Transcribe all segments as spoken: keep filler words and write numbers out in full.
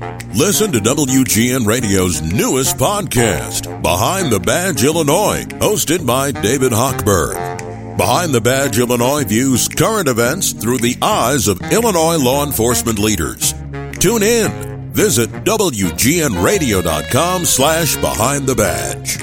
Listen to W G N Radio's newest podcast, Behind the Badge Illinois, hosted by David Hochberg. Behind the Badge Illinois views current events through the eyes of Illinois law enforcement leaders. Tune in. Visit W G N radio dot com slash Behind the Badge.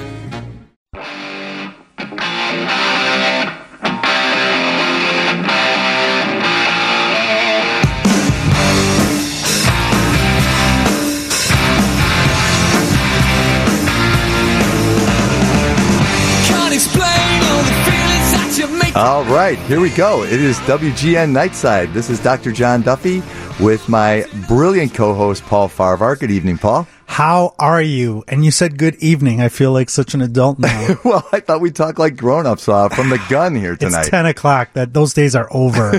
All right, here we go. It is W G N Nightside. This is Doctor John Duffy with my brilliant co-host, Paul Farvar. Good evening, Paul. How are you? And you said good evening. I feel like such an adult now. Well, I thought we'd talk like grown-ups uh, from the gun here tonight. It's ten o'clock. That Those days are over.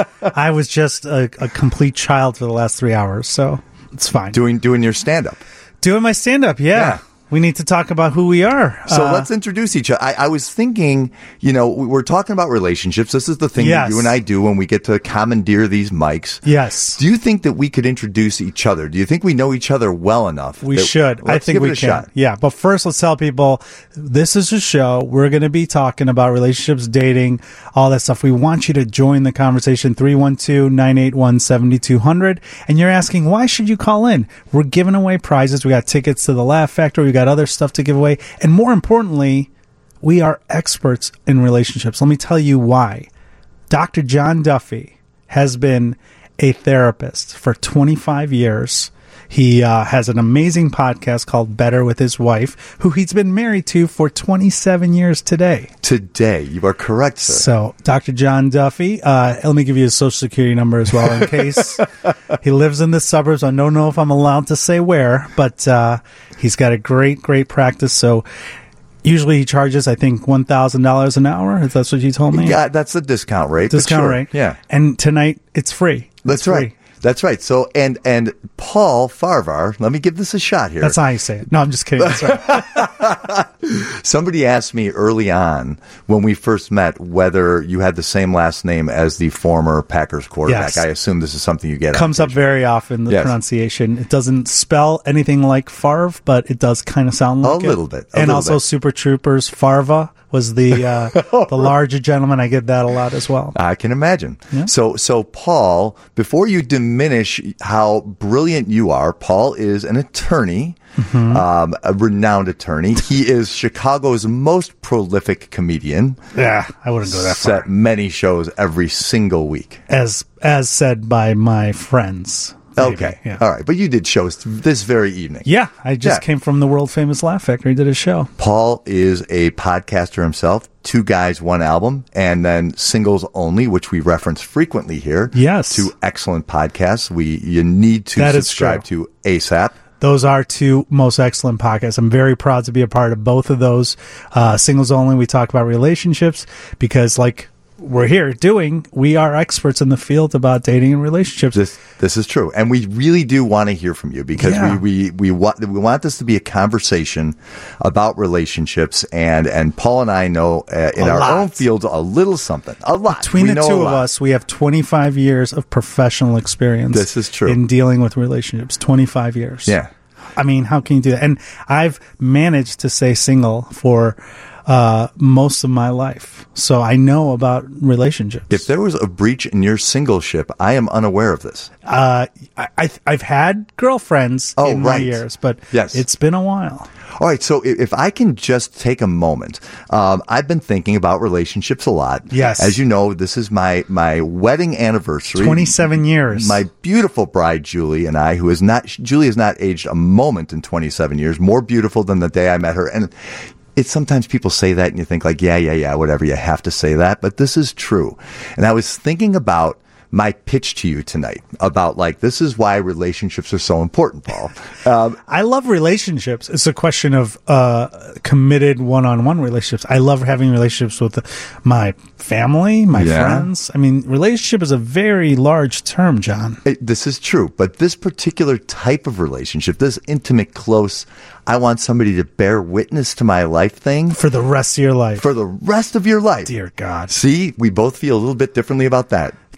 I was just a, a complete child for the last three hours, so it's fine. Doing doing your stand-up. Doing my stand-up, yeah. Yeah. We need to talk about who we are. So uh, let's introduce each other. I, I was thinking, you know, we're talking about relationships. This is the thing yes. that you and I do when we get to commandeer these mics. Yes. Do you think that we could introduce each other? Do you think we know each other well enough? We that, should. I think give we it a can. Shot. Yeah. But first, let's tell people this is a show. We're going to be talking about relationships, dating, all that stuff. We want you to join the conversation. three one two, nine eight one, seven two zero zero. And you're asking, why should you call in? We're giving away prizes. We got tickets to the Laugh Factory. We got other stuff to give away. And more importantly, we are experts in relationships. Let me tell you why. Doctor John Duffy has been a therapist for twenty-five years. He uh, has an amazing podcast called Better with his wife, who he's been married to for twenty-seven years today. Today, you are correct, sir. So, Doctor John Duffy, uh, let me give you his social security number as well in case. He lives in the suburbs. I don't know if I'm allowed to say where, but uh, he's got a great, great practice. So, usually he charges, I think, one thousand dollars an hour. If that's what you told me. Yeah, that's the discount rate. Discount sure. rate. Yeah. And tonight, it's free. That's it's right. Free. That's right. So, and and Paul Farvar, let me give this a shot here. That's how you say it. No, I'm just kidding. That's right. Somebody asked me early on when we first met whether you had the same last name as the former Packers quarterback. Yes. I assume this is something you get. Comes up very often, the yes. pronunciation. It doesn't spell anything like Favre, but it does kind of sound like a it. little bit. A and little also bit. Super Troopers, Farva was the uh, the larger gentleman. I get that a lot as well. I can imagine. Yeah. So, so Paul, before you diminish how brilliant you are, Paul is an attorney, mm-hmm. um, a renowned attorney. He is Chicago's most prolific comedian. Yeah, I wouldn't go that far. Set many shows every single week. As as said by my friends. Maybe. Okay. Yeah. All right. But you did shows this very evening. Yeah. I just Yeah. came from the world famous Laugh Factory, did a show. Paul is a podcaster himself, Two Guys, One Album, and then Singles Only, which we reference frequently here. Yes. Two excellent podcasts. We You need to That is subscribe true. to ASAP. Those are two most excellent podcasts. I'm very proud to be a part of both of those. Uh, Singles Only, we talk about relationships because, like we're here doing, we are experts in the field about dating and relationships. This this is true, and we really do want to hear from you because Yeah. we, we we want we want this to be a conversation about relationships, and and Paul and I know uh, in A our lot. own fields a little something, a lot. Between We the know two a of lot. us, we have twenty-five years of professional experience. This is true. In dealing with relationships. twenty-five years. Yeah. I mean, how can you do that? And I've managed to stay single for uh, most of my life. So I know about relationships. If there was a breach in your singleship, I am unaware of this. Uh, I, I, I've had girlfriends Oh, in my right. years, but Yes. it's been a while. All right, so if if I can just take a moment, um, I've been thinking about relationships a lot. Yes. As you know, this is my, my wedding anniversary. twenty-seven years. My beautiful bride, Julie, and I, who is not, Julie has not aged a moment in twenty-seven years, more beautiful than the day I met her. And it's sometimes people say that and you think like, yeah, yeah, yeah, whatever, you have to say that. But this is true. And I was thinking about my pitch to you tonight about like, this is why relationships are so important, Paul. Um, I love relationships. It's a question of uh, committed one-on-one relationships. I love having relationships with my family, my Yeah. friends. I mean, relationship is a very large term, John. It, this is true, but this particular type of relationship, this intimate, close, I want somebody to bear witness to my life thing For the rest of your life. for the rest of your life. Dear God. See, we both feel a little bit differently about that.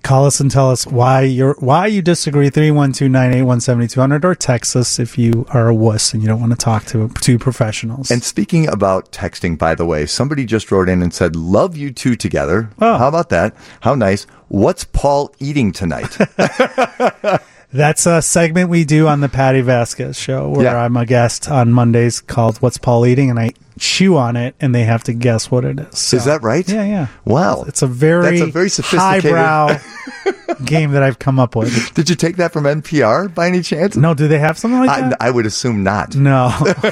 Call us and tell us why you're why you disagree. three one two, nine eight one, seven two zero zero or text us if you are a wuss and you don't want to talk to two professionals. And speaking about texting, by the way, somebody just wrote in and said, love you two together. Oh. How about that? How nice. What's Paul eating tonight? That's a segment we do on the Patty Vasquez show where Yeah. I'm a guest on Mondays called What's Paul Eating? And I chew on it and they have to guess what it is. So, Is that right? Yeah, yeah. Wow. It's a very, That's a very sophisticated highbrow game that I've come up with. Did you take that from N P R by any chance? No, do they have something like I, that? I would assume not. No.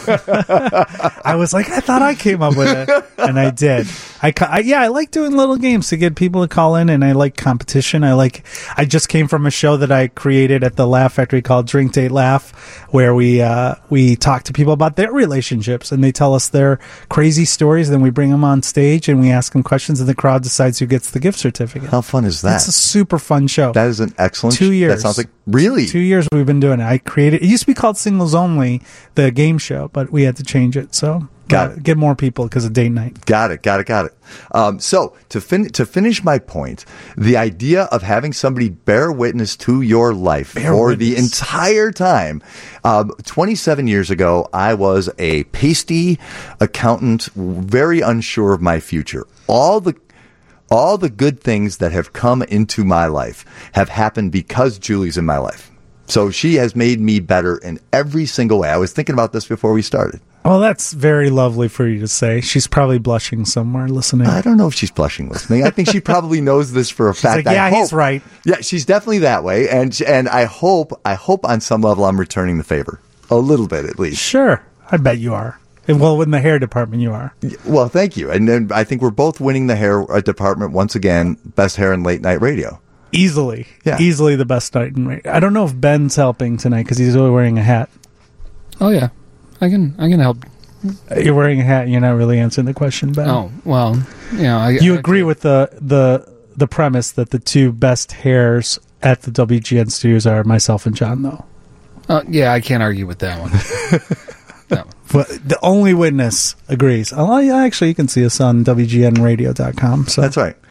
I was like, I thought I came up with it. And I did. I, ca- I Yeah, I like doing little games to get people to call in, and I like competition. I like, I just came from a show that I created at the Laugh Factory called Drink, Date, Laugh, where we, uh, we talk to people about their relationships, and they tell us their crazy stories. Then we bring them on stage and we ask them questions, and the crowd decides who gets the gift certificate. How fun is that? It's a super fun show. That is an excellent Two sh- years. That sounds like, really? Two years we've been doing it. I created, it used to be called Singles Only, the game show, but we had to change it. So Got uh, it. get more people because of date night. Got it, got it, got it. Um, so to fin- to finish my point, the idea of having somebody bear witness to your life Bear for witness. the entire time. Um, twenty-seven years ago, I was a pasty accountant, very unsure of my future. All the all the good things that have come into my life have happened because Julie's in my life. So she has made me better in every single way. I was thinking about this before we started. Well, that's very lovely for you to say. She's probably blushing somewhere listening. I don't know if she's blushing listening. I think she probably knows this for a fact. like, yeah, I he's hope- right. Yeah, she's definitely that way, and and I hope I hope on some level I'm returning the favor a little bit at least. Sure. I bet you are. And, well, in the hair department, you are. Well, thank you, and then I think we're both winning the hair uh, department once again. Best hair in late night radio. Easily. Yeah. Easily the best night in radio. I don't know if Ben's helping tonight because he's really wearing a hat. Oh yeah, I can I can help. You're wearing a hat and you're not really answering the question, Ben. Oh well, you know. I, You I- agree with the, the the premise that the two best hairs at the W G N studios are myself and John, though. Uh, yeah, I can't argue with that one. That one. But the only witness agrees. Oh, yeah, actually, you can see us on W G N radio dot com. So That's right.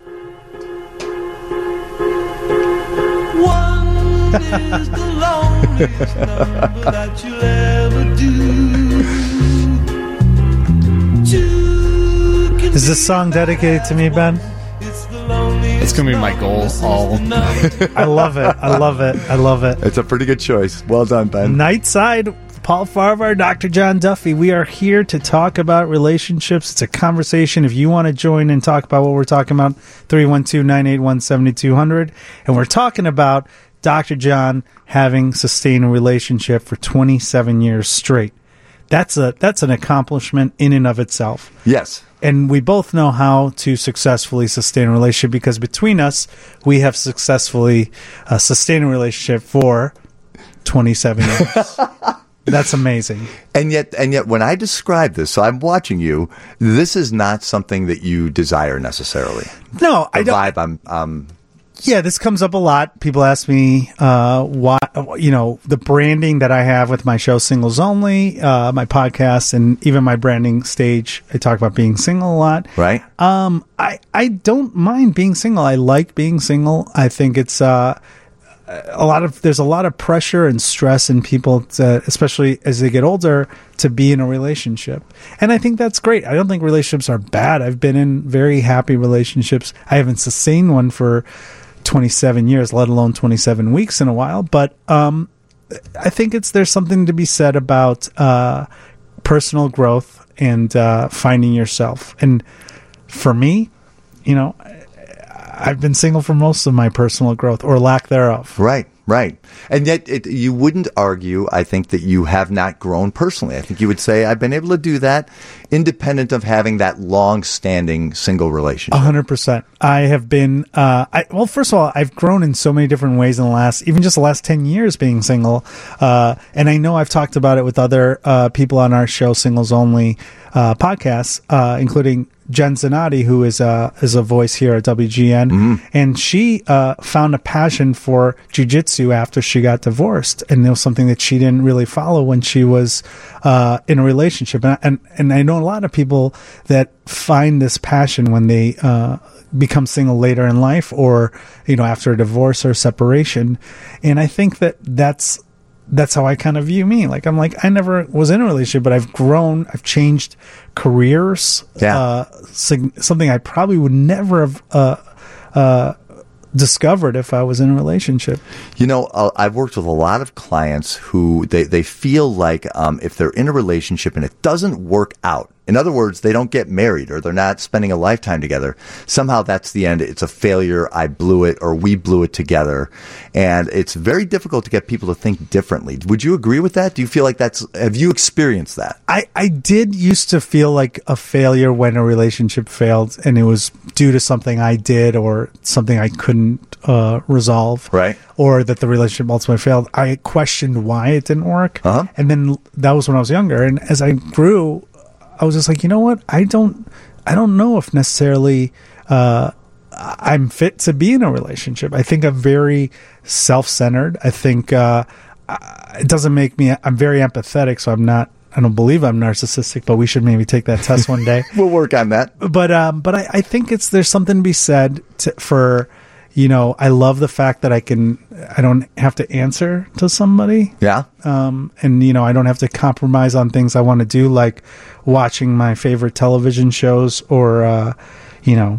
One is the loneliest number that you'll ever do. Two can Is this song dedicated to me, Ben? It's the loneliest It's gonna be my goal all night. I love it. I love it. I love it. It's a pretty good choice. Well done, Ben. Nightside, Paul Farvar, Doctor John Duffy. We are here to talk about relationships. It's a conversation. If you want to join and talk about what we're talking about, three one two, nine eight one, seven two zero zero. And we're talking about Doctor John having sustained a relationship for twenty-seven years straight. That's a that's an accomplishment in and of itself. Yes. And we both know how to successfully sustain a relationship because between us, we have successfully uh, sustained a relationship for twenty-seven years. That's amazing. And yet, and yet, when I describe this, so I'm watching you. This is not something that you desire necessarily. No, The I don't. vibe I'm um, Yeah, this comes up a lot. People ask me uh, why, you know, the branding that I have with my show Singles Only, uh, my podcast, and even my branding stage. I talk about being single a lot. right. Um, I, I don't mind being single. I like being single. I think it's uh, a lot of there's a lot of pressure and stress in people, to, especially as they get older, to be in a relationship. And I think that's great. I don't think relationships are bad. I've been in very happy relationships. I haven't sustained one for twenty-seven years, let alone twenty-seven weeks in a while. But um, I think it's there's something to be said about uh, personal growth and uh, finding yourself. And for me, you know, I've been single for most of my personal growth or lack thereof. Right, right. And yet it, you wouldn't argue, I think, that you have not grown personally. I think you would say, I've been able to do that independent of having that long-standing single relationship. A hundred percent. I have been, uh, I, well, first of all, I've grown in so many different ways in the last, even just the last ten years being single. Uh, and I know I've talked about it with other, uh, people on our show, Singles Only, uh, podcasts, uh, including Jen Zanotti, who is a is a voice here at W G N, Mm-hmm. and she uh, found a passion for jiu-jitsu after she got divorced, and it was something that she didn't really follow when she was uh, in a relationship. And, and and I know a lot of people that find this passion when they uh, become single later in life, or you know, after a divorce or separation. And I think that that's that's how I kind of view me. Like, I'm like, I never was in a relationship, but I've grown, I've changed careers. Yeah. Uh, sig- something I probably would never have uh, uh, discovered if I was in a relationship. You know, uh, I've worked with a lot of clients who they, they feel like um, if they're in a relationship and it doesn't work out, in other words, they don't get married or they're not spending a lifetime together, somehow that's the end. It's a failure. I blew it, or we blew it together. And it's very difficult to get people to think differently. Would you agree with that? Do you feel like that's, have you experienced that? I, I did used to feel like a failure when a relationship failed, and it was due to something I did or something I couldn't uh, resolve. Right. Or that the relationship ultimately failed. I questioned why it didn't work. Uh-huh. And then that was when I was younger. And as I grew, I was just like, you know what? I don't, I don't know if necessarily uh, I'm fit to be in a relationship. I think I'm very self-centered. I think uh, it doesn't make me. I'm very empathetic, so I'm not. I don't believe I'm narcissistic, but we should maybe take that test one day. We'll work on that. But um, but I, I think it's there's something to be said to, for. You know, I love the fact that I can, I don't have to answer to somebody. Yeah. Um, and, you know, I don't have to compromise on things I want to do, like watching my favorite television shows or, uh, you know,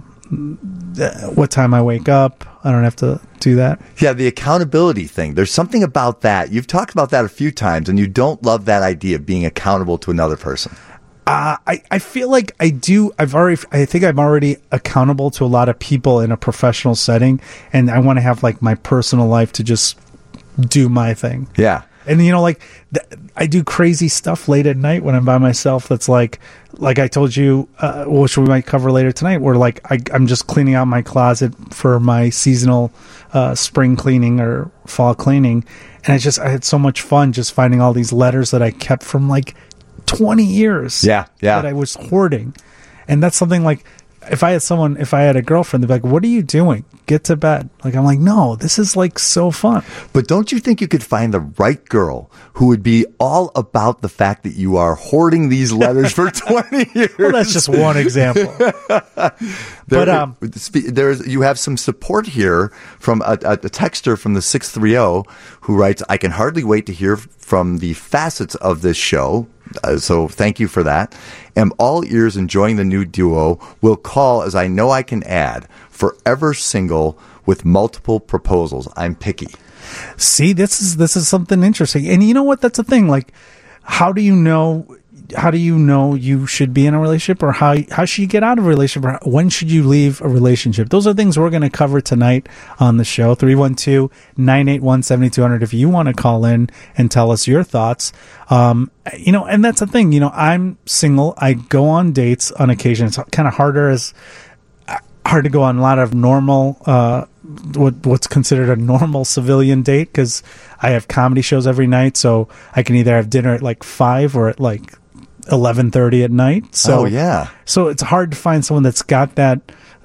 what time I wake up. I don't have to do that. Yeah, the accountability thing. There's something about that. You've talked about that a few times, and you don't love that idea of being accountable to another person. Uh, I, I feel like I do. I've already, I think I'm already accountable to a lot of people in a professional setting, and I want to have like my personal life to just do my thing. Yeah. And you know, like th- I do crazy stuff late at night when I'm by myself. That's like, like I told you, uh, which we might cover later tonight. Where like I, I'm just cleaning out my closet for my seasonal uh, spring cleaning or fall cleaning, and I just I had so much fun just finding all these letters that I kept from like twenty years. Yeah, yeah. That I was hoarding, and that's something like. If I had someone, if I had a girlfriend, they'd be like, "What are you doing? Get to bed." Like, I'm like, no, this is like so fun. But don't you think you could find the right girl who would be all about the fact that you are hoarding these letters for twenty years? Well, that's just one example. There, but um, there's you have some support here from a, a, a texter from the six three zero who writes, "I can hardly wait to hear from the facets of this show." Uh, so thank you for that. Am all ears enjoying the new duo. Will call as I know I can add. Forever single with multiple proposals. I'm picky. See, this is this is something interesting. And you know what? That's a thing. Like, how do you know? How do you know you should be in a relationship, or how how should you get out of a relationship, or when should you leave a relationship? Those are things we're going to cover tonight on the show. three one two, nine eight one, seven two zero zero if you want to call in and tell us your thoughts. Um, you know, and that's the thing. You know, I'm single. I go on dates on occasion. It's kind of harder as hard to go on a lot of normal, uh, what what's considered a normal civilian date, because I have comedy shows every night, so I can either have dinner at like five or at like eleven thirty at night. So oh, yeah. So it's hard to find someone that's got that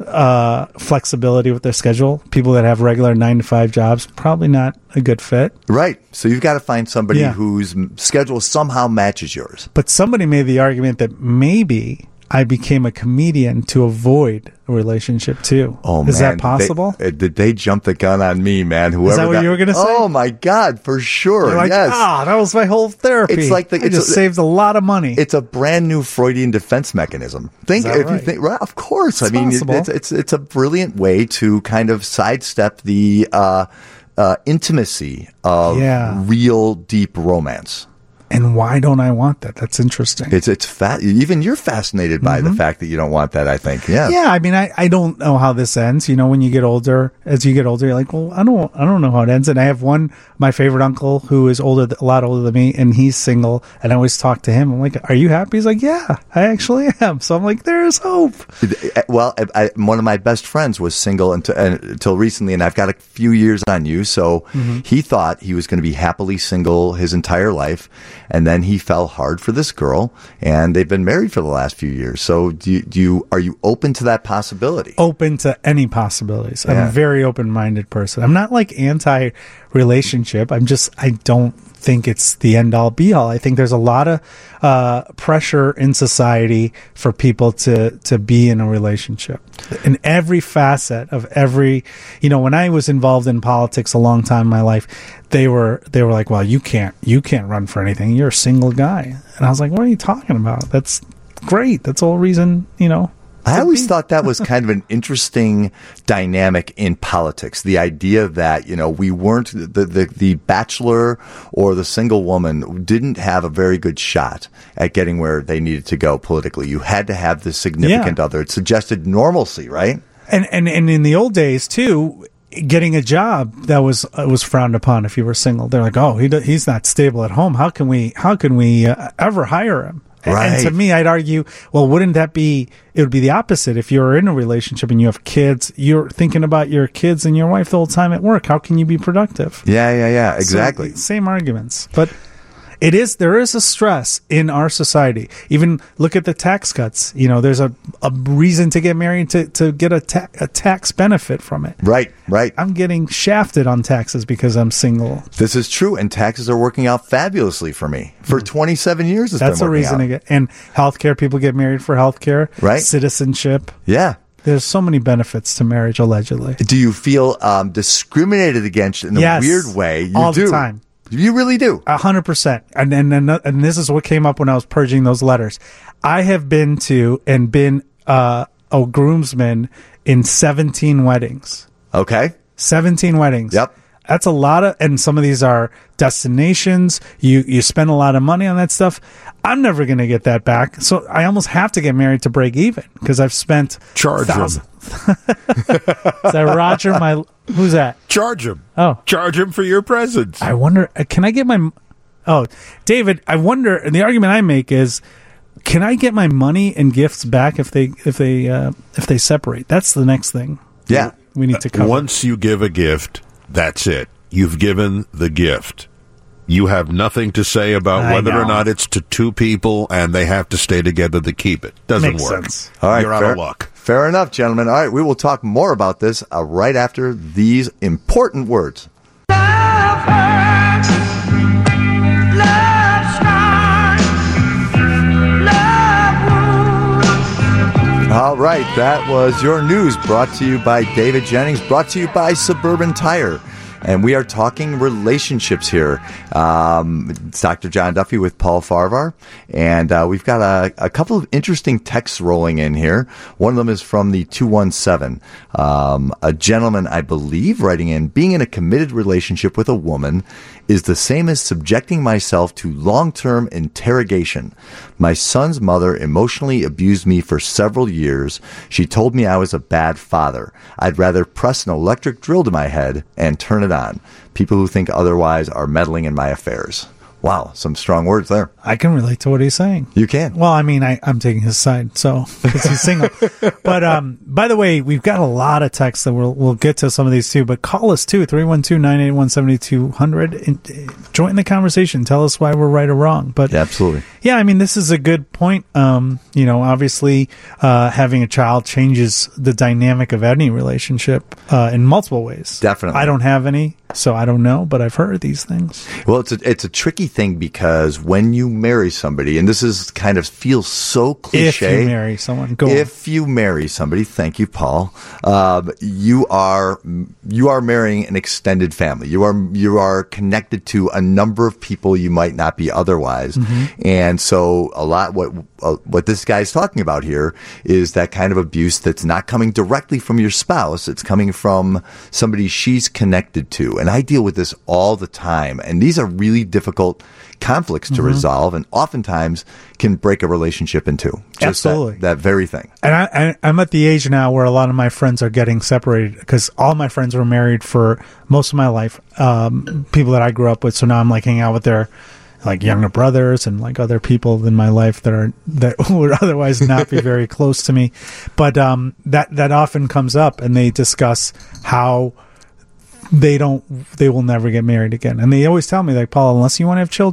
uh, flexibility with their schedule. People that have regular nine to five jobs, probably not a good fit. Right. So you've got to find somebody Yeah. whose schedule somehow matches yours. But somebody made the argument that maybe I became a comedian to avoid a relationship too. Oh, Is man. that possible? They, uh, did they jump the gun on me, man? Whoever that what got- you were gonna say? Oh, my God, for sure. You're like, yes. ah, that was my whole therapy. It's like the- I it's just a- saved a lot of money. It's a brand new Freudian defense mechanism. Think Is that if you right? think right, of course. It's I mean, possible. it's it's it's a brilliant way to kind of sidestep the uh, uh, intimacy of Yeah. real deep romance. And why don't I want that? That's interesting. It's it's fa- even you're fascinated by the fact that you don't want that. I think, yeah, Mm-hmm. yeah, I mean, I, I don't know how this ends. You know, when you get older, as you get older, you're like, well, I don't I don't know how it ends. And I have one, my favorite uncle, who is older, a lot older than me, and he's single. And I always talk to him. I'm like, are you happy? He's like, yeah, I actually am. So I'm like, there's hope. Well, I, I, one of my best friends was single until, until recently, and I've got a few years on you. So Mm-hmm. he thought he was going to be happily single his entire life. and then he fell hard for this girl, and they've been married for the last few years. So do you, do you are you open to that possibility? Open to any possibilities. I'm Yeah. a very open-minded person. I'm not like anti-relationship. I'm just, I don't think it's the end-all be-all. I think there's a lot of uh, pressure in society for people to, to be in a relationship. In every facet of every, you know, when I was involved in politics a long time in my life, they were, they were like, well, you can't, you can't run for anything. You're a single guy. And I was like, what are you talking about? That's great. That's the whole reason, you know. I always thought that was kind of an interesting dynamic in politics. The idea that, you know, we weren't, the, the, the bachelor or the single woman didn't have a very good shot at getting where they needed to go politically. You had to have the significant Yeah. other. It suggested normalcy, right? And, and, and in the old days too, getting a job that was uh, was frowned upon if you were single. They're like, oh, he do, he's not stable at home. How can we, how can we uh, ever hire him? And- And to Right. me, I'd argue, well, wouldn't that be, it would be the opposite. If you're in a relationship and you have kids, you're thinking about your kids and your wife the whole time at work. How can you be productive? Yeah, yeah, yeah, exactly. So, same arguments. But it is, there is a stress in our society. Even look at the tax cuts. You know, there's a, a reason to get married to, to get a, ta- a tax benefit from it. Right, right. I'm getting shafted on taxes because I'm single. This is true, and taxes are working out fabulously for me. For twenty-seven years, it's That's been a working reason out. to get, and healthcare, people get married for healthcare, Right. Citizenship. Yeah. There's so many benefits to marriage, allegedly. Do you feel um, discriminated against in a Yes. weird way? You All the do. time. You really do. A hundred percent. And, and, and, and this is what came up when I was purging those letters. I have been to and been, uh, a groomsman in seventeen weddings. Okay. seventeen weddings. Yep. That's a lot of, and some of these are destinations. You, you spend a lot of money on that stuff. I'm never going to get that back. So I almost have to get married to break even because I've spent Charge him. thousands. Is that Roger? My, who's that? Charge him. Oh. Charge him for your presents. I wonder, uh, can I get my, oh, David, I wonder, and the argument I make is, can I get my money and gifts back if they, if they, uh, if they separate? That's the next thing. Yeah. We need to cover. Once you give a gift, that's it. You've given the gift. You have nothing to say about I whether know. or not it's to two people and they have to stay together to keep it. Doesn't Makes work. sense. All right. You're out fair, of luck. Fair enough, gentlemen. All right. We will talk more about this uh, right after these important words. Love hurts, love shines, love wounds. All right. That was your news brought to you by David Jennings, brought to you by Suburban Tire. And we are talking relationships here. Um, it's Doctor John Duffy with Paul Farvar. And uh, we've got a, a couple of interesting texts rolling in here. One of them is from the two one seven. Um, a gentleman, I believe, writing in, being in a committed relationship with a woman is the same as subjecting myself to long-term interrogation. My son's mother emotionally abused me for several years. She told me I was a bad father. I'd rather press an electric drill to my head and turn it on. People who think otherwise are meddling in my affairs. Wow, some strong words there. I can relate to what he's saying. You can. Well, I mean, I, I'm taking his side, so because he's single. But um, by the way, we've got a lot of texts that we'll we'll get to some of these too. But call us too, three one two, nine eight one, seven two zero zero. And uh, join the conversation. Tell us why we're right or wrong. But Yeah, absolutely. yeah, I mean, this is a good point. Um, you know, obviously, uh, having a child changes the dynamic of any relationship uh, in multiple ways. Definitely. I don't have any, so I don't know, but I've heard these things. Well, it's a, it's a tricky thing because when you marry somebody, and this is kind of feels so cliche. If you marry someone, go on. If you marry somebody, thank you, Paul. Um, you are you are marrying an extended family. You are you are connected to a number of people you might not be otherwise, Mm-hmm. and so a lot what uh, what this guy's talking about here is that kind of abuse that's not coming directly from your spouse. It's coming from somebody she's connected to, and I deal with this all the time. And these are really difficult conflicts to Mm-hmm. resolve, and oftentimes can break a relationship in two. Just that- Absolutely. that very thing. And I, I, I'm at the age now where a lot of my friends are getting separated because all my friends were married for most of my life. Um, people that I grew up with. So now I'm like hanging out with their like younger brothers and like other people in my life that are that would otherwise not be very close to me. But um, that that often comes up, and they discuss how they don't they will never get married again. And they always tell me, like, Paul, unless you want to have children,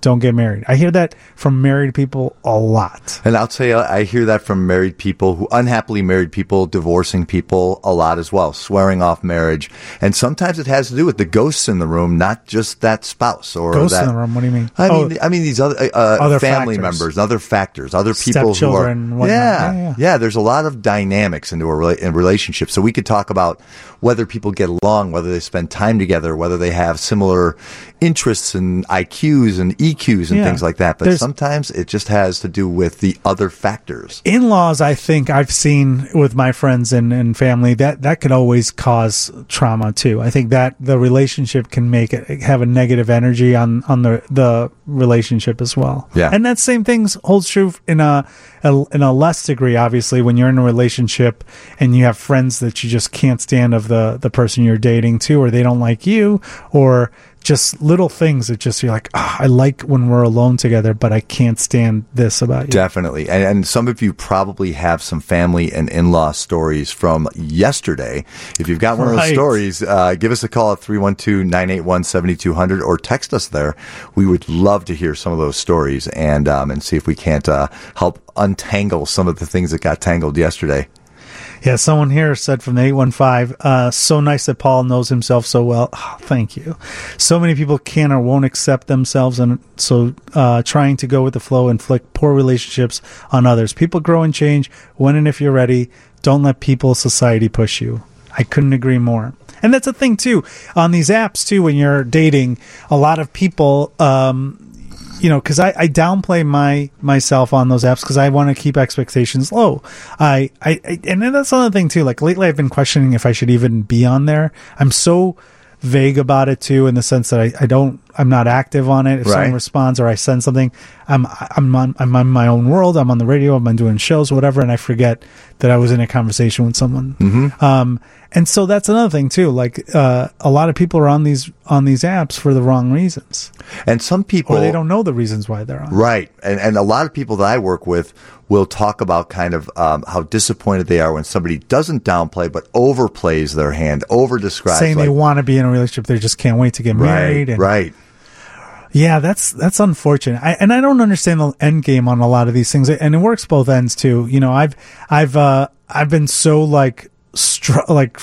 don't get married. I hear that from married people a lot. And I'll tell you, I hear that from married people, who unhappily married people, divorcing people a lot as well, swearing off marriage. And sometimes it has to do with the ghosts in the room, not just that spouse or Ghosts that. in the room? What do you mean? I Oh, mean, I mean these other, uh, Other family factors. members, other factors, other people who are. Stepchildren, whatnot. Yeah, Yeah, yeah, yeah. There's a lot of dynamics into a rela- in relationship. So we could talk about whether people get along, whether they spend time together, whether they have similar interests and I Qs and E Qs and Yeah. things like that. But There's- sometimes it just has to do with the other factors. In-laws, I think I've seen with my friends and, and family that that could always cause trauma too. I think that the relationship can make it have a negative energy on on the the relationship as well. Yeah. And that same thing holds true in a, a in a less degree. Obviously, when you're in a relationship and you have friends that you just can't stand of the the person you're dating too, or they don't like you, or just little things that just you're like, oh, I like when we're alone together, but I can't stand this about you. Definitely. And, and some of you probably have some family and in-law stories from yesterday. If you've got one of those Right. stories, uh, give us a call at three one two, nine eight one, seven two zero zero or text us there. We would love to hear some of those stories and, um, and see if we can't uh, help untangle some of the things that got tangled yesterday. Yeah, someone here said from the eight one five, uh, so nice that Paul knows himself so well. Oh, thank you. So many people can or won't accept themselves, and so uh, trying to go with the flow inflict poor relationships on others. People grow and change when and if you're ready. Don't let people, society push you. I couldn't agree more. And that's a thing, too. On these apps, too, when you're dating, a lot of people... Um, You know, because I, I downplay my myself on those apps because I want to keep expectations low. I, I, I and then that's another thing too. Like lately, I've been questioning if I should even be on there. I'm so vague about it too, in the sense that I, I don't, I'm not active on it. If Right. someone responds or I send something, I'm I'm on I'm on my own world. I'm on the radio. I'm doing shows, whatever, and I forget that I was in a conversation with someone. Mm-hmm. Um, and so that's another thing too. Like uh, a lot of people are on these on these apps for the wrong reasons. And some people... Or they don't know the reasons why they're on. Right. And and a lot of people that I work with will talk about kind of um, how disappointed they are when somebody doesn't downplay but overplays their hand, over-describes. Saying like, they want to be in a relationship, they just can't wait to get married. Right, And, right. Yeah, that's that's unfortunate. I, and I don't understand the end game on a lot of these things. And it works both ends too. You know, I've I've uh, I've been so like str- like.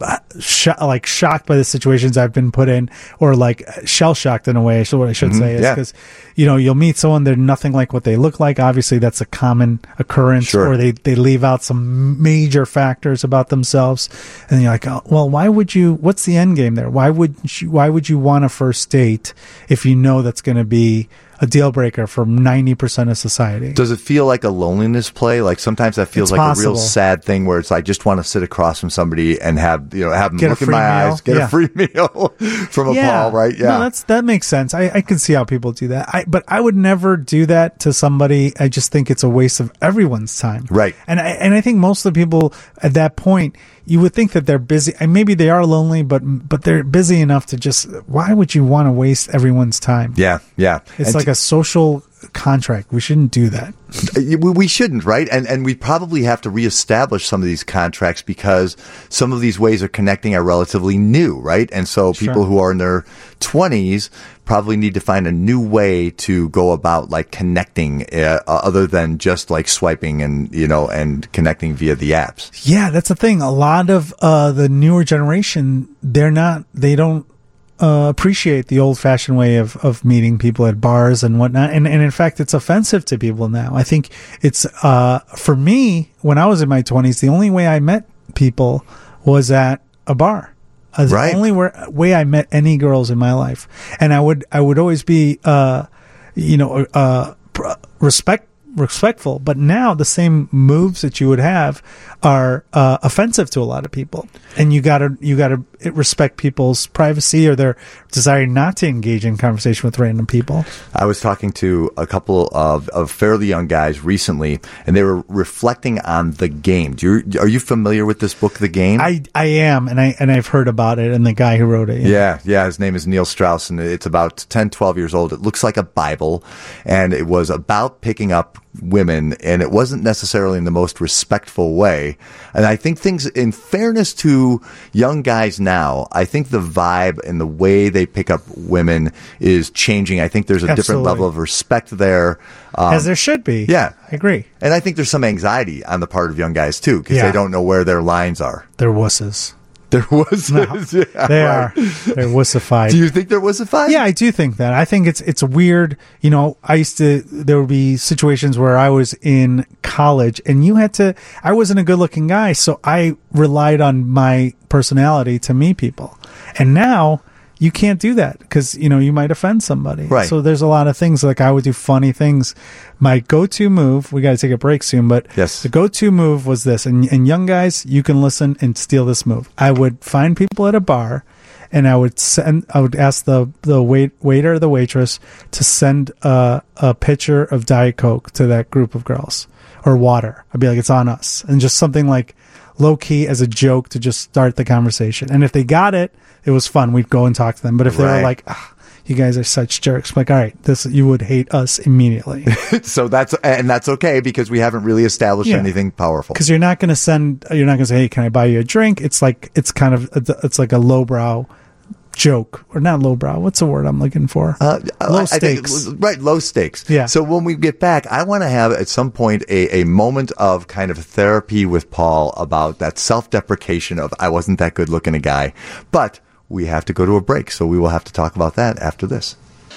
Sh- like shocked by the situations I've been put in, or like shell shocked in a way. So what I should Mhm, say is yeah. because you know you'll meet someone, they're nothing like what they look like. Obviously, that's a common occurrence, Sure. or they they leave out some major factors about themselves, and you're like, oh, well, why would you? What's the end game there? Why would you, why would you want a first date if you know that's going to be a deal breaker for ninety percent of society? Does it feel like a loneliness play? Like sometimes that feels It's like a possible. real sad thing where it's I just want to sit across from somebody and have, you know, have them Get a look in free my meal? eyes, get Yeah. a free meal from a Paul, right? Yeah. No, that's that makes sense. I, I can see how people do that. I but I would never do that to somebody. I just think it's a waste of everyone's time. Right. And I and I think most of the people at that point, you would think that they're busy, and maybe they are lonely, but but they're busy enough to just. Why would you want to waste everyone's time? yeah, yeah. It's And like a social contract. We shouldn't do that. We we shouldn't, right? And and we probably have to reestablish some of these contracts because some of these ways of connecting are relatively new, right? And so Sure. people who are in their twenties probably need to find a new way to go about like connecting uh, other than just like swiping and, you know, and connecting via the apps. Yeah, that's the thing. A lot of uh, the newer generation, they're not. They don't. Uh, appreciate the old-fashioned way of, of meeting people at bars and whatnot, and and in fact, it's offensive to people now. I think it's uh, for me when I was in my twenties, the only way I met people was at a bar. Uh, the Right. only where, way I met any girls in my life, and I would I would always be uh, you know uh, pr- respect. respectful, but now the same moves that you would have are uh, offensive to a lot of people, and you gotta you gotta respect people's privacy or their desire not to engage in conversation with random people. I was talking to a couple of, of fairly young guys recently, and they were reflecting on The Game. Do you, are you familiar with this book, The Game? I, I am, and I and I've heard about it, and the guy who wrote it. Yeah, yeah. His name is Neil Strauss, and it's about ten, twelve years old. It looks like a Bible, and it was about picking up women, and it wasn't necessarily in the most respectful way. And I think things, in fairness to young guys now, I think the vibe and the way they pick up women is changing. I think there's a Absolutely. different level of respect there. Um, As there should be. Yeah. I agree. And I think there's some anxiety on the part of young guys, too, because Yeah. they don't know where their lines are. They're wusses. There was... No, yeah, they right. are. They're wussified. Do you think there was a fight? Yeah, I do think that. I think it's it's weird. You know, I used to. There would be situations where I was in college, and you had to. I wasn't a good-looking guy, so I relied on my personality to meet people. And now you can't do that because you know you might offend somebody. Right. So there's a lot of things like I would do funny things. My go-to move. We got to take a break soon, but Yes. the go-to move was this. And, and young guys, you can listen and steal this move. I would find people at a bar. And I would send. I would ask the the wait, waiter or the waitress to send a, a pitcher of Diet Coke to that group of girls, or water. I'd be like, it's on us, and just something like low key as a joke to just start the conversation. And if they got it, it was fun. We'd go and talk to them. But if they Right. were like, ah, you guys are such jerks, I'm like, all right, this you would hate us immediately So that's and that's okay because we haven't really established Yeah. anything powerful. because you're not going to send. You're not going to say, hey, can I buy you a drink? It's like it's kind of it's like a lowbrow joke, or not lowbrow. What's the word I'm looking for? Uh, low I think- stakes. right, low stakes. Yeah. So when we get back, I want to have at some point a, a moment of kind of therapy with Paul about that self-deprecation of I wasn't that good looking a guy. But we have to go to a break, so we will have to talk about that after this.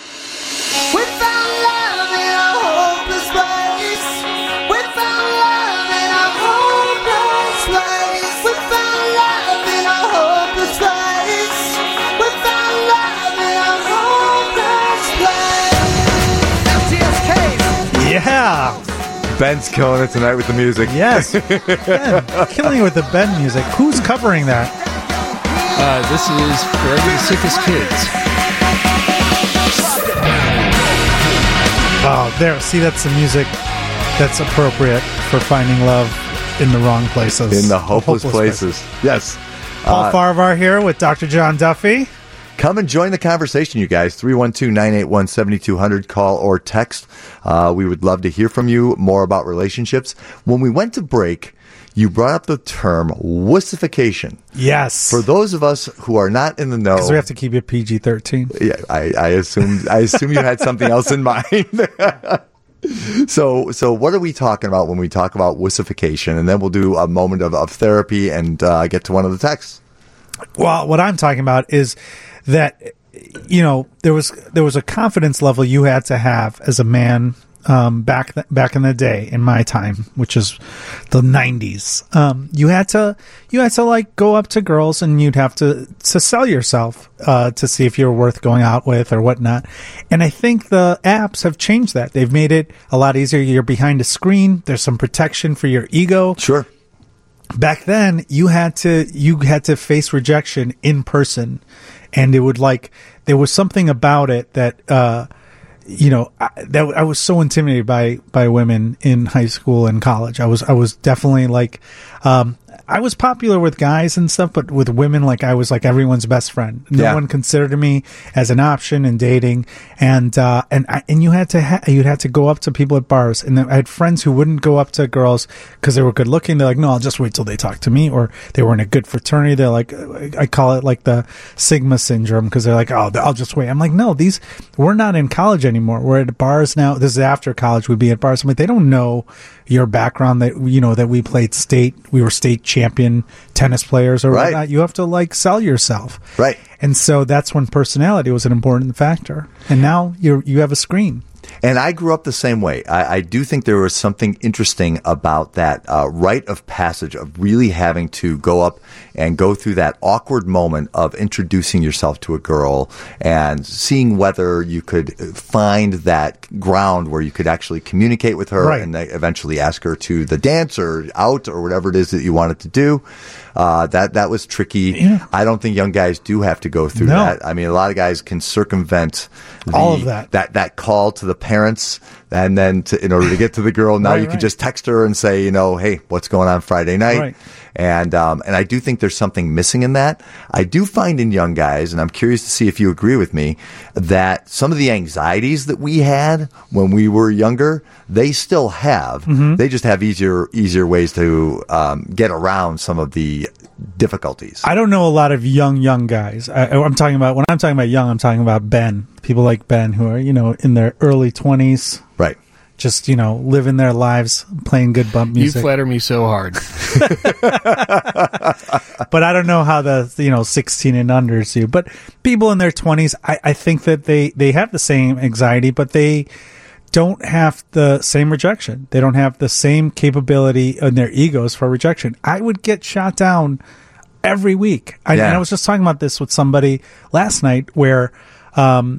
We found love in a hopeless place. We found love in a hopeless place. We found love in a hopeless place. We found love in a hopeless place. F T S K. Yeah. Ben's killing it tonight with the music. Yes. Ben, killing it with the Ben music. Who's covering that? Uh, this is Forever the Sickest Kids. Oh, there. See, that's the music that's appropriate for finding love in the wrong places. In the hopeless, places. Yes. Paul Uh, Farvar here with Doctor John Duffy. Come and join the conversation, you guys. three one two, nine eight one, seven two zero zero. Call or text. Uh, we would love to hear from you more about relationships. When we went to break, you brought up the term wussification. Yes. For those of us who are not in the know, Because we have to keep it P G thirteen. yeah, I, I assume I assume you had something else in mind. so, so what are we talking about when we talk about wussification? And then we'll do a moment of, of therapy and uh, get to one of the texts. Well, what I'm talking about is that, you know, there was there was a confidence level you had to have as a man um, back th- back in the day, in my time, which is the nineties. Um, you had to you had to like go up to girls and you'd have to to sell yourself uh, to see if you're worth going out with or whatnot. And I think the apps have changed that. They've made it a lot easier. You're behind a screen. There's some protection for your ego. Sure. Back then you had to you had to face rejection in person, and it would like there was something about it that uh you know I, that I was so intimidated by by women in high school and college. I was I was definitely like um I was popular with guys and stuff, but with women, like I was like everyone's best friend. No Yeah. one considered me as an option in dating, and uh, and I, and you had to ha- you had to go up to people at bars, and then I had friends who wouldn't go up to girls because they were good looking. They're like, no, I'll just wait till they talk to me, or they were in a good fraternity. They're like, I call it like the Sigma syndrome because they're like, oh, I'll just wait. I'm like, no, these we're not in college anymore. We're at bars now. This is after college. We'd be at bars. I'm like, they don't know your background, that you know that we played state, we were state champion tennis players or Right. whatnot. You have to like sell yourself, Right. And so that's when personality was an important factor. And now you you have a screen. And I grew up the same way. I, I do think there was something interesting about that uh, rite of passage of really having to go up and go through that awkward moment of introducing yourself to a girl and seeing whether you could find that ground where you could actually communicate with her Right. and then eventually ask her to the dance or out or whatever it is that you wanted to do. Uh, that that was tricky. Yeah. I don't think young guys do have to go through No. that. I mean, a lot of guys can circumvent the, All of that. that that call to the pen parents, and then to, in order to get to the girl, now Right, you can right. just text her and say, you know, hey, what's going on Friday night? Right. And um, and I do think there's something missing in that. I do find in young guys, and I'm curious to see if you agree with me, that some of the anxieties that we had when we were younger, they still have. Mm-hmm. They just have easier easier ways to um, get around some of the difficulties. I don't know a lot of young, young guys. I, I'm talking about, when I'm talking about young, I'm talking about Ben. People like Ben who are, you know, in their early twenties, Right. just, you know, living their lives, playing good bump You music. flatter me so hard. But I don't know how the, you know, sixteen and unders do. But people in their twenties, I, I think that they, they have the same anxiety, but they don't have the same rejection. They don't have the same capability in their egos for rejection. I would get shot down every week. I, Yeah. and I was just talking about this with somebody last night where, um,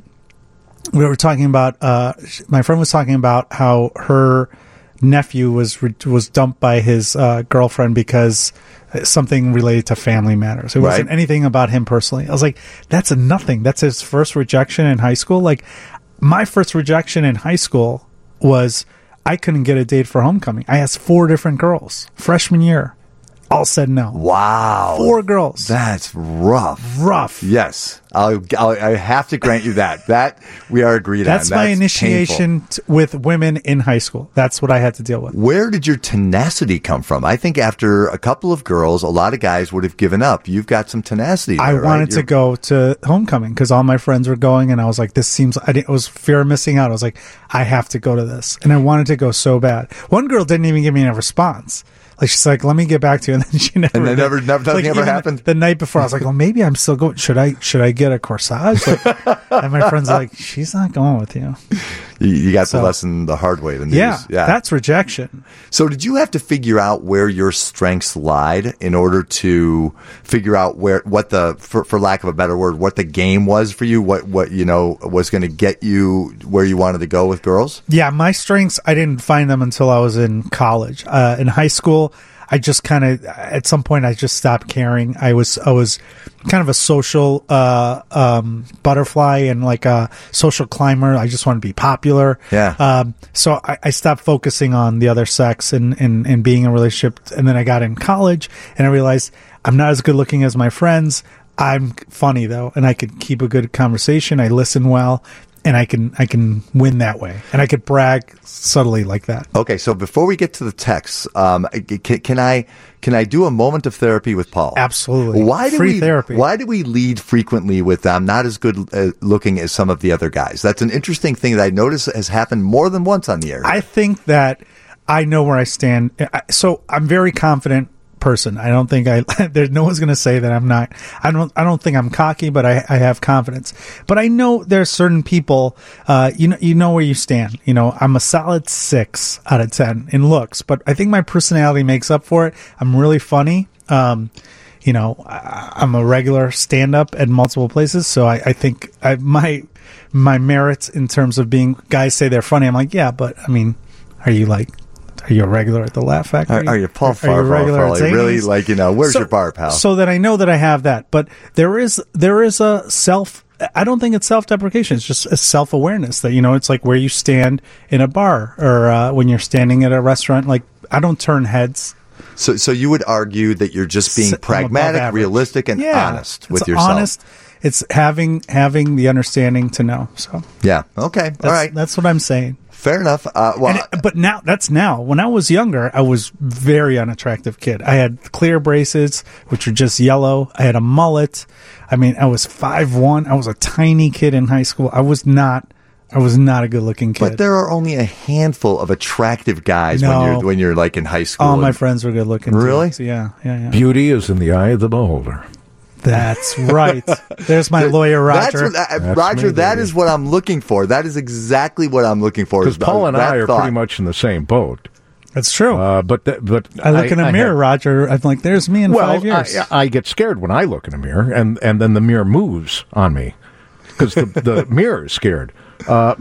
we were talking about, uh, sh- my friend was talking about how her nephew was, re- was dumped by his, uh, girlfriend because something related to family matters. It wasn't Right. anything about him personally. I was like, that's a nothing. That's his first rejection in high school. Like, my first rejection in high school was I couldn't get a date for homecoming. I asked four different girls freshman year. All said no. Wow. Four girls. That's rough. Rough. Yes. I'll, I'll, I have to grant you that. That we are agreed That's on. my painful. initiation t- with women in high school. That's what I had to deal with. Where did your tenacity come from? I think after a couple of girls, a lot of guys would have given up. You've got some tenacity there, I right? wanted to You're- go to homecoming because all my friends were going, and I was like, "This seems." I didn't, it was fear of missing out. I was like, "I have to go to this," and I wanted to go so bad. One girl didn't even give me a response. Like, she's like, "Let me get back to you," and then she never. And then did. never- never- nothing Like, ever even happened? The night before, I was like, "Well, maybe I'm still going. Should I? Should I get a corsage?" Like, and my friend's like, "She's not going with you." You, you got So- the lesson the hard way. The news. Yeah, that's rejection. So did you have to figure out where your strengths lied in order to figure out where what the for, for lack of a better word what the game was for you, what what you know was going to get you where you wanted to go with girls? Yeah, my strengths, I didn't find them until I was in college. Uh, in high school, I just kind of, at some point, I just stopped caring. I was, I was kind of a social, uh, um, butterfly and like a social climber. I just wanted to be popular. Yeah. Um, so I, I stopped focusing on the other sex and, and, and being in a relationship. And then I got in college and I realized I'm not as good looking as my friends. I'm funny though, and I could keep a good conversation. I listen well. And I can I can win that way, and I could brag subtly like that. Okay, so before we get to the texts, um, can, can I can I do a moment of therapy with Paul? Absolutely. Why do Free we therapy. Why do we lead frequently with "I'm not as good uh, looking as some of the other guys"? That's an interesting thing that I notice has happened more than once on the air. I think that I know where I stand. I- So I'm very confident person. I don't think I, there's no one's going to say that I'm not, I don't, I don't think I'm cocky, but I, I have confidence. But I know there's certain people, uh, you know, you know where you stand. You know, I'm a solid six out of ten in looks, but I think my personality makes up for it. I'm really funny. Um, you know, I, I'm a regular stand up at multiple places. So I, I think I, my, my merits in terms of being, guys say they're funny. I'm like, yeah, but I mean, are you like, are you a regular at the Laugh Factory? Are, are you Paul Are you Farr? a regular at Really, Zany's? like, you know, where's So- your bar, pal? So that I know that I have that. But there is there is a self. I don't think it's self-deprecation. It's just a self-awareness that, you know, it's like where you stand in a bar or uh, when you're standing at a restaurant. Like, I don't turn heads. So, so you would argue that you're just being I'm above pragmatic, average. realistic, and Yeah, honest with it's yourself. Honest. It's having having the understanding to know. So Yeah. Okay. that's, All right. that's what I'm saying. Fair enough. Uh, well, And it- but now that's now. When I was younger, I was very unattractive kid. I had clear braces, which are just yellow. I had a mullet. I mean, I was five one. I was a tiny kid in high school. I was not. I was not a good looking kid. but there are only a handful of attractive guys when No. you're when you're like in high school. All my and- friends were good looking. Really? Too. So yeah, yeah, yeah. Beauty is in the eye of the beholder. That's right. There's my lawyer, Roger. That's what, uh, That's Roger, me, that baby. is what I'm looking for. That is exactly what I'm looking for. Because is Paul and that I are thought. pretty much in the same boat. That's true. Uh, but th- but I look in a I mirror, have- Roger. I'm like, there's me in well, five years. I, I get scared when I look in a mirror, and, and then the mirror moves on me because the, the mirror is scared. Uh,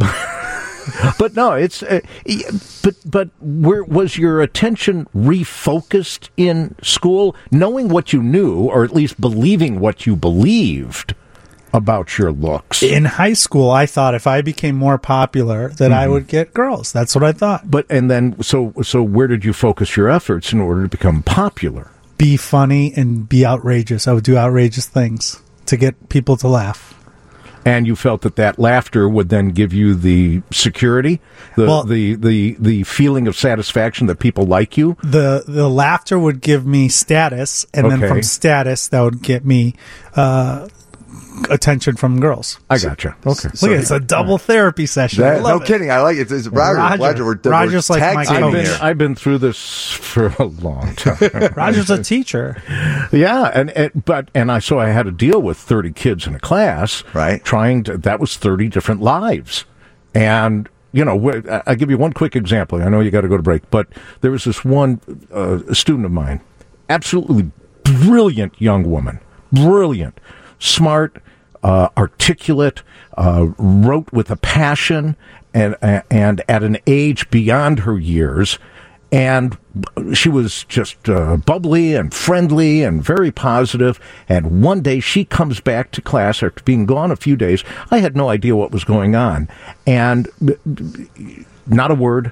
but no, it's uh, y- but but where was your attention refocused in school, knowing what you knew, or at least believing what you believed? about your looks. In high school, I thought if I became more popular, that Mm-hmm. I would get girls. That's what I thought. But and then so so where did you focus your efforts in order to become popular? Be funny and be outrageous. I would do outrageous things to get people to laugh. And you felt that that laughter would then give you the security, the Well- the, the the feeling of satisfaction that people like you. The the laughter would give me status, and then Okay. from status, that would get me uh, attention from girls. I gotcha. Okay. Look, it's a double therapy session. I That- love no it. kidding. I like it. It's Roger. Roger. Roger, we're, Roger's we're like tag my teaming I've coach. been here. I've been through this for a long time. Roger's a teacher. Yeah, and, and but and I so I had to deal with thirty kids in a class, Right. Trying to that was thirty different lives, and you know wh- I- I'll give you one quick example. I know you got to go to break, but there was this one uh, student of mine, absolutely brilliant young woman, brilliant, smart, uh, articulate, uh, wrote with a passion, and and at an age beyond her years. And she was just uh, bubbly and friendly and very positive. And one day she comes back to class after being gone a few days. I had no idea what was going on. And b- b- not a word,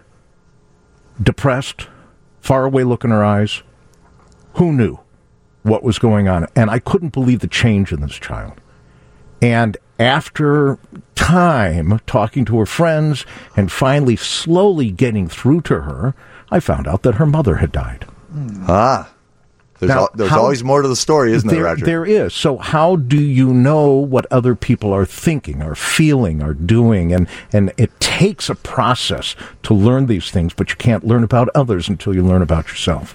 depressed, far away look in her eyes. Who knew what was going on? And I couldn't believe the change in this child. And after time talking to her friends and finally slowly getting through to her, I found out that her mother had died. Ah. There's, Now, al- there's how- always more to the story, isn't there, There, Roger? there is. So how do you know what other people are thinking, are feeling, are doing? And, and it takes a process to learn these things, but you can't learn about others until you learn about yourself.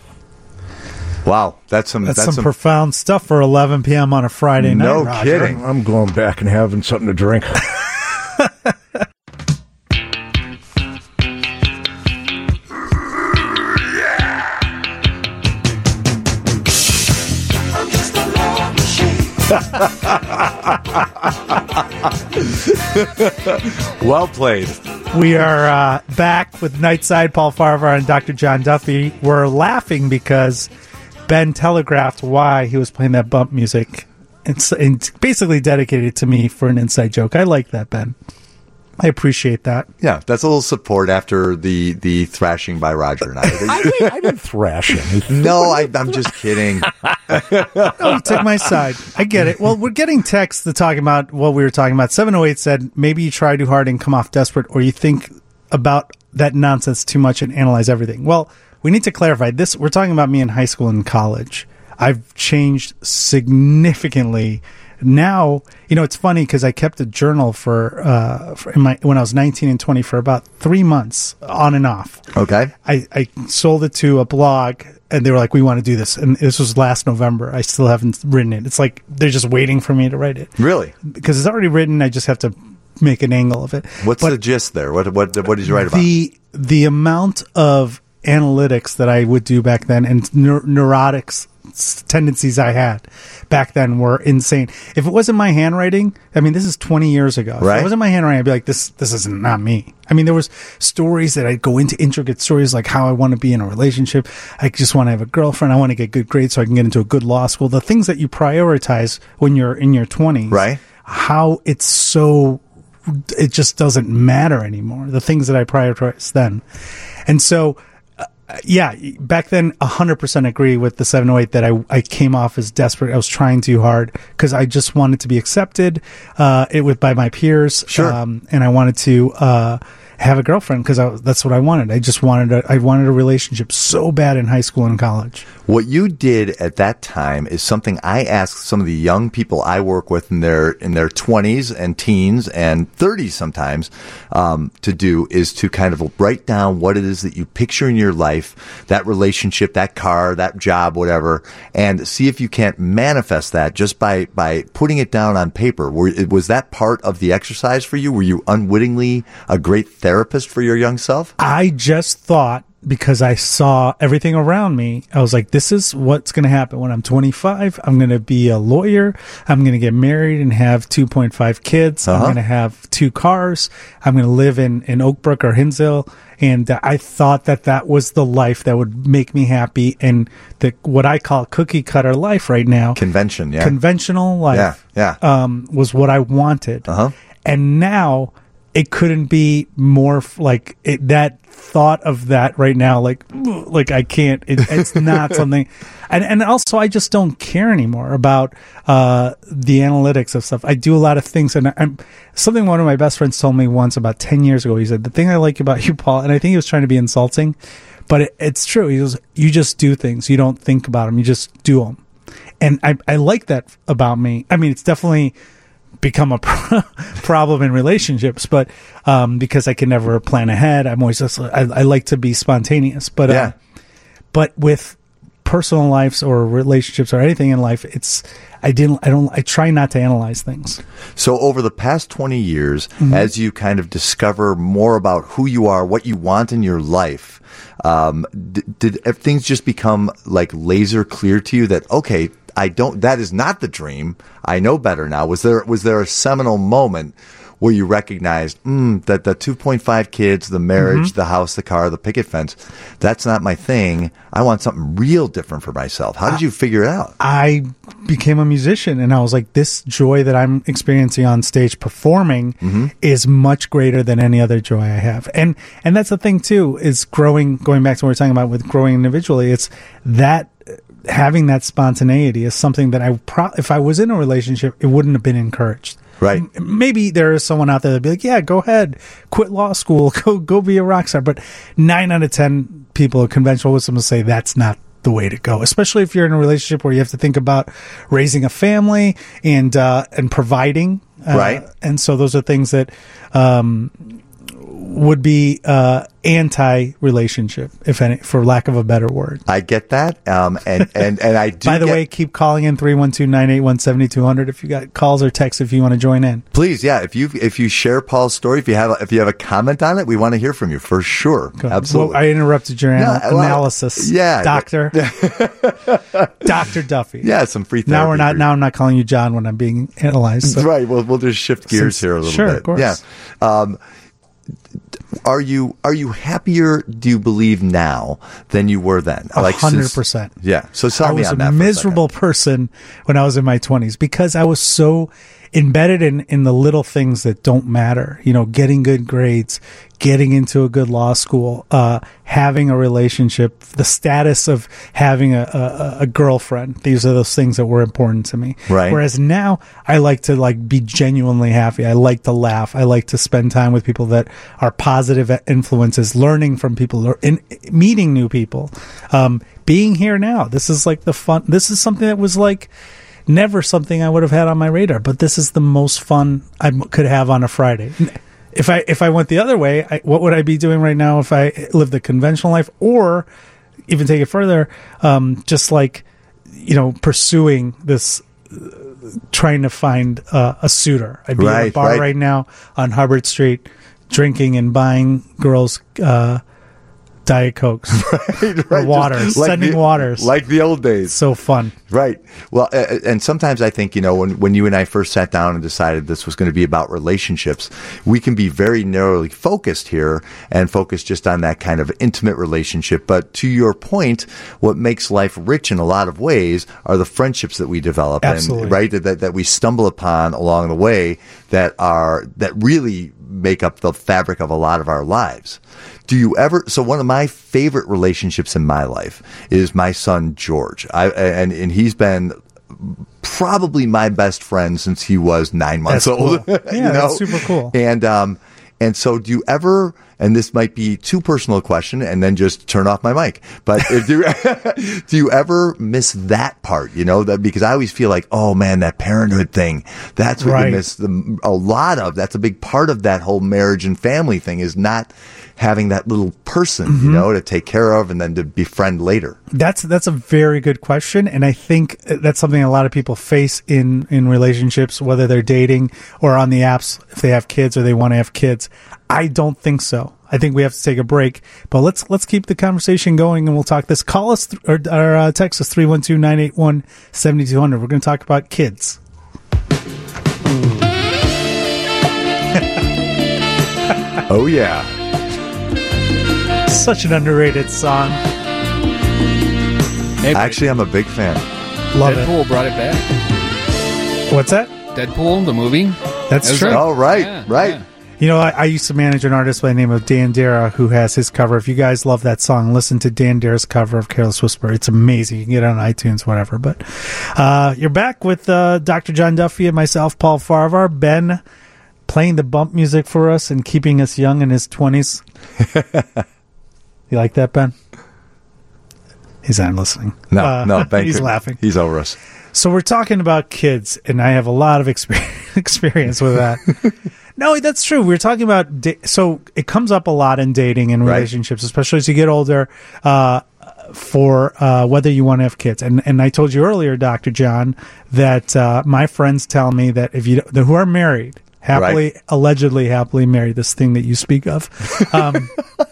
Wow. That's some, That's, that's some, some, profound stuff for eleven p.m. on a Friday night. No Roger. kidding. I'm going back and having something to drink. I'm just a love machine. well played. We are uh, back with Nightside, Paul Farvar and Doctor John Duffy. We're laughing because Ben telegraphed why he was playing that bump music and, s- and basically dedicated it to me for an inside joke. I like that, Ben. I appreciate that. Yeah, that's a little support after the, the thrashing by Roger and I. I didn't, I didn't thrash anything. no, I, I'm just kidding. Oh, you took my side. I get it. Well, we're getting texts to talk about what we were talking about. seven oh eight said, maybe you try too hard and come off desperate, or you think about that nonsense too much and analyze everything. Well, we need to clarify this. We're talking about me in high school and college. I've changed significantly. Now, you know, it's funny because I kept a journal for, uh, for in my, when I was nineteen and twenty for about three months on and off. Okay. I, I sold it to a blog and they were like, we want to do this. And this was last November. I still haven't written it. It's like they're just waiting for me to write it Really? because it's already written. I just have to make an angle of it. What's But the gist there? What, what, what did you write about? the, the amount of analytics that I would do back then and neur- neurotics s- tendencies I had back then were insane. If it wasn't my handwriting, I mean, this is twenty years ago. If Right. it wasn't my handwriting, I'd be like, this, this is not me. I mean, there was stories that I'd go into intricate stories like how I want to be in a relationship. I just want to have a girlfriend. I want to get good grades so I can get into a good law school. The things that you prioritize when you're in your twenties. Right. How it's so, it just doesn't matter anymore. The things that I prioritized then. And so, yeah, back then, one hundred percent agree with the seven oh eight that I, I came off as desperate. I was trying too hard because I just wanted to be accepted uh, it with by my peers. Sure. Um, and I wanted to uh, have a girlfriend because that's what I wanted. I just wanted a, I wanted a relationship so bad in high school and college. What you did at that time is something I ask some of the young people I work with in their in their twenties and teens and thirties sometimes um, to do is to kind of write down what it is that you picture in your life, that relationship, that car, that job, whatever, and see if you can't manifest that just by by putting it down on paper. Were, was that part of the exercise for you? Were you unwittingly a great therapist for your young self? I just thought because I saw everything around me. I was like, this is what's going to happen when I'm twenty-five. I'm going to be a lawyer. I'm going to get married and have two point five kids. Uh-huh. I'm going to have two cars. I'm going to live in, in Oak Brook or Hinsdale. And uh, I thought that that was the life that would make me happy. And the, what I call cookie cutter life right now, Convention, yeah. conventional life, Yeah, yeah. um, was what I wanted. Uh-huh. And now it couldn't be more f- like it, that thought of that right now. Like, like I can't, it, it's not something. And, and also I just don't care anymore about, uh, the analytics of stuff. I do a lot of things, and I'm something one of my best friends told me once about ten years ago. He said, the thing I like about you, Paul, and I think he was trying to be insulting, but it, it's true. He goes, you just do things. You don't think about them. You just do them. And I, I like that about me. I mean, it's definitely become a pro- problem in relationships, but um, because I can never plan ahead, I'm always just, I, I like to be spontaneous. But Yeah. uh, but with personal lives or relationships or anything in life, it's I didn't I don't I try not to analyze things. So over the past twenty years, Mm-hmm. as you kind of discover more about who you are, what you want in your life, um, d- did have things just become like laser clear to you that, okay, I don't, that is not the dream. I know better now. Was there, was there a seminal moment where you recognized mm, that the two point five kids, the marriage, Mm-hmm. the house, the car, the picket fence, that's not my thing. I want something real different for myself. How did you figure it out? I became a musician, and I was like, this joy that I'm experiencing on stage performing Mm-hmm. is much greater than any other joy I have. And and that's the thing too, is growing, going back to what we we're talking about with growing individually, it's that having that spontaneity is something that I pro- if I was in a relationship, it wouldn't have been encouraged. Right. M- Maybe there is someone out there that'd be like, yeah, go ahead, quit law school, go go be a rock star. But nine out of ten people of conventional wisdom will say that's not the way to go, especially if you're in a relationship where you have to think about raising a family and uh, and providing. Uh, Right. And so those are things that um, would be uh, anti-relationship, if any, for lack of a better word. I get that. Um, and, and, and I do By the get- way, keep calling in three one two, nine eight one, seven two zero zero if you got calls or texts if you want to join in. Please, yeah. If you if you share Paul's story, if you have a, if you have a comment on it, we want to hear from you for sure. Go. Absolutely. Well, I interrupted your Yeah, anal- well, analysis. yeah. Doctor. Doctor Duffy. yeah, some free therapy. Now we're not. for you. Now I'm not calling you John when I'm being analyzed. so- Right. We'll we'll just shift gears Since- here a little sure, bit. of course. Yeah. Um, are you are you happier? Do you believe now than you were then? A hundred since- percent. Yeah. So tell I me was on a that. for a miserable person when I was in my twenties because I was so embedded in, in the little things that don't matter. You know, getting good grades, getting into a good law school, uh, having a relationship, the status of having a, a, a girlfriend. These are those things that were important to me. Right. Whereas now I like to like be genuinely happy. I like to laugh. I like to spend time with people that are positive influences, learning from people, or in, meeting new people. Um, being here now, this is like the fun. This is something that was like never something I would have had on my radar, but this is the most fun I m- could have on a Friday. If I if I went the other way, I, what would I be doing right now if I lived the conventional life, or even take it further, um, just like you know, pursuing this, uh, trying to find uh, a suitor. I'd be at a Right, bar right. right now on Hubbard Street, drinking and buying girls uh, Diet Cokes, Right, or waters, just like sending the- waters. like the old days. So fun. Right. Well, uh, and sometimes I think, you know, when, when you and I first sat down and decided this was going to be about relationships, we can be very narrowly focused here and focus just on that kind of intimate relationship. But to your point, what makes life rich in a lot of ways are the friendships that we develop Absolutely. and right that, that we stumble upon along the way that are, that really make up the fabric of a lot of our lives. Do you ever? So one of my favorite relationships in my life is my son George. I and and he's been probably my best friend since he was nine months That's old. cool. you Yeah, know? that's super cool. And um and so do you ever? And this might be too personal a question, and then just turn off my mic. But if do do you ever miss that part? You know that because I always feel like, oh man, that parenthood thing. That's what Right. you miss the, a lot of. That's a big part of that whole marriage and family thing is not having that little person, Mm-hmm. you know, to take care of and then to befriend later. That's that's a very good question, and I think that's something a lot of people face in in relationships, whether they're dating or on the apps if they have kids or they want to have kids. I don't think so. I think we have to take a break, but let's let's keep the conversation going, and we'll talk this. Call us th- or, or uh, text us three one two, nine eight one, seven two zero zero. We're going to talk about kids. Oh, yeah. Such an underrated song. Hey, Actually, I'm a big fan. Love Deadpool brought it back. it. What's that? Deadpool, the movie. That's That's true. right. Oh, right, Yeah, right. yeah. You know, I, I used to manage an artist by the name of Dan Dara who has his cover. If you guys love that song, listen to Dan Dara's cover of Careless Whisper. It's amazing. You can get it on iTunes, whatever. But uh, you're back with uh, Doctor John Duffy and myself, Paul Farvar. Ben playing the bump music for us and keeping us young in his twenties. You like that, Ben? He's not listening. No, Uh, no, Ben he's couldn't. laughing. He's over us. So we're talking about kids, and I have a lot of experience experience with that. No, that's true. We're talking about da- so it comes up a lot in dating and Right. relationships, especially as you get older. Uh, for uh, whether you want to have kids, and and I told you earlier, Doctor John, that uh, my friends tell me that if you that who are married, happily, Right. allegedly happily married, this thing that you speak of, um,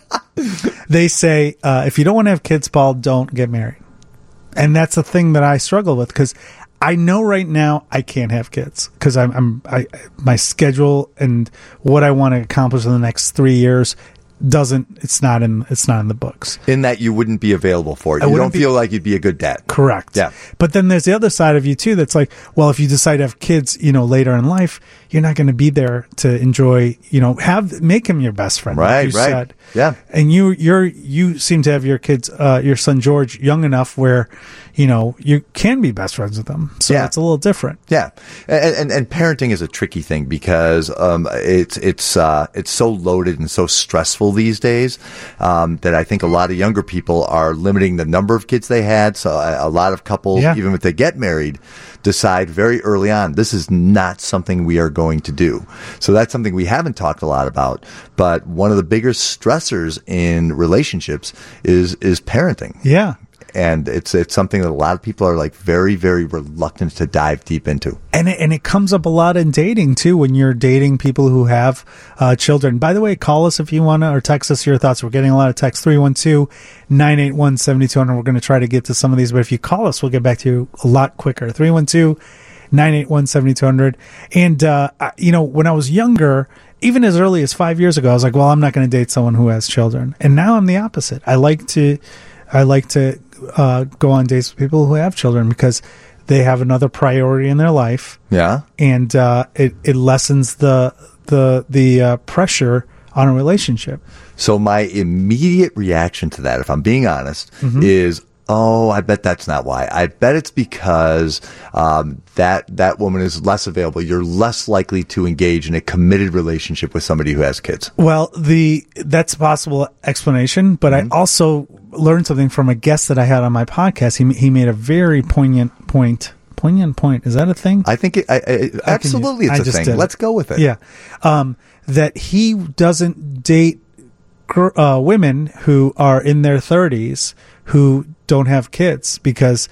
they say uh, if you don't want to have kids, Paul, don't get married. And that's the thing that I struggle with, because I know right now I can't have kids because I'm, I'm I, my schedule and what I want to accomplish in the next three years doesn't it's not in it's not in the books. In that you wouldn't be available for it. I You wouldn't don't be- feel like you'd be a good dad. Correct. Yeah. But then there's the other side of you too that's like, well, if you decide to have kids, you know, later in life, you're not going to be there to enjoy, you know, have make him your best friend. like Right, you right. said. Yeah. And you you're you seem to have your kids uh your son George young enough where, you know, you can be best friends with them. So Yeah. it's a little different. Yeah, and, and and parenting is a tricky thing because um, it's it's uh, it's so loaded and so stressful these days um, that I think a lot of younger people are limiting the number of kids they had. So a, a lot of couples, Yeah. even if they get married, decide very early on this is not something we are going to do. So that's something we haven't talked a lot about. But one of the biggest stressors in relationships is is parenting. Yeah. And it's it's something that a lot of people are like very, very reluctant to dive deep into. And it, and it comes up a lot in dating too when you're dating people who have uh, children. By the way, call us if you want to, or text us your thoughts. We're getting a lot of texts, three one two, nine eight one, seven two zero zero. We're going to try to get to some of these, but if you call us, we'll get back to you a lot quicker. three one two, nine eight one, seven two zero zero. And, uh, I- you know, when I was younger, even as early as five years ago, I was like, well, I'm not going to date someone who has children. And now I'm the opposite. I like to, I like to uh, go on dates with people who have children because they have another priority in their life. Yeah. And uh, it it lessens the the the uh, pressure on a relationship. So my immediate reaction to that, if I'm being honest, Mm-hmm. is, oh, I bet that's not why. I bet it's because um, that that woman is less available. You're less likely to engage in a committed relationship with somebody who has kids. Well, the that's a possible explanation, but I also learned something from a guest that I had on my podcast. He he made a very poignant point. Poignant point, is that a thing? I think it, I, I, absolutely I it's a just thing. did it. Let's go with it. Yeah, um, that he doesn't date gr- uh, women who are in their thirties who don't have kids because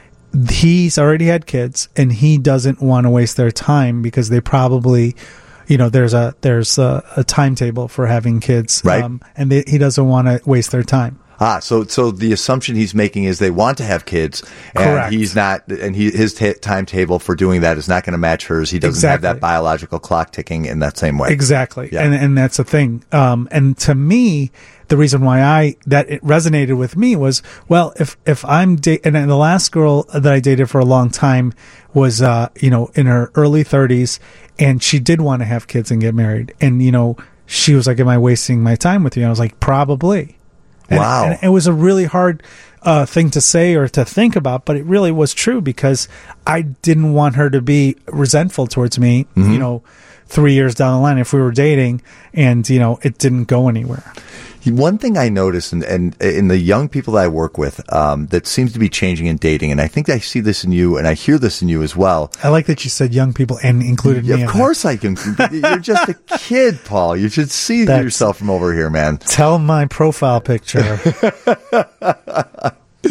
he's already had kids and he doesn't want to waste their time because they probably, you know, there's a there's a, a timetable for having kids, Right. and they, he doesn't want to waste their time. Ah, so so the assumption he's making is they want to have kids, and Correct. he's not, and he his ta timetable for doing that is not going to match hers. He doesn't have Exactly. that biological clock ticking in that same way. Exactly. Yeah. And and that's the thing. Um, and to me, the reason why I, that it resonated with me was, well, if, if I'm da- and then the last girl that I dated for a long time was, uh, you know, in her early thirties and she did want to have kids and get married. And, you know, she was like, am I wasting my time with you? And I was like, probably. And, Wow. and it was a really hard uh, thing to say or to think about, but it really was true because I didn't want her to be resentful towards me, you know, three years down the line if we were dating and, you know, it didn't go anywhere. One thing I notice, and, and in the young people that I work with, um, that seems to be changing in dating, and I think I see this in you, and I hear this in you as well. I like that you said young people and included Yeah, me. of in course I can. You're just a kid, Paul. You should see That's- yourself from over here, man. that. Tell my profile picture.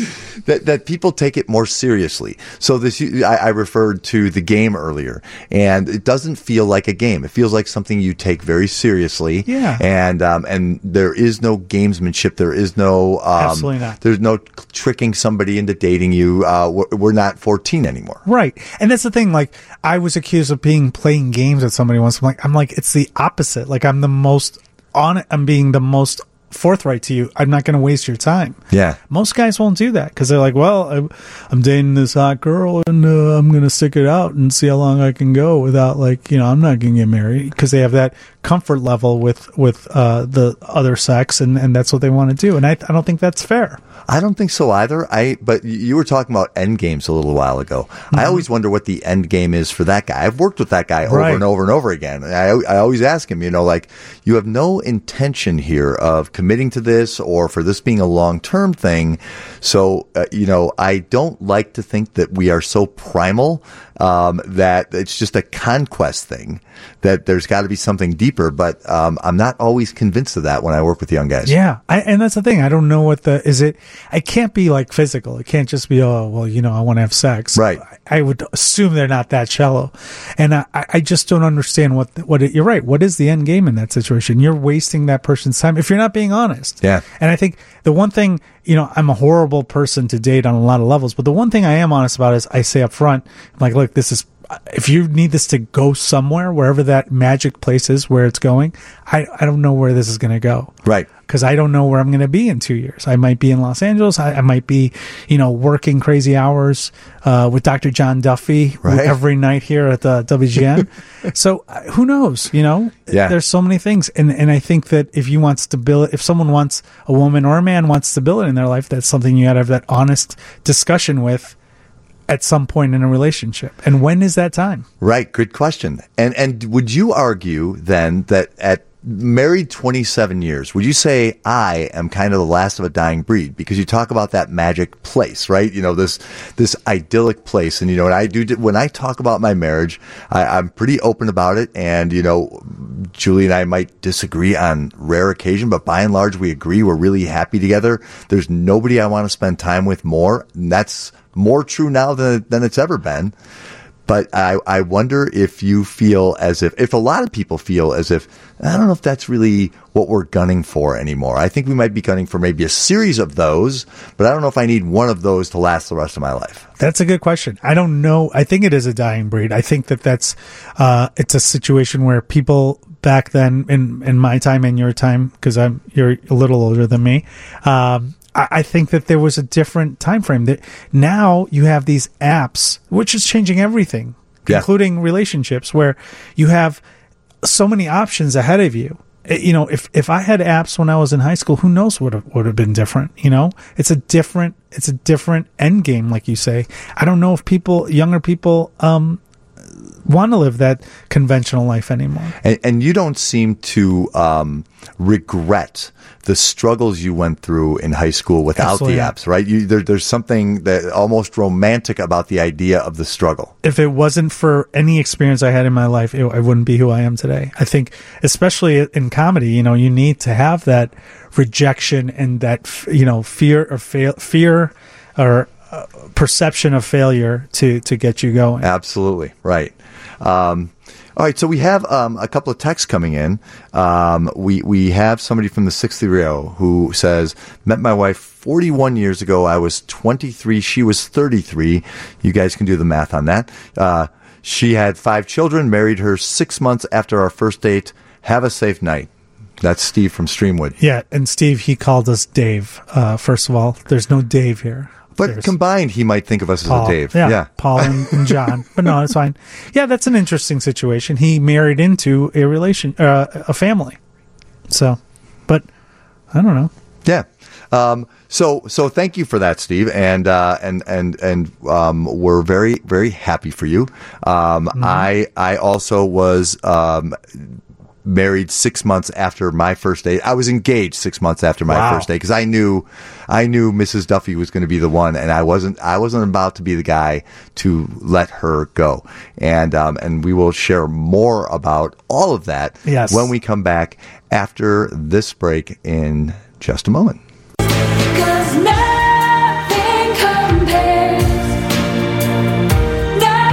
that that people take it more seriously. So this, I, I referred to the game earlier, and it doesn't feel like a game. It feels like something you take very seriously. Yeah. And um, and there is no gamesmanship. There is no um, Absolutely not. There's no tricking somebody into dating you. Uh, we're, we're not fourteen anymore. Right. And that's the thing. Like, I was accused of being playing games with somebody once. I'm like, I'm like, it's the opposite. Like, I'm the most on it. I'm being the most forthright to you. I'm not going to waste your time. Yeah. Most guys won't do that because they're like, well, I'm, I'm dating this hot girl and uh, I'm going to stick it out and see how long I can go without, like, you know, I'm not going to get married, because they have that comfort level with, with uh, the other sex, and, and that's what they want to do. And I, I don't think that's fair. I don't think so either. I but you were talking about end games a little while ago. Mm-hmm. I always wonder what the end game is for that guy. I've worked with that guy over Right. and over and over again. And I I always ask him, you know, like, you have no intention here of committing to this or for this being a long term thing. So uh, you know, I don't like to think that we are so primal um, that it's just a conquest thing. That there's got to be something deeper, but um, I'm not always convinced of that when I work with young guys. Yeah, I, and that's the thing. I don't know what the is. It it can't be like physical. It can't just be, oh, well, you know, I want to have sex. Right. I, I would assume they're not that shallow, and I, I just don't understand what what it, you're right. What is the end game in that situation? You're wasting that person's time if you're not being honest. Yeah. And I think the one thing, you know, I'm a horrible person to date on a lot of levels, but the one thing I am honest about is I say up front, I'm like, look, this is. If you need this to go somewhere, wherever that magic place is where it's going, I, I don't know where this is going to go. Right. Because I don't know where I'm going to be in two years. I might be in Los Angeles. I, I might be, you know, working crazy hours uh, with Doctor John Duffy Right. every night here at the W G N. So uh, who knows? You know, Yeah. there's so many things. And, and I think that if you want stability, if someone wants, a woman or a man wants stability in their life, that's something you got to have that honest discussion with at some point in a relationship. And when is that time? Right. Good question. And and would you argue then that at married twenty-seven years, would you say I am kind of the last of a dying breed? Because you talk about that magic place, right? You know, this this idyllic place. And, you know, and I do, when I talk about my marriage, I, I'm pretty open about it. And, you know, Julie and I might disagree on rare occasion, but by and large, we agree. We're really happy together. There's nobody I want to spend time with more. And that's more true now than than it's ever been. But I, I wonder if you feel as if, if a lot of people feel as if, I don't know if that's really what we're gunning for anymore. I think we might be gunning for maybe a series of those, but I don't know if I need one of those to last the rest of my life. That's a good question. I don't know. I think it is a dying breed. I think that that's, uh, it's a situation where people back then in, in my time and your time, because I'm, you're a little older than me, um, I think that there was a different time frame. That now you have these apps, which is changing everything, Yeah. including relationships, where you have so many options ahead of you. It- you know, if if I had apps when I was in high school, who knows what would would have been different? You know, it's a different it's a different end game, like you say. I don't know if people, younger people, um, want to live that conventional life anymore. And, and you don't seem to um, regret the struggles you went through in high school without Absolutely the not. apps, right? You, there, there's something that almost romantic about the idea of the struggle. If it wasn't for any experience I had in my life, it, I wouldn't be who I am today. I think, especially in comedy, you know, you need to have that rejection and that, f- you know, fear or fail, fear or uh, perception of failure to, to get you going. Absolutely. Right. Um, all right. So we have um, a couple of texts coming in. Um, we, we have somebody from the six three zero who says, met my wife forty-one years ago. I was twenty-three. She was thirty-three. You guys can do the math on that. Uh, she had five children, married her six months after our first date. Have a safe night. That's Steve from Streamwood. Yeah. And Steve, he called us Dave. Uh, first of all, there's no Dave here. But There's combined, he might think of us Paul. as a Dave. Yeah, Yeah. Paul and, and John. But no, it's fine. Yeah, that's an interesting situation. He married into a relation, uh, a family. So, but I don't know. Yeah. Um, so, so thank you for that, Steve. And, uh, and, and, and, um, we're very, very happy for you. Um, Mm-hmm. I, I also was, um, married six months after my first date. I was engaged six months after my Wow. first date because I knew, I knew Missus Duffy was going to be the one, and I wasn't, I wasn't about to be the guy to let her go. And, um, and we will share more about all of that Yes. when we come back after this break in just a moment. 'Cause nothing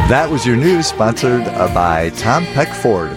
That was your news, sponsored uh, by Tom Peck Ford.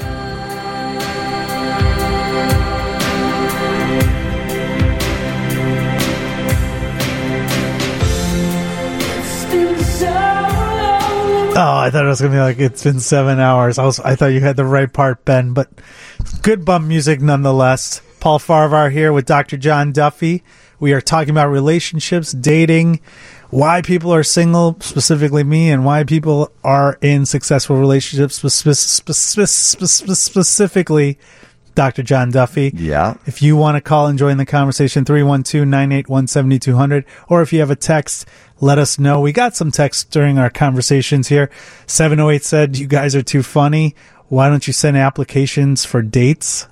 Oh, I thought it was going to be like, it's been seven hours. I was, I thought you had the right part, Ben, but good bum music nonetheless. Paul Farvar here with Doctor John Duffy. We are talking about relationships, dating, why people are single, specifically me, and why people are in successful relationships, spe- spe- spe- spe- specifically Doctor John Duffy. Yeah. If you want to call and join the conversation, three one two, nine eight one, seven two zero zero, or if you have a text, let us know. We got some texts during our conversations here. seven oh eight said, you guys are too funny. Why don't you send applications for dates?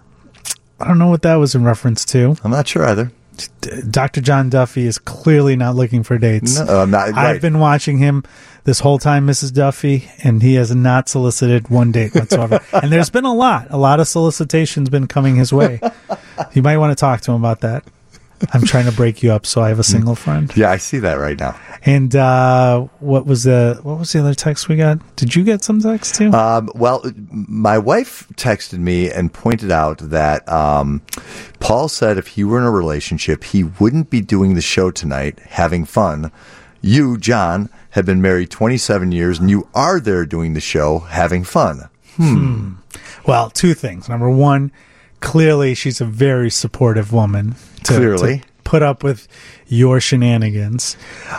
I don't know what that was in reference to. I'm not sure either. Doctor John Duffy is clearly not looking for dates. No, I'm not, right. I've been watching him this whole time, Missus Duffy, and he has not solicited one date whatsoever. And there's been a lot. A lot of solicitations been coming his way. You might want to talk to him about that. I'm trying to break you up so I have a single friend. Yeah, I see that right now. And uh, what was the what was the other text we got? Did you get some text too? Um, well, my wife texted me and pointed out that um, Paul said if he were in a relationship, he wouldn't be doing the show tonight, having fun. You, John, have been married twenty-seven years, and you are there doing the show, having fun. Hmm. hmm. Well, two things. Number one, clearly she's a very supportive woman. To, Clearly. to put up with your shenanigans.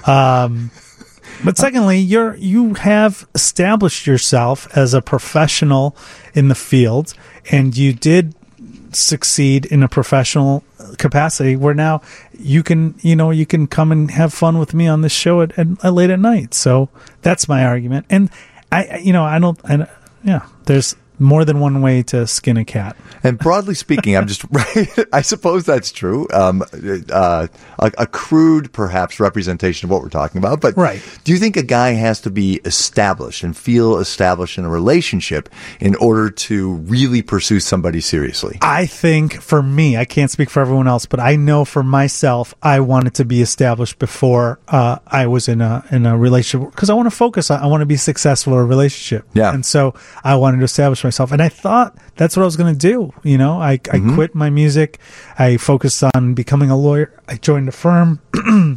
Um, but secondly, you're, you have established yourself as a professional in the field, and you did succeed in a professional capacity where now you can, you know, you can come and have fun with me on this show at, at, at late at night. So that's my argument. And I, you know, I don't, I, yeah, there's more than one way to skin a cat. And broadly speaking, I'm just right. I suppose that's true. Um, uh, a, a crude, perhaps, representation of what we're talking about. But right. Do you think a guy has to be established and feel established in a relationship in order to really pursue somebody seriously? I think for me, I can't speak for everyone else, but I know for myself, I wanted to be established before uh, I was in a in a relationship because I want to focus on. I want to be successful in a relationship. Yeah. And so I wanted to establish myself, and I thought that's what I was going to do. You know, I, I Mm-hmm. quit my music. I focused on becoming a lawyer. I joined a firm, and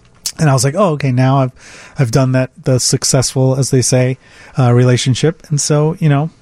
I was like, oh, okay, now I've I've done that, the successful, as they say, uh, relationship. And so, you know,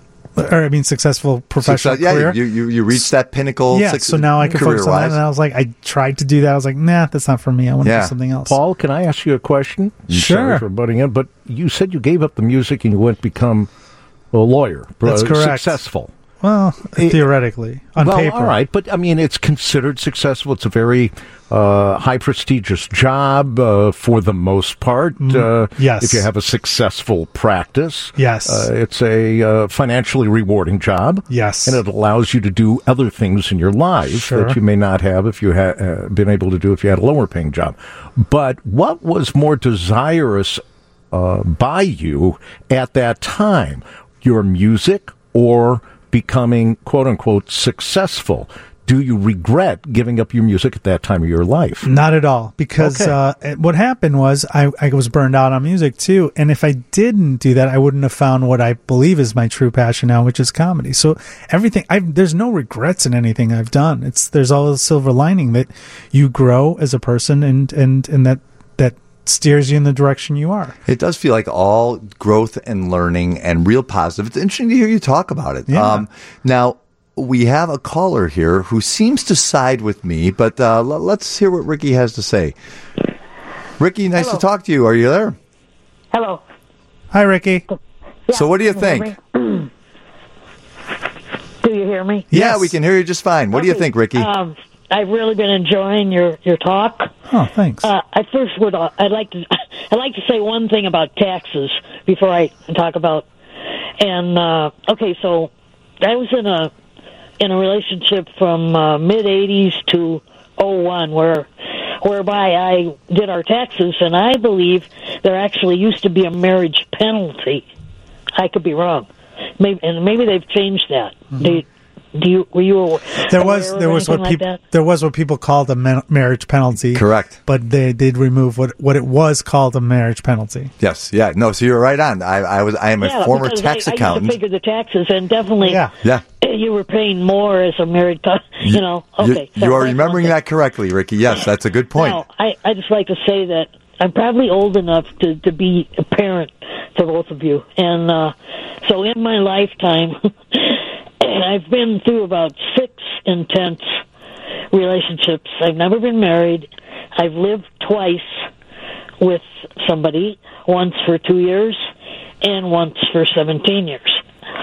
or I mean, successful professional Success, career. Yeah, you, you, you reached that pinnacle. Yeah, six, so now I can focus on that. career-wise. And I was like, I tried to do that. I was like, nah, that's not for me. I want to Yeah. do something else. Paul, can I ask you a question? I'm Sure. Sorry for butting in, but you said you gave up the music and you went become a lawyer. That's uh, correct. Successful. Well, theoretically, on well, paper. all right, but I mean, it's considered successful. It's a very uh, high prestigious job uh, for the most part. Uh, yes. If you have a successful practice, Yes. uh, it's a uh, financially rewarding job. Yes. and it allows you to do other things in your life Sure. that you may not have if you had uh, been able to do if you had a lower paying job. But what was more desirous uh, by you at that time? Your music or becoming, quote unquote, successful? Do you regret giving up your music at that time of your life? Not at all, because Okay. uh, what happened was I, I was burned out on music too, and if I didn't do that, I wouldn't have found what I believe is my true passion now, which is comedy. So everything, I've, there's no regrets in anything I've done. It's there's always a silver lining that you grow as a person, and and and that that steers you in the direction you are. It does feel like all growth and learning and real positive. It's interesting to hear you talk about it. Yeah. Um, now, we have a caller here who seems to side with me, but uh, l- let's hear what Ricky has to say. Ricky, nice Hello. to talk to you. Are you there? Hello. Hi, Ricky. So what do you Can think? hear me? Do you hear me? Yeah, Yes. we can hear you just fine. What do you Okay, think, Ricky? Um, I've really been enjoying your, your talk. Oh, thanks. Uh, I first would uh, I'd like to I'd like to say one thing about taxes before I talk about. And uh, okay, so I was in a in a relationship from uh, mid eighties to oh one, where whereby I did our taxes, and I believe there actually used to be a marriage penalty. I could be wrong, maybe, and maybe they've changed that. Mm-hmm. They Do you were you aware There was there of was what anything people like that? there was what people called a ma- marriage penalty. Correct. But they did remove what what it was called a marriage penalty. Yes, yeah, no. So you're right on. I, I was, I am Yeah, a former because tax I, accountant. I used to figure the taxes, and definitely, Yeah. Yeah. you were paying more as a married couple. You know, You- okay. you, so are that's remembering one thing. that correctly, Ricky. Yes, that's a good point. Now, I I just like to say that I'm probably old enough to to be a parent to both of you, and uh, so in my lifetime, I've been through about six intense relationships. I've never been married. I've lived twice with somebody, once for two years and once for seventeen years.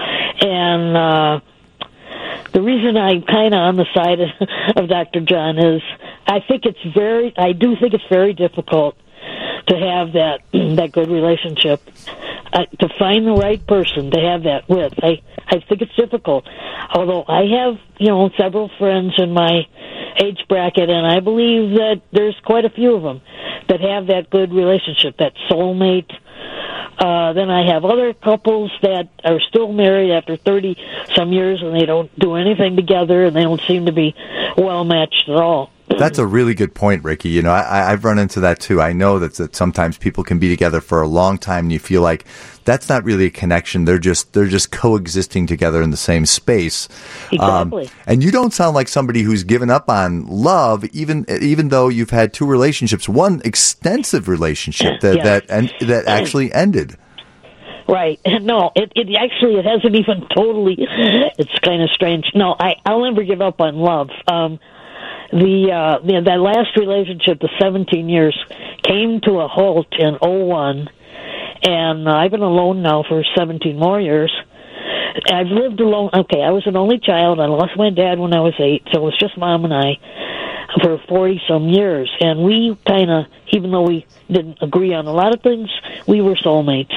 And uh, the reason I'm kind of on the side of, of Doctor John is I think it's very, I do think it's very difficult to have that that good relationship, uh, to find the right person to have that with. I, I think it's difficult. Although I have, you know, several friends in my age bracket, and I believe that there's quite a few of them that have that good relationship, that soulmate. Uh, then I have other couples that are still married after thirty some years, and they don't do anything together, and they don't seem to be well matched at all. That's a really good point, Ricky. You know, I, I've run into that too. I know that, that sometimes people can be together for a long time, and you feel like that's not really a connection. They're just they're just coexisting together in the same space. Exactly. Um, and you don't sound like somebody who's given up on love, even even though you've had two relationships, one extensive relationship that Yeah. that and that actually ended. Right. No, it, it actually, it hasn't even totally, it's kind of strange. No, I, I'll never give up on love. Um, the, uh, the, that last relationship, the seventeen years, came to a halt in oh one, and uh, I've been alone now for seventeen more years. I've lived alone. Okay, I was an only child. I lost my dad when I was eight, so it was just Mom and I for forty-some years. And we kind of, even though we didn't agree on a lot of things, we were soulmates.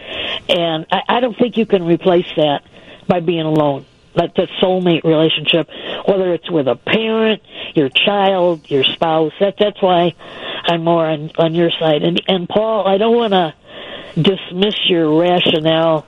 And I, I don't think you can replace that by being alone. That, that soulmate relationship, whether it's with a parent, your child, your spouse. That that's why I'm more on, on your side. And and Paul, I don't want to dismiss your rationale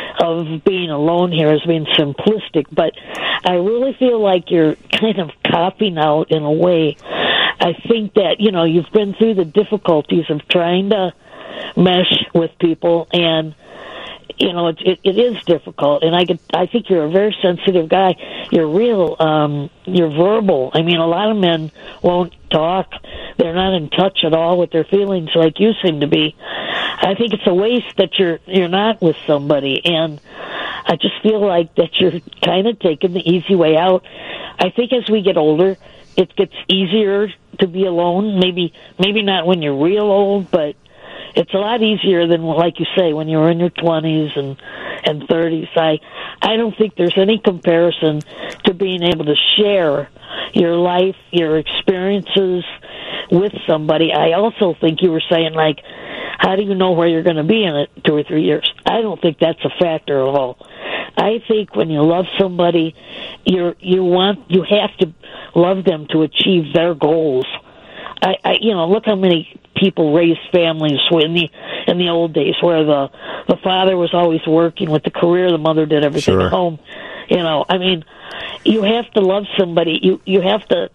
of being alone here as being simplistic, but I really feel like you're kind of copping out in a way. I think that, you know, you've been through the difficulties of trying to mesh with people, and you know, it, it, it is difficult, and I could, I think you're a very sensitive guy. You're real, um, you're verbal. I mean, a lot of men won't talk. They're not in touch at all with their feelings like you seem to be. I think it's a waste that you're, you're not with somebody, and I just feel like that you're kind of taking the easy way out. I think as we get older, it gets easier to be alone. Maybe, maybe not when you're real old, but it's a lot easier than, like you say, when you were in your twenties and, and thirties. I, I don't think there's any comparison to being able to share your life, your experiences with somebody. I also think you were saying, like, how do you know where you're going to be in it two or three years? I don't think that's a factor at all. I think when you love somebody, you're, you want, you have to love them to achieve their goals. I, I, you know, look how many people raised families in the in the old days, where the the father was always working with the career, the mother did everything Sure. at home. You know, I mean, you have to love somebody. You you have to,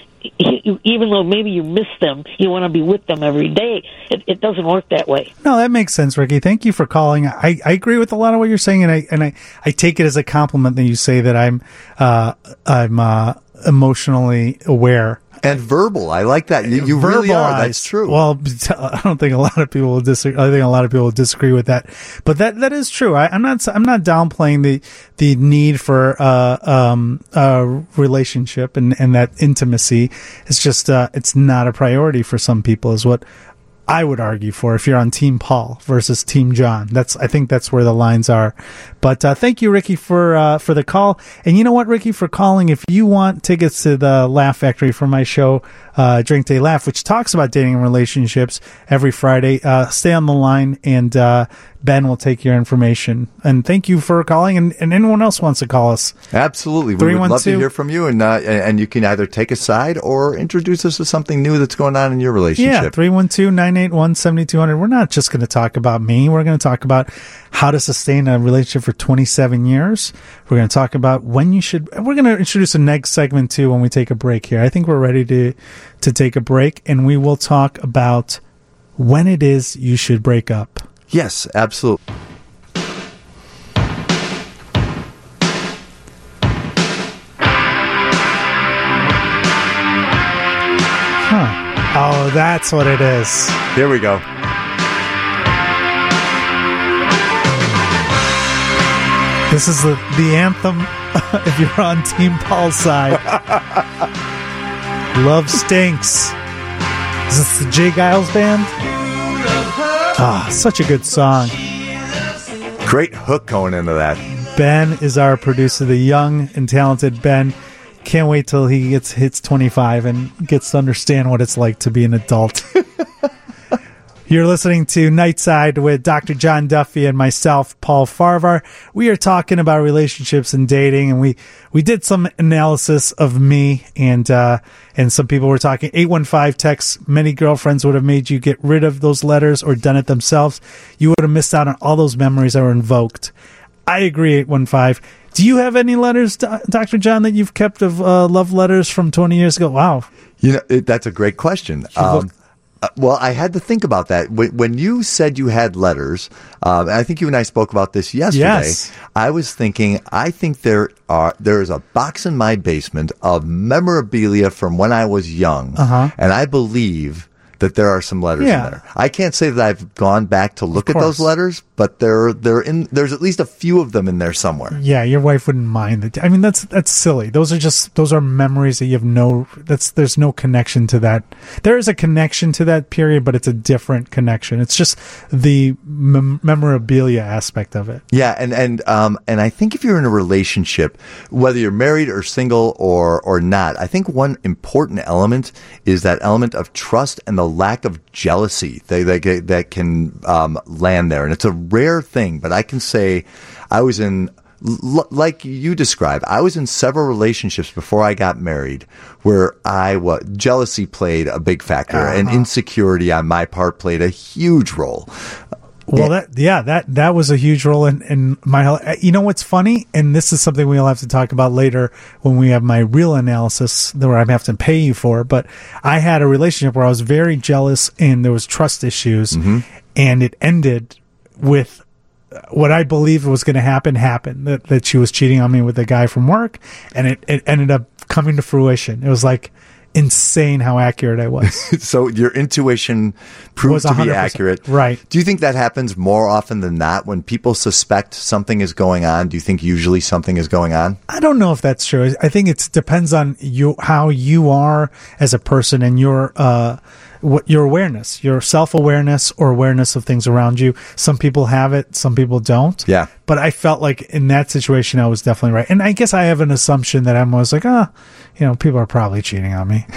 you, even though maybe you miss them, you want to be with them every day. It, it doesn't work that way. No, that makes sense, Ricky. Thank you for calling. I, I agree with a lot of what you're saying, and I and I, I take it as a compliment that you say that I'm uh, I'm uh, emotionally aware. And verbal. I like that. You, you really are. That's Verbalized. true. Well, I don't think a lot of people will disagree. I think a lot of people will disagree with that, but that that is true. I, I'm not I'm not downplaying the the need for uh um a relationship and and that intimacy. It's just uh it's not a priority for some people, is what I would argue for, if you're on Team Paul versus Team John. That's, I think that's where the lines are. But uh, thank you, Ricky, for uh, for the call. And you know what, Ricky, for calling. If you want tickets to the Laugh Factory for my show, uh, Drink Day Laugh, which talks about dating and relationships every Friday, uh, stay on the line, and uh, Ben will take your information. And thank you for calling. And, and anyone else wants to call us, Absolutely. We would love to hear from you, and uh, and you can either take a side or introduce us to something new that's going on in your relationship. Yeah, three one two, nine eight one, seven two zero zero. We're not just going to talk about me. We're going to talk about how to sustain a relationship for for twenty-seven years. We're going to talk about when you should. We're going to introduce a next segment too when we take a break here. I think we're ready to to take a break, and we will talk about when it is you should break up. Yes, absolutely. Huh. Oh, that's what it is. Here we go. This is the, the anthem if you're on Team Paul's side. Love Stinks. Is this the Jay Giles Band? Ah, such a good song. Great hook going into that. Ben is our producer, the young and talented Ben. Can't wait till he gets hits twenty-five and gets to understand what it's like to be an adult. You're listening to Nightside with Doctor John Duffy and myself, Paul Farvar. We are talking about relationships and dating, and we, we did some analysis of me, and uh, and some people were talking. eight one five text, many girlfriends would have made you get rid of those letters or done it themselves. You would have missed out on all those memories that were invoked. I agree, eight one five. Do you have any letters, Doctor John, that you've kept of uh, love letters from twenty years ago? Wow. You know, it, that's a great question. Um, uh, well, I had to think about that. When, when you said you had letters, um, and I think you and I spoke about this yesterday, yes. I was thinking, I think there are there is a box in my basement of memorabilia from when I was young, uh-huh. and I believe that there are some letters Yeah. in there. I can't say that I've gone back to look at course. those letters, but there, they're in. There's at least a few of them in there somewhere. Yeah, your wife wouldn't mind that. I mean, that's that's silly. Those are just those are memories that you have no. That's there's no connection to that. There is a connection to that period, but it's a different connection. It's just the mem- memorabilia aspect of it. Yeah, and and um and I think if you're in a relationship, whether you're married or single or or not, I think one important element is that element of trust and the lack of jealousy that that, that can um, land there, and it's a rare thing. But I can say, I was in, l- like you described, I was in several relationships before I got married where I was jealousy played a big factor, Uh-huh. and insecurity on my part played a huge role. Well, that yeah, that that was a huge role in, in my. You know what's funny, and this is something we'll have to talk about later when we have my real analysis that where I have to pay you for. But I had a relationship where I was very jealous, and there was trust issues, Mm-hmm. and it ended with what I believed was going to happen. Happened that that she was cheating on me with a guy from work, and it it ended up coming to fruition. It was like insane how accurate I was. So your intuition proved Was to one hundred be percent accurate. right. Do you think that happens more often than not when people suspect something is going on? Do you think usually something is going on? I don't know if that's true. I think it depends on you, how you are as a person and your, uh, what your awareness, your self-awareness or awareness of things around you. Some people have it, some people don't. Yeah. But I felt like in that situation, I was definitely right. And I guess I have an assumption that I'm always like, ah, you know, people are probably cheating on me.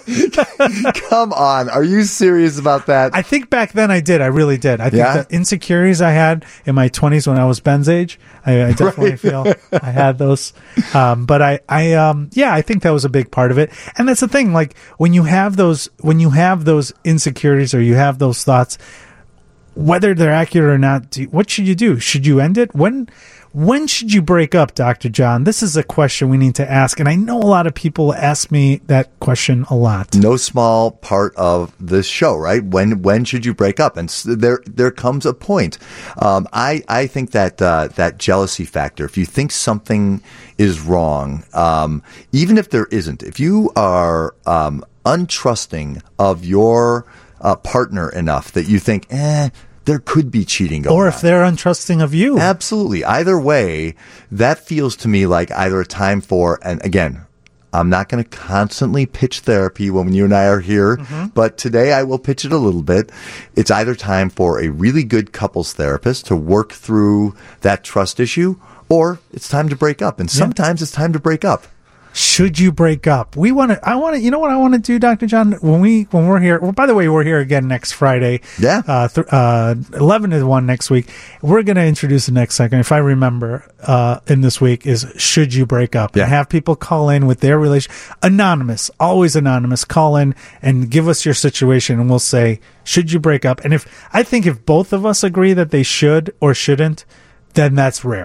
Come on. Are you serious about that? I think back then I did. I really did. I think Yeah? the insecurities I had in my twenties when I was Ben's age, I, I definitely feel I had those. Um, but I, I, um, yeah, I think that was a big part of it. And that's the thing. Like when you have those, when you have those insecurities or you have those thoughts, whether they're accurate or not, do, what should you do? Should you end it? When, when should you break up, Doctor John? This is a question we need to ask. And I know a lot of people ask me that question a lot. No small part of this show, right? When when should you break up? And s- there there comes a point. Um, I I think that uh, that jealousy factor. If you think something is wrong, um, even if there isn't, if you are um, untrusting of your uh, partner enough that you think, eh, there could be cheating going on. Or if they're untrusting of you. Absolutely. Either way, that feels to me like either a time for, and again, I'm not going to constantly pitch therapy when you and I are here, Mm-hmm. but today I will pitch it a little bit. It's either time for a really good couples therapist to work through that trust issue, or it's time to break up. And sometimes it's time to break up. Should you break up? We want to, I want to, you know what I want to do, Doctor John? When we, when we're here, well, by the way, we're here again next Friday. Yeah. Uh, th- uh, eleven to one next week. We're going to introduce the next segment, if I remember, uh, in this week is should you break up? Yeah. And have people call in with their relation, anonymous, always anonymous, call in and give us your situation and we'll say, should you break up? And if, I think if both of us agree that they should or shouldn't, then that's rare.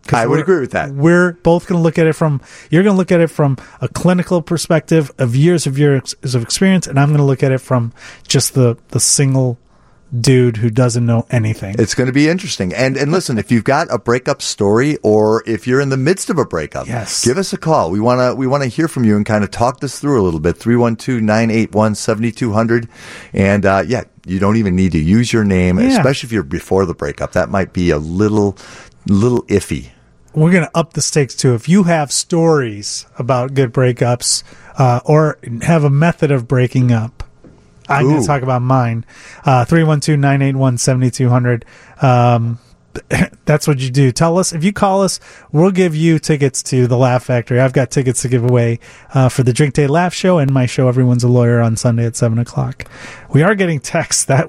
'Cause I would we're- agree with that. We're both going to look at it from, you're going to look at it from a clinical perspective of years of years of experience, and I'm going to look at it from just the, the single dude who doesn't know anything. It's going to be interesting. And and listen, if you've got a breakup story or if you're in the midst of a breakup, Yes. give us a call. We want to we want to hear from you and kind of talk this through a little bit. three one two, nine eight one, seven two zero zero. And uh, yeah, you don't even need to use your name, Yeah. especially if you're before the breakup. That might be a little little iffy. We're going to up the stakes too. If you have stories about good breakups uh, or have a method of breaking up, I'm going Ooh. to talk about mine. Uh, three one two, nine eight one, seven two zero zero. Um, that's what you do. Tell us. If you call us, we'll give you tickets to the Laugh Factory. I've got tickets to give away uh, for the Drink Day Laugh Show and my show, Everyone's a Lawyer, on Sunday at seven o'clock. We are getting texts that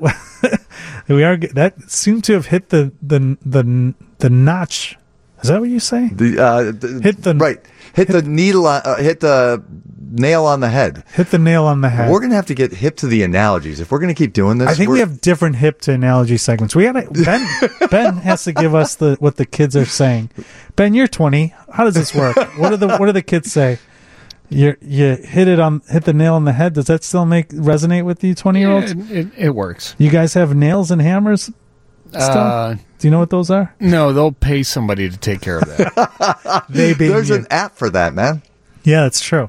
we are that seem to have hit the the the, the notch. Is that what you say? The, uh, the, Hit the- right. Hit, the needle. On, uh, hit the nail on the head. Hit the nail on the head. We're going to have to get hip to the analogies if we're going to keep doing this. I think we're- we have different hip to analogy segments. We gotta Ben. Ben has to give us the what the kids are saying. Ben, you're twenty. How does this work? What are the what do the kids say? You you hit it on hit the nail on the head. Does that still make resonate with you, twenty year Yeah, olds? it, it, it works. You guys have nails and hammers. Still? Uh, Do you know what those are? no, they'll pay somebody to take care of that. They being There's you. an app for that, man. Yeah, that's true.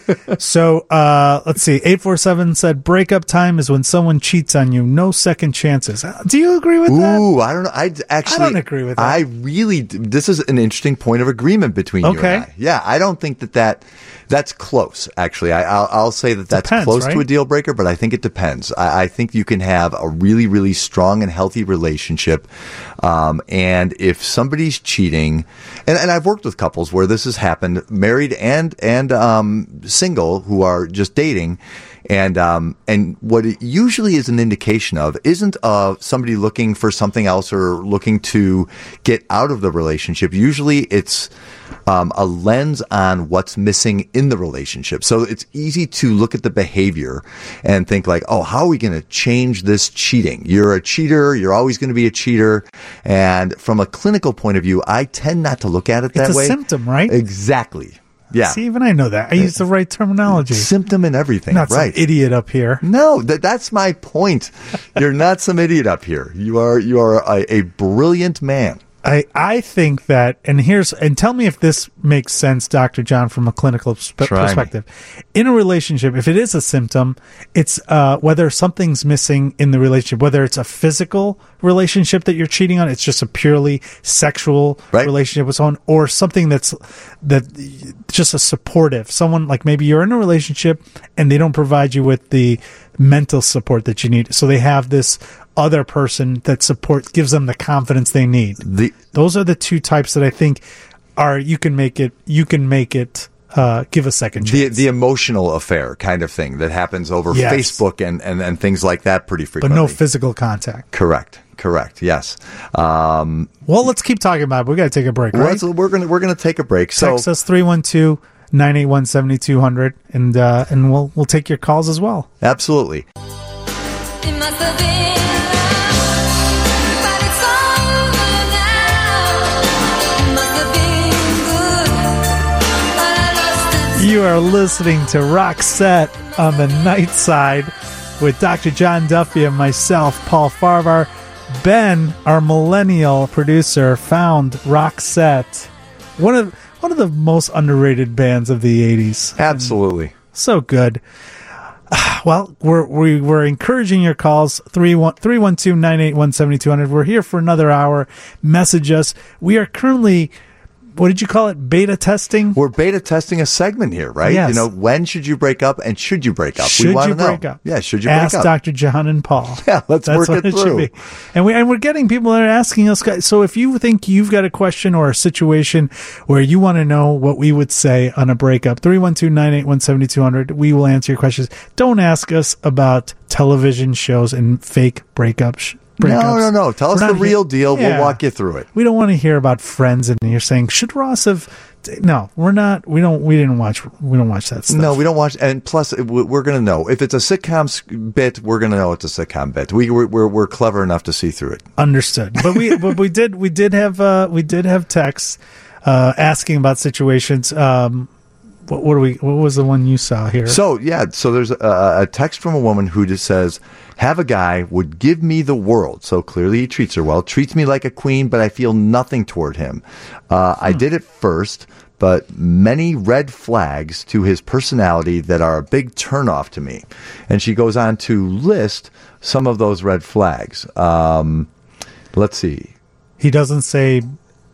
So uh, let's see. eight four seven said breakup time is when someone cheats on you. No second chances. Uh, Do you agree with that? Ooh, I don't know. I actually I don't agree with that. I really. This is an interesting point of agreement between you Okay. and I. Yeah, I don't think that that that's close. Actually, I, I'll, I'll say that that's Depends, close to right? a deal breaker, but I think it depends. I, I think you can have a really, really strong and healthy relationship, um, and if somebody's cheating, and, and I've worked with couples where this has happened, married and and um, single, who are just dating. And um, and what it usually is an indication of isn't uh, somebody looking for something else or looking to get out of the relationship. Usually it's um, a lens on what's missing in the relationship. So it's easy to look at the behavior and think like, oh, how are we going to change this cheating? You're a cheater. You're always going to be a cheater. And from a clinical point of view, I tend not to look at it that It's a way. symptom, right? Exactly. Yeah. See, even I know that. I use the right terminology. Symptom and everything. Not right. some idiot up here. No, that that's my point. You're not some idiot up here. You are you are a, a brilliant man. I, I think that, and here's, and tell me if this makes sense, Doctor John, from a clinical sp- Try me. perspective. In a relationship, if it is a symptom, it's uh, whether something's missing in the relationship, whether it's a physical relationship that you're cheating on, it's just a purely sexual Right. relationship with someone, or something that's that just a supportive, someone like maybe you're in a relationship and they don't provide you with the mental support that you need. So they have this other person that supports, gives them the confidence they need. The Those are the two types that I think are you can make it you can make it uh, give a second the chance. the emotional affair kind of thing that happens over Yes. Facebook and, and, and things like that pretty but frequently. no physical contact. Correct. Correct. Yes. Um, Well, let's keep talking about it. We got to take a break, right? let's- we're gonna we're gonna take a break. So Text us three one two, nine eight one, seven two zero zero and uh, and we'll we'll take your calls as well. absolutely. It must have been love, but it's over now. It must have been good, but I lost it. You are listening to Roxette on the Night Side with Doctor John Duffy and myself, Paul Farvar. Ben, our millennial producer, found Roxette, one of one of the most underrated bands of the eighties. Absolutely. So good. Well, we're we, we're encouraging your calls, three one two, nine eight one, seven two zero zero. We're here for another hour. Message us. We are currently, what did you call it, beta testing? We're beta testing a segment here, right? Yes. You know, when should you break up and should you break up? Should we want you to know. break up? Yeah, should you Ask break up? Doctor John and Paul. Yeah, let's That's work what it through. should be. And we and we're getting people that are asking us. Guys, so if you think you've got a question or a situation where you want to know what we would say on a breakup, three one two, nine eight one, seven two zero zero. We will answer your questions. Don't ask us about television shows and fake breakups. breakups. No, no, no. Tell us We're the not real here- deal. Yeah. We'll walk you through it. We don't want to hear about friends and you're saying, should Ross have no, we're not. We don't. We didn't watch. We don't watch that stuff. No, we don't watch. And plus, it- we- we're going to know if it's a sitcom s- bit. We're going to know it's a sitcom bit. We we're, we're we're clever enough to see through it. Understood. But we but we did we did have uh, we did have texts uh, asking about situations. Um, what, what do we? What was the one you saw here? So yeah, so there's a, a text from a woman who just says, "Have a guy would give me the world." So clearly he treats her well, treats me like a queen, but I feel nothing toward him. Uh, I did it first, but many red flags to his personality that are a big turnoff to me. And she goes on to list some of those red flags. Um, let's see. He doesn't say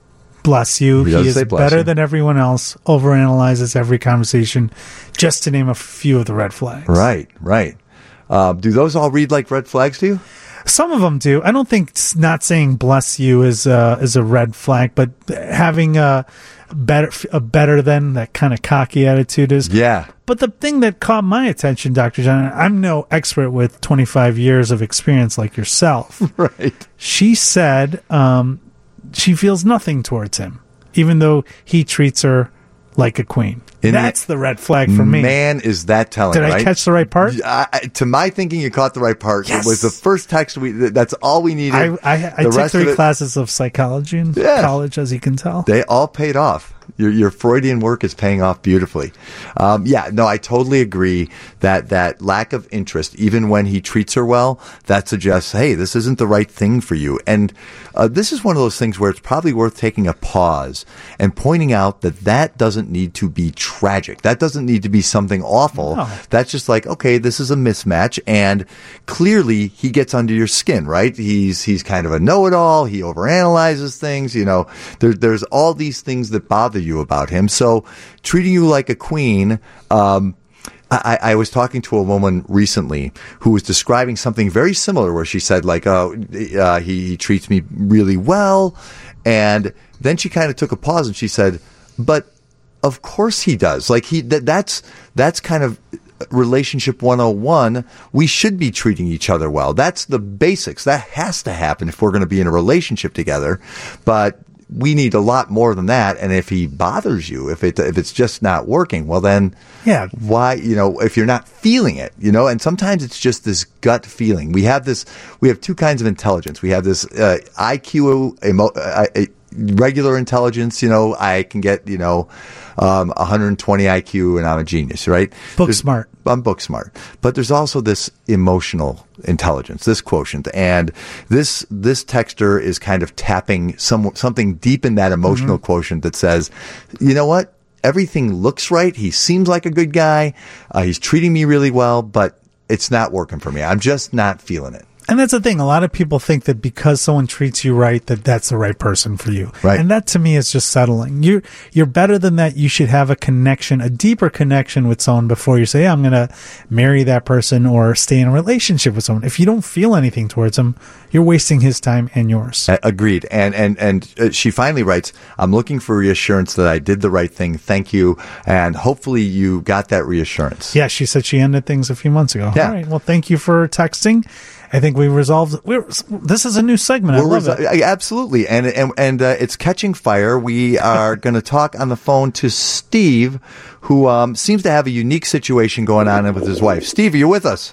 bless you. He He, doesn't is say bless better you. than everyone else, overanalyzes every conversation, just to name a few of the red flags. Right, right. Uh, do those all read like red flags to you? Some of them do. I don't think s- not saying bless you is uh, is a red flag, but having a better a better than that kind of cocky attitude is. Yeah. But the thing that caught my attention, Doctor John, I'm no expert with twenty-five years of experience like yourself. Right. She said um, she feels nothing towards him, even though he treats her like a queen. In That's the red flag for me. Man, is that telling, Did I right? catch the right part? I, I- to my thinking, you caught the right part. Yes. It was the first text we. That's all we needed. I, I, I The took rest of three it- classes of psychology in Yeah. college, as you can tell. They all paid off. Your your Freudian work is paying off beautifully. Um, yeah, no, I totally agree that that lack of interest, even when he treats her well, that suggests, hey, this isn't the right thing for you. And uh, this is one of those things where it's probably worth taking a pause and pointing out that that doesn't need to be tragic. That doesn't need to be something awful. No. That's just like, okay, this is a mismatch, and clearly he gets under your skin, right? He's he's kind of a know-it-all. He overanalyzes things. You know, there, there's all these things that bother you about him. So treating you like a queen. Um, I, I was talking to a woman recently who was describing something very similar, where she said, like, oh, uh, he, he treats me really well, and then she kind of took a pause and she said, but of course he does. Like he, that, that's, that's kind of relationship one oh one. We should be treating each other well. That's the basics. That has to happen if we're going to be in a relationship together. But we need a lot more than that. And if he bothers you, if it, if it's just not working, well then, Yeah. why, you know, if you're not feeling it, you know, and sometimes it's just this gut feeling. We have this, we have two kinds of intelligence. We have this, uh, I Q, emo, uh, uh, regular intelligence, you know, I can get, you know, um, one hundred twenty I Q and I'm a genius, right? Book There's- smart. I'm book smart. But there's also this emotional intelligence, this quotient. And this this texter is kind of tapping some something deep in that emotional Mm-hmm. quotient that says, you know what? Everything looks right. He seems like a good guy. Uh, he's treating me really well, but it's not working for me. I'm just not feeling it. And that's the thing. A lot of people think that because someone treats you right, that that's the right person for you. Right. And that to me is just settling. You're, you're better than that. You should have a connection, a deeper connection with someone before you say, yeah, I'm going to marry that person or stay in a relationship with someone. If you don't feel anything towards them, you're wasting his time and yours. Uh, Agreed. And and and uh, she finally writes, "I'm looking for reassurance that I did the right thing. Thank you, and hopefully you got that reassurance." Yeah, she said she ended things a few months ago. Yeah. All right. Well, thank you for texting. I think we resolved. We're, this is a new segment. I We're love resi- it. uh, Absolutely, and and and uh, it's catching fire. We are going to talk on the phone to Steve, who um, seems to have a unique situation going on with his wife. Steve, are you with us?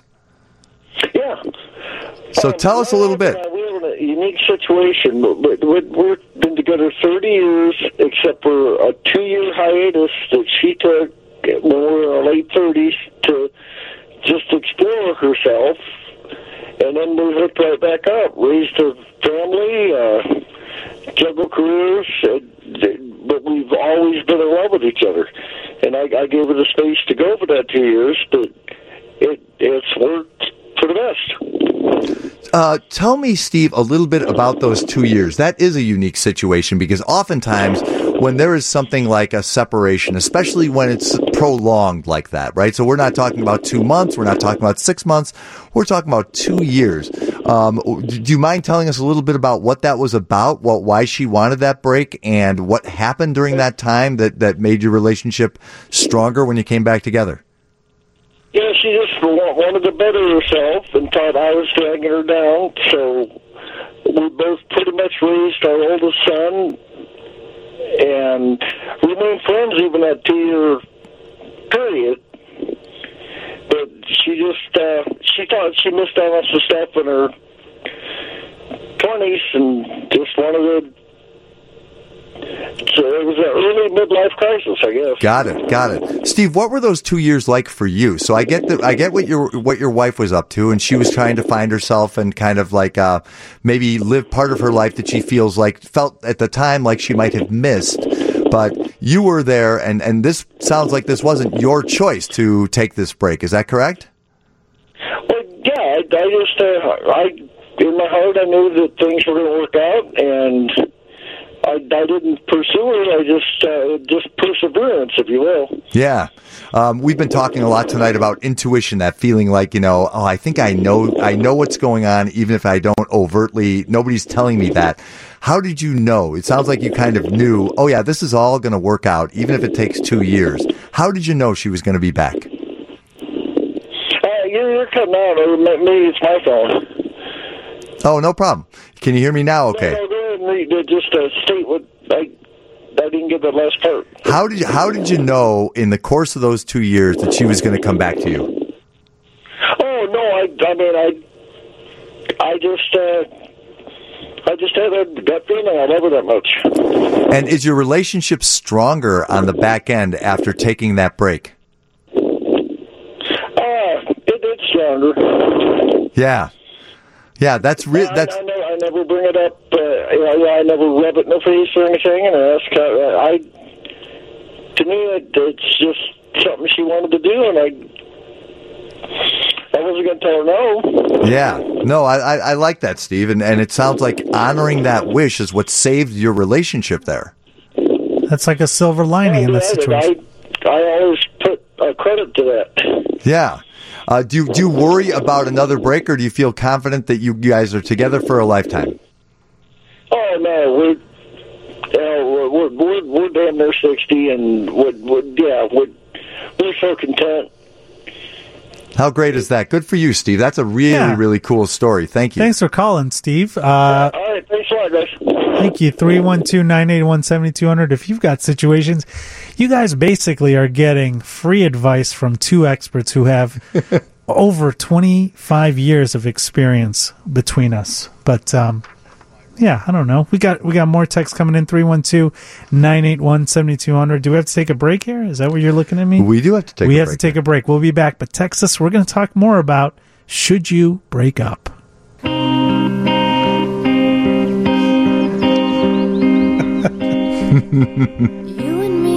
Yeah. So Um, tell us a little bit. uh, we have a unique situation. but- but We've been together thirty years, except for a two-year hiatus that she took when we were in our late thirties to just explore herself. And then we hooked right back up, raised a family, uh, juggled careers, uh, but we've always been in love with each other. And I, I gave her the space to go for that two years, but it it's worked for the best. Uh, tell me, Steve, a little bit about those two years. That is a unique situation because oftentimes when there is something like a separation, especially when it's prolonged like that, right? So we're not talking about two months. We're not talking about six months. We're talking about two years. Um, do you mind telling us a little bit about what that was about, what, why she wanted that break, and what happened during that time that, that made your relationship stronger when you came back together? Yeah, she just wa- wanted to better herself and thought I was dragging her down. So we both pretty much raised our oldest son and remained that two-year period. But she just, uh, she thought she missed out on some stuff in her twenties and just wanted to. So it was an early midlife crisis, I guess. Got it, got it. Steve, what were those two years like for you? So I get the, I get what your what your wife was up to, and she was trying to find herself and kind of like uh, maybe live part of her life that she feels like felt at the time like she might have missed. But you were there, and, and this sounds like this wasn't your choice to take this break. Is that correct? Well, yeah, I, I just, uh, I in my heart, I knew that things were going to work out, and I, I didn't pursue it. I just, uh, just perseverance, if you will. Yeah. Um, we've been talking a lot tonight about intuition, that feeling like, you know, oh, I think I know, I know what's going on, even if I don't overtly, nobody's telling me that. How did you know? It sounds like you kind of knew, oh yeah, this is all going to work out, even if it takes two years. How did you know she was going to be back? Uh, you're, you're cutting out. Or maybe it's my phone. Oh, no problem. Can you hear me now? Okay. No, no, go ahead and just uh, state what I, I didn't get that last part. How did you, how did you know in the course of those two years that she was going to come back to you? Oh no, I, I mean I, I just, uh, I just had a gut feeling I love her that much. And is your relationship stronger on the back end after taking that break? Uh, it, it's stronger. Yeah. Yeah, that's real. I, That's I, never, I never bring it up. Uh, you know, I never rub it in the face or anything, and ask. Uh, I, to me, it, it's just something she wanted to do, and I, I wasn't going to tell her no. yeah. No, I, I, I like that, Steve, and, and it sounds like honoring that wish is what saved your relationship there. That's like a silver lining in this situation. I, I always put uh, credit to that. Yeah. Uh, do you, do you worry about another break, or do you feel confident that you guys are together for a lifetime? Oh no, we're uh, we're, we're we're damn near sixty, and we're, we're yeah we're we're so content. How great is that? Good for you, Steve. That's a really Yeah. really cool story. Thank you. Thanks for calling, Steve. Uh, All right, thanks a lot, guys. Thank you. three one two, nine eight one, seven two zero zero. If you've got situations, you guys basically are getting free advice from two experts who have over twenty-five years of experience between us. But, um, yeah, I don't know. We got we got more texts coming in, three one two, nine eight one, seven two zero zero. Do we have to take a break here? Is that what you're looking at me? We do have to take we a have break to take here. a break. We'll be back. But text us. We're going to talk more about should you break up? You and me,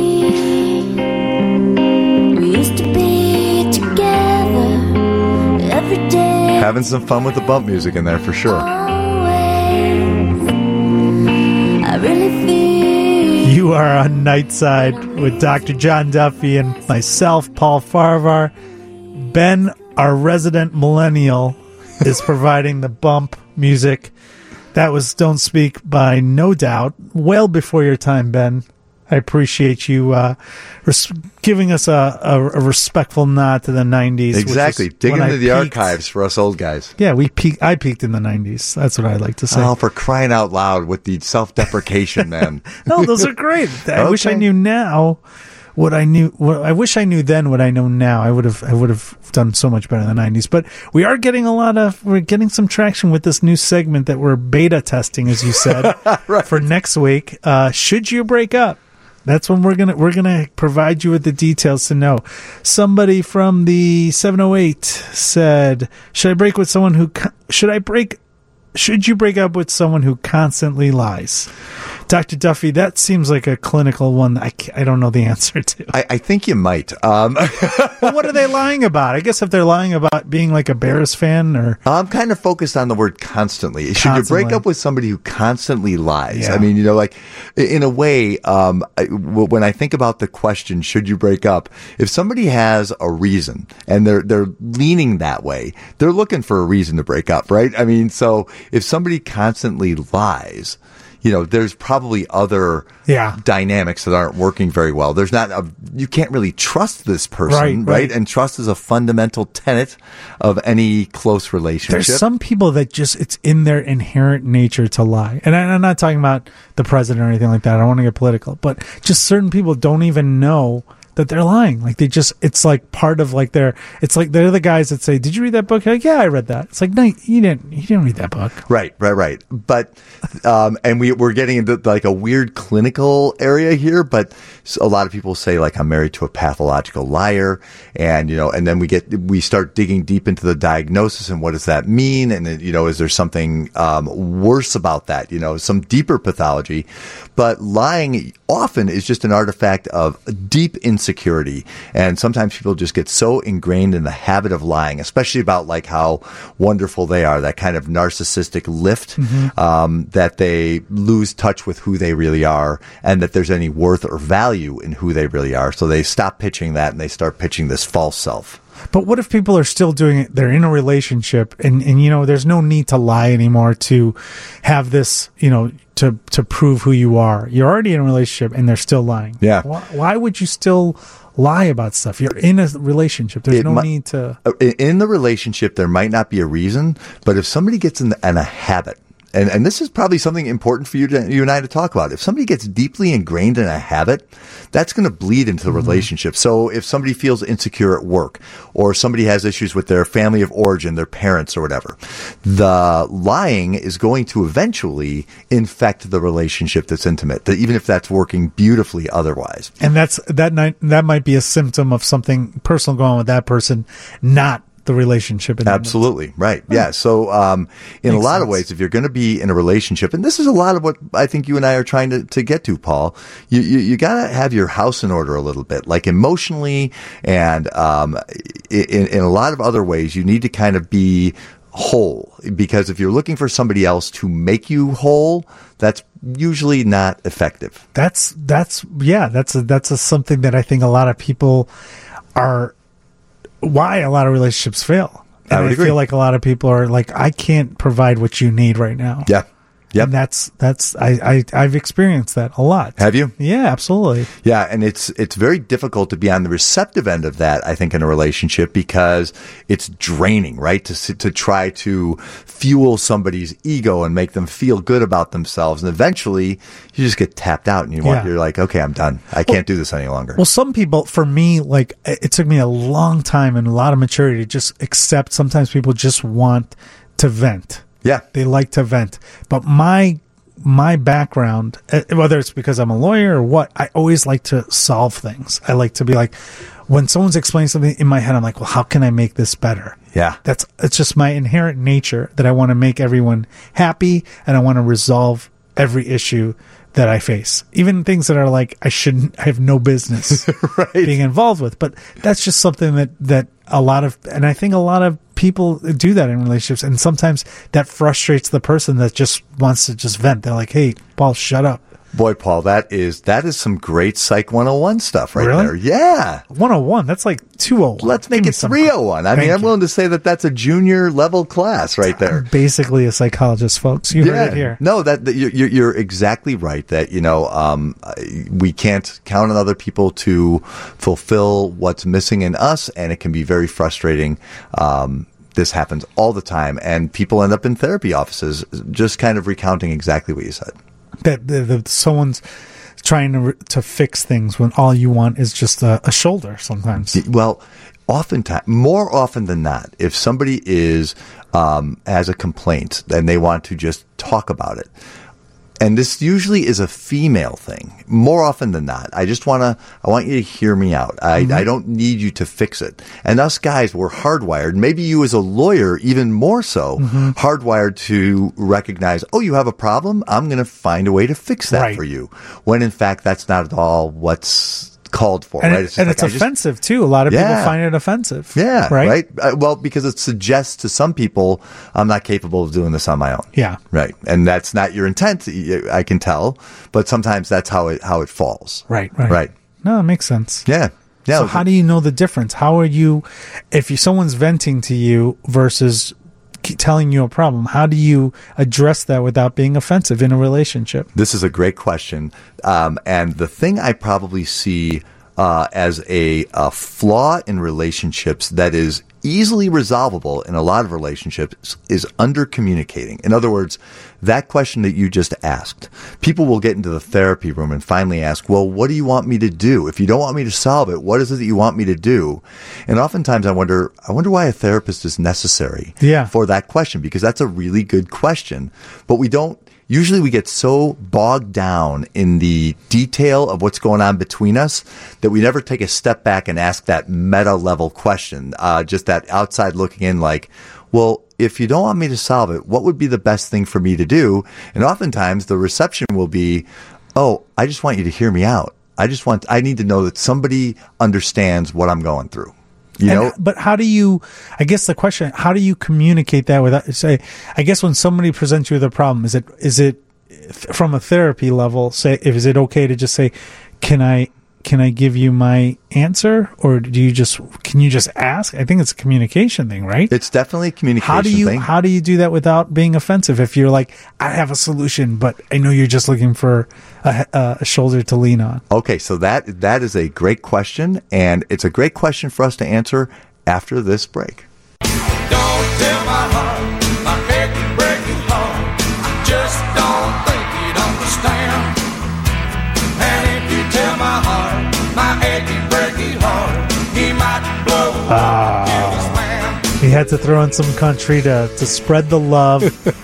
we used to be together every day. Having some fun with the bump music in there for sure. Always. I really feel You are on Nightside with Doctor John Duffy and myself, Paul Farvar. Ben, our resident millennial, is providing the bump music. That was Don't Speak by No Doubt. Well before your time, Ben. I appreciate you uh, res- giving us a, a, a respectful nod to the nineties. which Exactly. is Digging when I into the peaked. archives for us old guys. Yeah, we peaked. I peaked in the nineties. That's what I like to say. Oh, for crying out loud with the self-deprecation, man. No, those are great. I wish I Okay. knew now what I knew. What I wish I knew then what I know now. I would have. I would have done so much better in the nineties. But we are getting a lot of. We're getting some traction with this new segment that we're beta testing, as you said, for next week. Uh, should you break up? That's when we're gonna we're gonna provide you with the details to know. Somebody from the seven oh eight said, "Should I break with someone who? co- Should I break? Should you break up with someone who constantly lies?" Doctor Duffy, that seems like a clinical one that I, ca- I don't know the answer to. I, I think you might. Um, Well, what are they lying about? I guess if they're lying about being like a Bears fan or... I'm kind of focused on the word constantly. Should you break Constantly. up with somebody who constantly lies? Yeah. I mean, you know, like in a way, um, I, w- when I think about the question, should you break up? If somebody has a reason and they're they're leaning that way, they're looking for a reason to break up, right? I mean, so if somebody constantly lies, you know, there's probably other Yeah. dynamics that aren't working very well. There's not a, you can't really trust this person, Right, right, right. And trust is a fundamental tenet of any close relationship. There's some people that just, it's in their inherent nature to lie. And I, I'm not talking about the president or anything like that. I don't want to get political, but just certain people don't even know that they're lying. Like they just, it's like part of like their, it's like they're the guys that say, did you read that book? You're like, yeah, I read that. It's like, no, you didn't, you didn't read that book. Right, right, right. But, um, and we, we're getting into like a weird clinical area here, but a lot of people say like, I'm married to a pathological liar. And, you know, and then we get, we start digging deep into the diagnosis and what does that mean? And, you know, is there something, um, worse about that? You know, some deeper pathology, but lying often is just an artifact of deep insecurity. And sometimes people just get so ingrained in the habit of lying, especially about like how wonderful they are, that kind of narcissistic lift, Mm-hmm. um, that they lose touch with who they really are and that there's any worth or value in who they really are. So they stop pitching that and they start pitching this false self. But what if people are still doing it? They're in a relationship and, and, you know, there's no need to lie anymore to have this, you know, to, to prove who you are. You're already in a relationship and they're still lying. Yeah. Why, why would you still lie about stuff? You're in a relationship. There's It no mi- need to. In in the relationship, there might not be a reason, but if somebody gets in, the, in a habit, and, and this is probably something important for you to, you and I to talk about. If somebody gets deeply ingrained in a habit, that's going to bleed into the Mm-hmm. relationship. So if somebody feels insecure at work, or somebody has issues with their family of origin, their parents or whatever, the lying is going to eventually infect the relationship that's intimate, that even if that's working beautifully otherwise. And that's, that night, that might be a symptom of something personal going on with that person, not the relationship. In Absolutely. Right. Yeah. So, um, in Makes a lot of sense. ways, if you're going to be in a relationship, and this is a lot of what I think you and I are trying to, to get to, Paul, you, you, you got to have your house in order a little bit, like emotionally and, um, in, in a lot of other ways, you need to kind of be whole, because if you're looking for somebody else to make you whole, that's usually not effective. That's, that's, yeah, that's a, that's a, something that I think a lot of people are, why a lot of relationships fail. And I would I agree. feel like a lot of people are like, I can't provide what you need right now. Yeah. Yep. And that's, that's, I, I, I've experienced that a lot. Have you? Yeah, absolutely. Yeah, and it's it's very difficult to be on the receptive end of that, I think, in a relationship, because it's draining, right? To s- to try to fuel somebody's ego and make them feel good about themselves, and eventually you just get tapped out, and you want Yeah. you're like, okay, I'm done. I can't do this any longer. Well, some people, for me, like it it took me a long time and a lot of maturity to just accept. Sometimes people just want to vent. Yeah, They like to vent. But my my background, uh, whether it's because I'm a lawyer or what, I always like to solve things. I like to be like, when someone's explaining something in my head, I'm like, well, how can I make this better? yeah, That's, it's just my inherent nature that I want to make everyone happy and I want to resolve every issue that I face. Even things that are like, I shouldn't, I have no business right. being involved with. But that's just something that, that a lot of, and I think a lot of people do that in relationships. And sometimes that frustrates the person that just wants to just vent. They're like, hey, Paul, shut up. Boy, Paul, that is that is some great Psych one oh one stuff right Really? there. Yeah. one oh one, that's like two oh one. Let's make Give me it some- three oh one. I Thank mean, I'm you. willing to say that that's a junior level class right there. Basically a psychologist, folks. You heard it here. No, that, that you're, you're- you're exactly right. That you know, um, we can't count on other people to fulfill what's missing in us, and it can be very frustrating. Um, this happens all the time, and people end up in therapy offices just kind of recounting exactly what you said. That the, the, someone's trying to to fix things when all you want is just a, a shoulder sometimes. Well, oftentimes, more often than not, if somebody is um, has a complaint and they want to just talk about it, and this usually is a female thing, more often than not, I just want to, I want you to hear me out. I, I don't need you to fix it. And us guys, we're hardwired, maybe you as a lawyer, even more so, hardwired to recognize, oh, you have a problem? I'm going to find a way to fix that Right. for you. When in fact, that's not at all what's called for, And, right? it- just and like, it's I just- offensive too. A lot of people Yeah. find it offensive. yeah, Right. right. Uh, well, because it suggests to some people, I'm not capable of doing this on my own. Yeah. Right. And that's not your intent, y- I can tell, but sometimes that's how it how it falls. Right. Right. Right. No, it makes sense. Yeah. Yeah. So how do you know the difference? How are you, if you, someone's venting to you versus keep telling you a problem. How do you address that without being offensive in a relationship? This is a great question. Um, and the thing I probably see uh, as a, a flaw in relationships that is easily resolvable in a lot of relationships is under communicating. In other words, that question that you just asked, people will get into the therapy room and finally ask, well, what do you want me to do? If you don't want me to solve it, what is it that you want me to do? And oftentimes I wonder, I wonder why a therapist is necessary yeah. for that question, because that's a really good question. But we don't, usually we get so bogged down in the detail of what's going on between us that we never take a step back and ask that meta level question, uh, just that outside looking in like, well, if you don't want me to solve it, what would be the best thing for me to do? And oftentimes the reception will be, oh, I just want you to hear me out. I just want, I need to know that somebody understands what I'm going through. You and, know, but how do you, I guess the question, how do you communicate that without, say, I guess when somebody presents you with a problem, is it, is it from a therapy level, say, if, is it okay to just say, can I, can I give you my answer? Or do you just, can you just ask? I think it's a communication thing, right? It's definitely a communication how do you, thing. How do you do that without being offensive? If you're like, I have a solution, but I know you're just looking for a, a shoulder to lean on. Okay, so that that is a great question, and it's a great question for us to answer after this break. Don't tell my heart, my achy, breaking heart. I just don't think you'd understand. And if you tell my heart, my achy, breaking heart, he might blow up and kill this man. We had to throw in some country to, to spread the love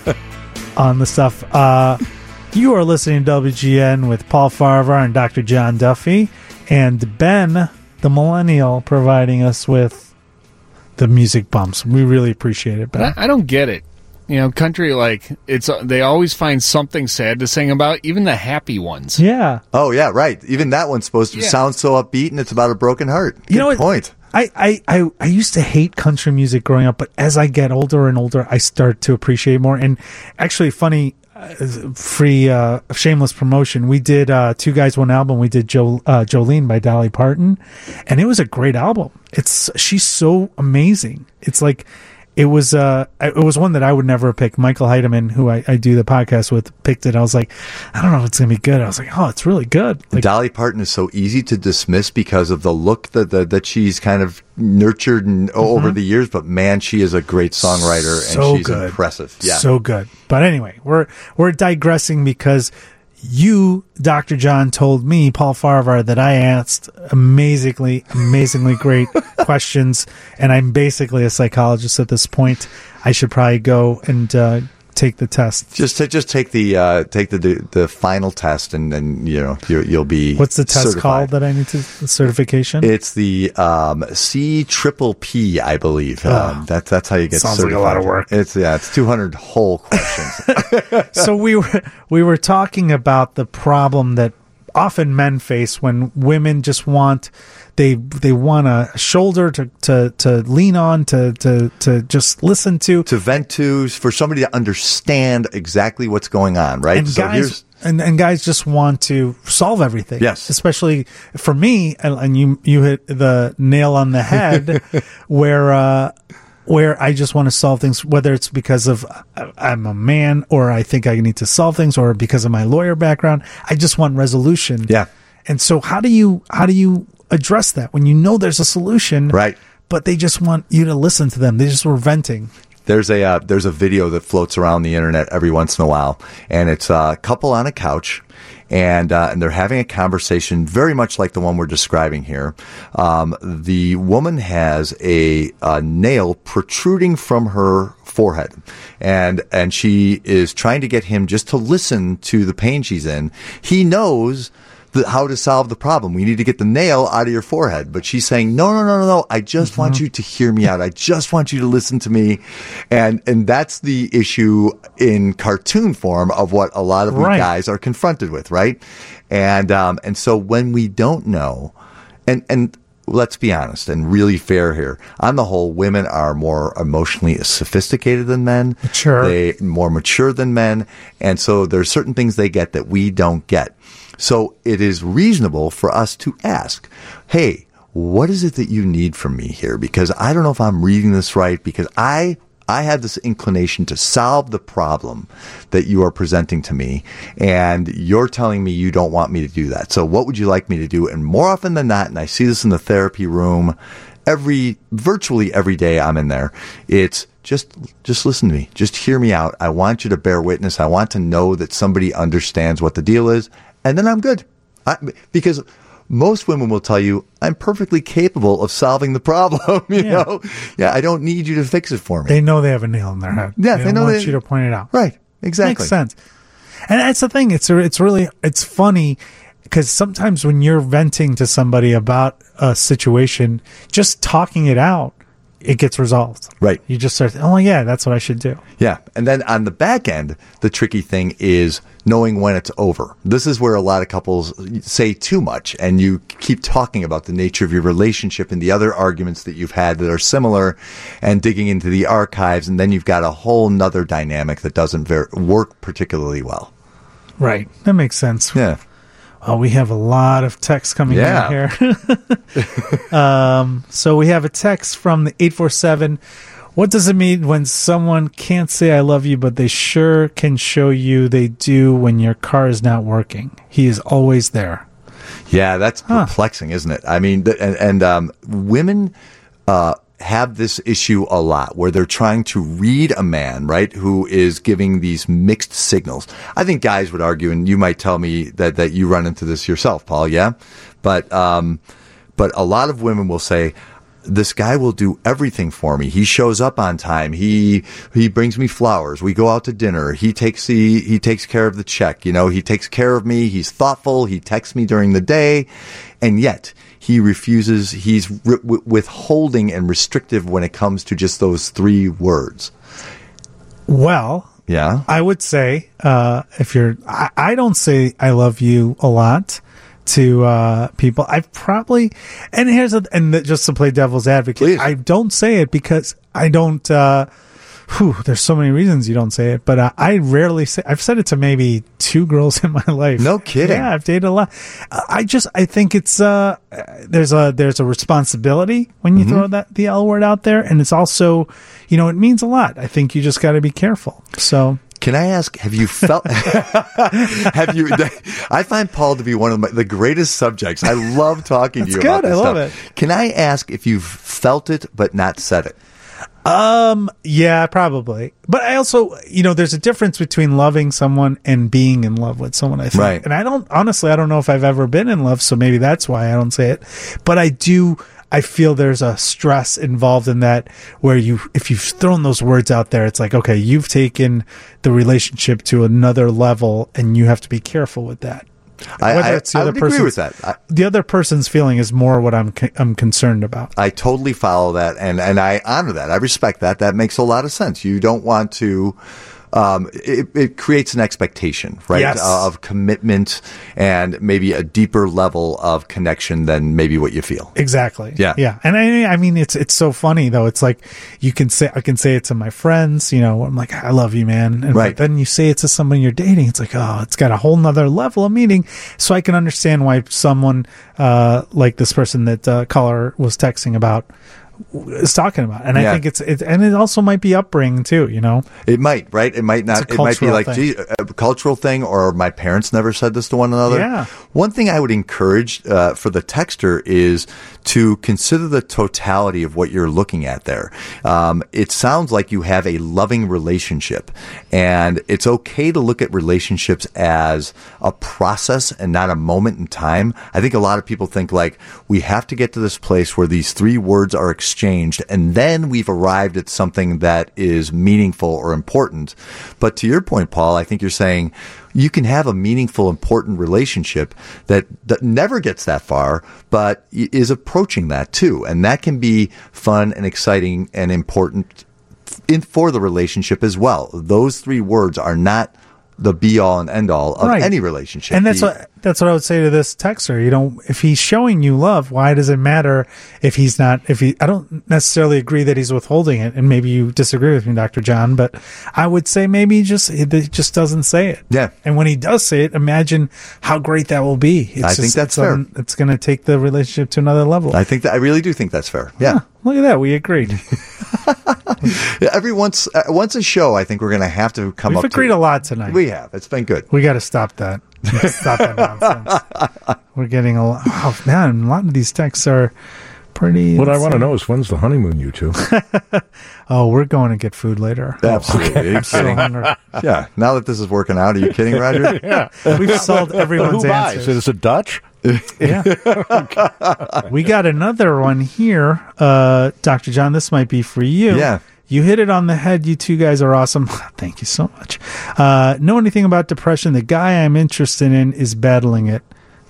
on the stuff. Uh, you are listening to W G N with Paul Farvar and Doctor John Duffy, and Ben, the millennial, providing us with the music bumps. We really appreciate it, Ben. I, I don't get it. You know, country, like, it's uh, they always find something sad to sing about, even the happy ones. Yeah. Oh, yeah, right. Even that one's supposed to Yeah. sound so upbeat, and it's about a broken heart. Good You know what? point. I, I, I, I used to hate country music growing up, but as I get older and older, I start to appreciate more. And actually, funny, uh, free, uh, shameless promotion. We did uh, Two Guys, One Album. We did jo- uh, Jolene by Dolly Parton, and it was a great album. It's she's so amazing. It's like it was uh it was one that I would never pick. Michael Heidemann, who I, I do the podcast with, picked it. I was like, I don't know if it's gonna be good. I was like, oh, it's really good. Like, Dolly Parton is so easy to dismiss because of the look that that, that she's kind of nurtured and, over the years. But man, she is a great songwriter, So and she's good. impressive. Yeah. So good. But anyway, we're we're digressing because you, Doctor John, told me, Paul Farvar, that I asked amazingly, amazingly great questions, and I'm basically a psychologist at this point. I should probably go and uh, take the test. Just to, just take the uh, take the, the the final test, and then you know you, you'll be. What's the test certified. called that I need to the certification? It's the um, C triple P, I believe. Um, that's that's how you get sounds like certified. a lot of work. It's yeah, it's two hundred whole questions. So we were we were talking about the problem that often men face when women just want they they want a shoulder to, to, to lean on, to, to to just listen to, to vent to, for somebody to understand exactly what's going on, right? and so guys here's and, and guys just want to solve everything. Yes. Especially for me, and, and you you hit the nail on the head where uh where I just want to solve things, whether it's because of uh, I'm a man, or I think I need to solve things, or because of my lawyer background. I just want resolution. Yeah. And so how do you how do you address that when you know there's a solution, right. but they just want you to listen to them? They just were venting. There's a uh, there's a video that floats around the internet every once in a while, and it's a couple on a couch, and uh, and they're having a conversation very much like the one we're describing here. Um, the woman has a, a nail protruding from her forehead, and and she is trying to get him just to listen to the pain she's in. He knows the, how to solve the problem. We need to get the nail out of your forehead. But she's saying, no, no, no, no, no. I just mm-hmm. want you to hear me out. I just want you to listen to me. And, and that's the issue in cartoon form of what a lot of right. we guys are confronted with. Right. And, um, and so when we don't know, and, and, let's be honest and really fair here. On the whole, women are more emotionally sophisticated than men. Mature. They more mature than men. And so there's certain things they get that we don't get. So it is reasonable for us to ask, hey, what is it that you need from me here? Because I don't know if I'm reading this right, because I I have this inclination to solve the problem that you are presenting to me, and you're telling me you don't want me to do that. So what would you like me to do? And more often than not, and I see this in the therapy room every, virtually every day I'm in there, it's just, just listen to me. Just hear me out. I want you to bear witness. I want to know that somebody understands what the deal is, and then I'm good. I, because most women will tell you, I'm perfectly capable of solving the problem. You Yeah. know, yeah, I don't need you to fix it for me. They know they have a nail in their head. Yeah, they, they don't know want they- you to point it out. Right, exactly. Makes sense. And that's the thing. It's it's really it's funny because sometimes when you're venting to somebody about a situation, just talking it out, it gets resolved. Right. You just start, oh yeah, that's what I should do. Yeah. And then on the back end, the tricky thing is knowing when it's over. This is where a lot of couples say too much, and you keep talking about the nature of your relationship and the other arguments that you've had that are similar, and digging into the archives, and then you've got a whole nother dynamic that doesn't ver- work particularly well. Right. That makes sense. Yeah. Oh, we have a lot of texts coming Yeah. in here. um, so we have a text from the eight four seven. What does it mean when someone can't say I love you, but they sure can show you they do when your car is not working? He is always there. Yeah, that's perplexing, isn't it? I mean, th- and, and um, women uh, have this issue a lot where they're trying to read a man, right, who is giving these mixed signals. I think guys would argue, and you might tell me that, that you run into this yourself, Paul, yeah? But, um, but a lot of women will say, this guy will do everything for me. He shows up on time. He he brings me flowers. We go out to dinner. He takes the he takes care of the check. You know, he takes care of me. He's thoughtful. He texts me during the day, and yet he refuses. He's re- withholding and restrictive when it comes to just those three words. Well, Yeah. I would say uh, if you're, I, I don't say I love you a lot to uh, people. I've probably, and here's a, and just to play devil's advocate, Please. I don't say it because I don't. Uh, whew, there's so many reasons you don't say it, but uh, I rarely say. I've said it to maybe two girls in my life. No kidding. Yeah, I've dated a lot. Uh, I just, I think it's uh, there's a there's a responsibility when you Mm-hmm. throw that the L word out there, and it's also, you know, it means a lot. I think you just got to be careful. So. Can I ask, have you felt, have you, I find Paul to be one of my, the greatest subjects. I love talking to That's you good. about this I love stuff. Can I ask if you've felt it but not said it? Um, yeah, probably. But I also, you know, there's a difference between loving someone and being in love with someone, I think. Right. And I don't, honestly, I don't know if I've ever been in love, so maybe that's why I don't say it. But I do, I feel there's a stress involved in that where you, if you've thrown those words out there, it's like, okay, you've taken the relationship to another level and you have to be careful with that. I, Whether I, it's the I other would agree with person's- that. I, The other person's feeling is more what I'm, co- I'm concerned about. I totally follow that, and, and I honor that. I respect that. That makes a lot of sense. You don't want to. Um, it, it creates an expectation, right, Yes. uh, of commitment and maybe a deeper level of connection than maybe what you feel. Exactly. Yeah. Yeah. And I, I mean, it's, it's so funny though. It's like you can say, I can say it to my friends, you know, I'm like, I love you, man. And Right. but then you say it to someone you're dating. It's like, oh, it's got a whole nother level of meaning. So I can understand why someone, uh, like this person that, uh, caller was texting about is talking about. And Yeah. I think it's, it, and it also might be upbringing too, you know? It might, right? It might not. It's a It might be cultural like, thing. gee, a cultural thing, or my parents never said this to one another. Yeah. One thing I would encourage uh, for the texter is to consider the totality of what you're looking at there. Um, it sounds like you have a loving relationship, and it's okay to look at relationships as a process and not a moment in time. I think a lot of people think like we have to get to this place where these three words are exchanged, and then we've arrived at something that is meaningful or important. But to your point, Paul, I think you're saying you can have a meaningful, important relationship that, that never gets that far, but is approaching that too. And that can be fun and exciting and important in, for the relationship as well. Those three words are not the be all and end all of Right. any relationship. And that's The- what that's what I would say to this texter. You know, if he's showing you love, why does it matter if he's not? If he, I don't necessarily agree that he's withholding it, and maybe you disagree with me, Doctor John. But I would say maybe he just he just doesn't say it. Yeah. And when he does say it, imagine how great that will be. It's I think just- that's it's, um, it's going to take the relationship to another level. I think that I really do think that's fair. Yeah. Look at that, we agreed. Every once uh, once a show, I think we're going to have to come We've up agreed to a lot tonight. We have. It's been good. We got to stop that. Stop that nonsense. We're getting a lot. Oh, man, a lot of these texts are pretty. What I want to know is when's the honeymoon, you two? Oh, we're going to get food later. Absolutely. Are you I'm so kidding? hungry. Yeah. Now that this is working out, are you kidding, Roger? Yeah. We've solved everyone's Who buys? answers. Is it Dutch? Yeah. We got another one here. Uh, Doctor John, this might be for you. Yeah. You hit it on the head. You two guys are awesome. Thank you so much. Uh, know anything about depression? The guy I'm interested in is battling it.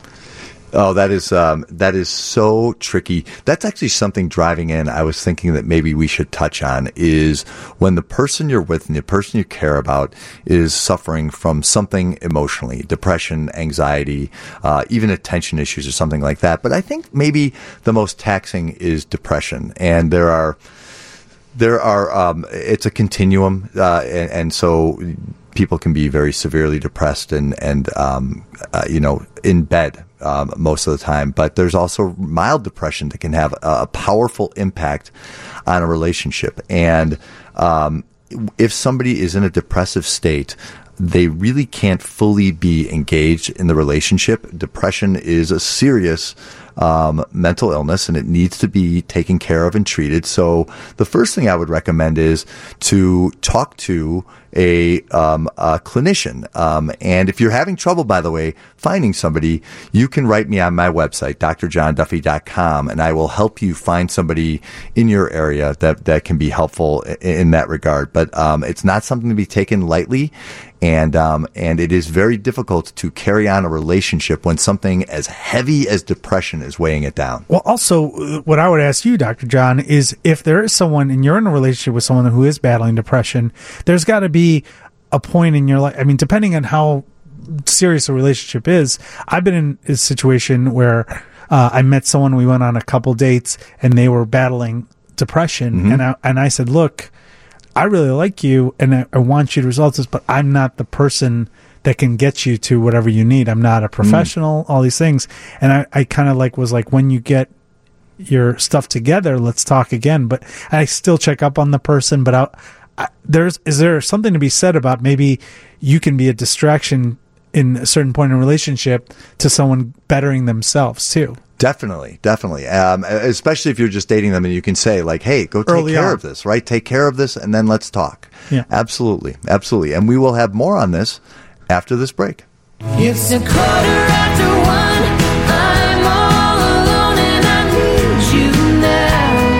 Oh, that is um, that is so tricky. That's actually something driving in. I was thinking that maybe we should touch on is when the person you're with and the person you care about is suffering from something emotionally, depression, anxiety, uh, even attention issues or something like that. But I think maybe the most taxing is depression, and there are there are um, it's a continuum, uh, and, and so. People can be very severely depressed and, and um, uh, you know, in bed um, most of the time. But there's also mild depression that can have a, a powerful impact on a relationship. And um, if somebody is in a depressive state, they really can't fully be engaged in the relationship. Depression is a serious um, mental illness, and it needs to be taken care of and treated. So the first thing I would recommend is to talk to a, um, a clinician. Um, and if you're having trouble, by the way, finding somebody, you can write me on my website, d r john duffy dot com, and I will help you find somebody in your area that, that can be helpful in, in that regard. But um, it's not something to be taken lightly. And um, and it is very difficult to carry on a relationship when something as heavy as depression is weighing it down. Well, also, uh, what I would ask you, Doctor John, is if there is someone and you're in a relationship with someone who is battling depression, there's got to be a point in your life. I mean, depending on how serious a relationship is, I've been in a situation where uh, I met someone, we went on a couple dates, and they were battling depression, Mm-hmm. and I and I said, look, I really like you and I, I want you to resolve this, but I'm not the person that can get you to whatever you need. I'm not a professional, mm. all these things. And I, I kind of like was like, when you get your stuff together, let's talk again. But I still check up on the person, but I, I, there's, is there something to be said about maybe you can be a distraction in a certain point in a relationship to someone bettering themselves too? Definitely, definitely. Um, especially if you're just dating them and you can say like, hey, go take Early care on. of this, right? Take care of this and then let's talk. Yeah. Absolutely. Absolutely. And we will have more on this after this break. It's a quarter after one. I'm all alone and I need you now.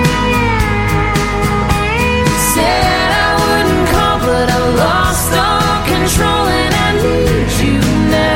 Said I wouldn't call, but I lost all control and I need you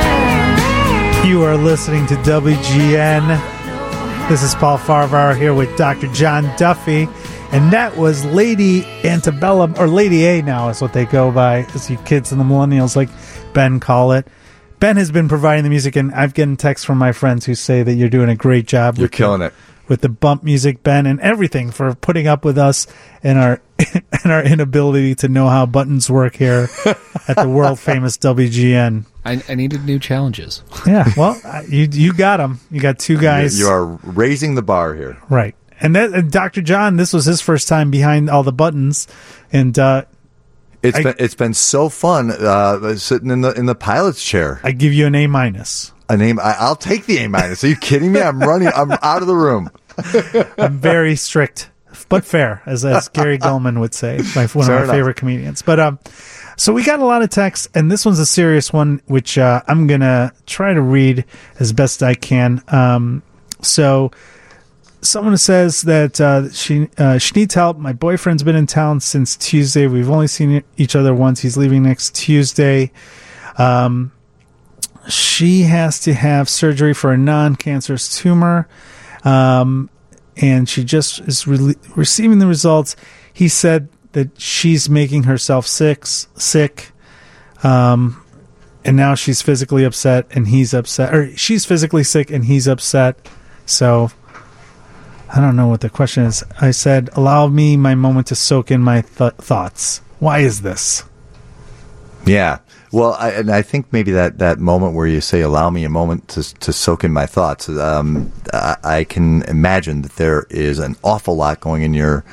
now. You are listening to W G N. This is Paul Farvar here with Doctor John Duffy. And that was Lady Antebellum, or Lady A now is what they go by, as you kids and the millennials like Ben call it. Ben has been providing the music, and I've gotten texts from my friends who say that you're doing a great job. You're with killing the, it. with the bump music, Ben, and everything for putting up with us and our and our inability to know how buttons work here at the world famous W G N. I, I needed new challenges. Yeah, well, uh, you you got them. You got two guys. You, you are raising the bar here. Right. And that and Doctor John, this was his first time behind all the buttons, and uh, It's I- been it's been so fun uh, sitting in the in the pilot's chair. I give you an A minus. A name I, I'll take the A minus. Are you kidding me? I'm running. I'm out of the room. I'm very strict, but fair, as as Gary Gulman would say, my, one Fair of my enough. favorite comedians. But um, so we got a lot of texts, and this one's a serious one, which uh, I'm gonna try to read as best I can. Um, so. Someone says that uh, she uh, she needs help. My boyfriend's been in town since Tuesday. We've only seen each other once. He's leaving next Tuesday. Um, she has to have surgery for a non-cancerous tumor, um, and she just is re- receiving the results. He said that she's making herself sick, sick, um, and now she's physically upset, and he's upset. Or she's physically sick, and he's upset. So. I don't know what the question is. I said, allow me my moment to soak in my th- thoughts. Why is this? Yeah. Well, I, and I think maybe that, that moment where you say, allow me a moment to to soak in my thoughts, um, I, I can imagine that there is an awful lot going in your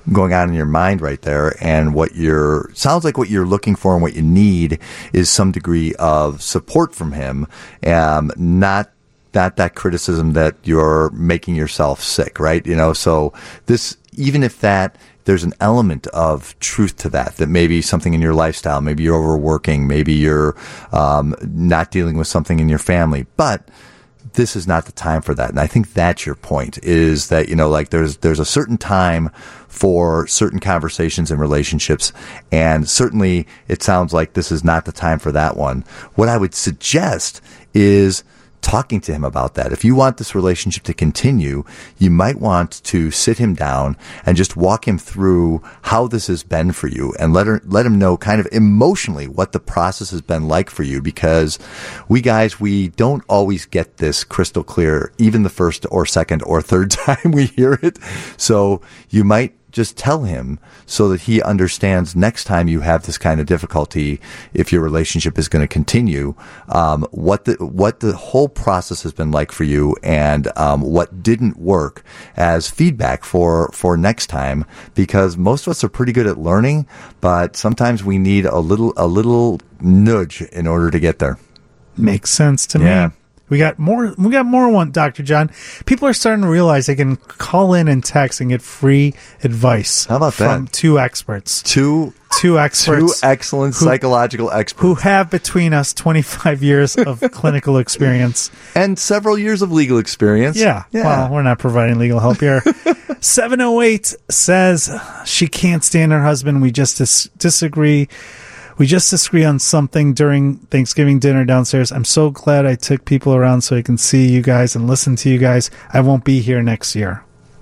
going on in your mind right there. And what you're, sounds like what you're looking for and what you need is some degree of support from him, um, not not that criticism that you're making yourself sick, right? You know, so this, even if that, there's an element of truth to that, that maybe something in your lifestyle, maybe you're overworking, maybe you're um, not dealing with something in your family, but this is not the time for that. And I think that's your point, is that, you know, like there's, there's a certain time for certain conversations and relationships. And certainly it sounds like this is not the time for that one. What I would suggest is talking to him about that. If you want this relationship to continue, you might want to sit him down and just walk him through how this has been for you, and let her, let him know kind of emotionally what the process has been like for you, because we guys, we don't always get this crystal clear, even the first or second or third time we hear it. So you might just tell him so that he understands next time you have this kind of difficulty, if your relationship is going to continue, um, what the what the whole process has been like for you, and um, what didn't work, as feedback for for next time. Because most of us are pretty good at learning, but sometimes we need a little a little nudge in order to get there. Makes sense to Yeah. me. We got more. We got more. One, Doctor John. People are starting to realize they can call in and text and get free advice. How about from that? two experts, Two two experts, two excellent who- psychological experts who have between us twenty-five years of clinical experience. and several years of legal experience. Yeah. Well, we're not providing legal help here. seven oh eight says she can't stand her husband. We just dis- disagree. We just disagree on something during Thanksgiving dinner downstairs. I'm so glad I took people around so I can see you guys and listen to you guys. I won't be here next year.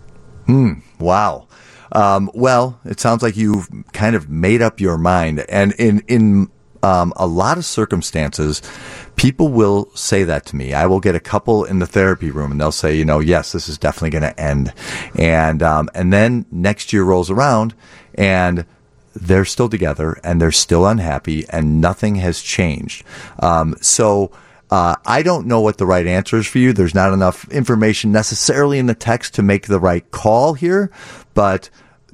Wow. Um, well, it sounds like you've kind of made up your mind. And in, in, um, a lot of circumstances, people will say that to me. I will get a couple in the therapy room and they'll say, you know, yes, this is definitely going to end. And, um, and then next year rolls around and they're still together and they're still unhappy and nothing has changed. Um, so, uh, I don't know what the right answer is for you. There's not enough information necessarily in the text to make the right call here, but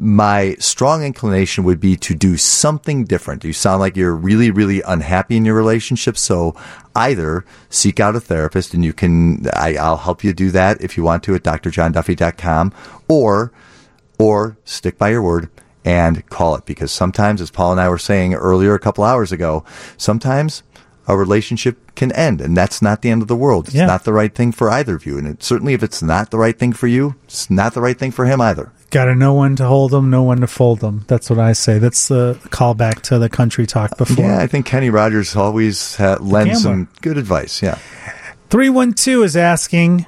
my strong inclination would be to do something different. You sound like you're really, really unhappy in your relationship. So either seek out a therapist, and you can, I, I'll help you do that if you want to at d r john duffy dot com, or, or stick by your word and call it, because sometimes, as Paul and I were saying earlier a couple hours ago, sometimes a relationship can end, and that's not the end of the world. It's Yeah. not the right thing for either of you. And it, certainly if it's not the right thing for you, it's not the right thing for him either. Got to know when to hold them, know when to fold them. That's what I say. That's the callback to the country talk before. Yeah, I think Kenny Rogers always ha- lends some good advice. Yeah. three one two is asking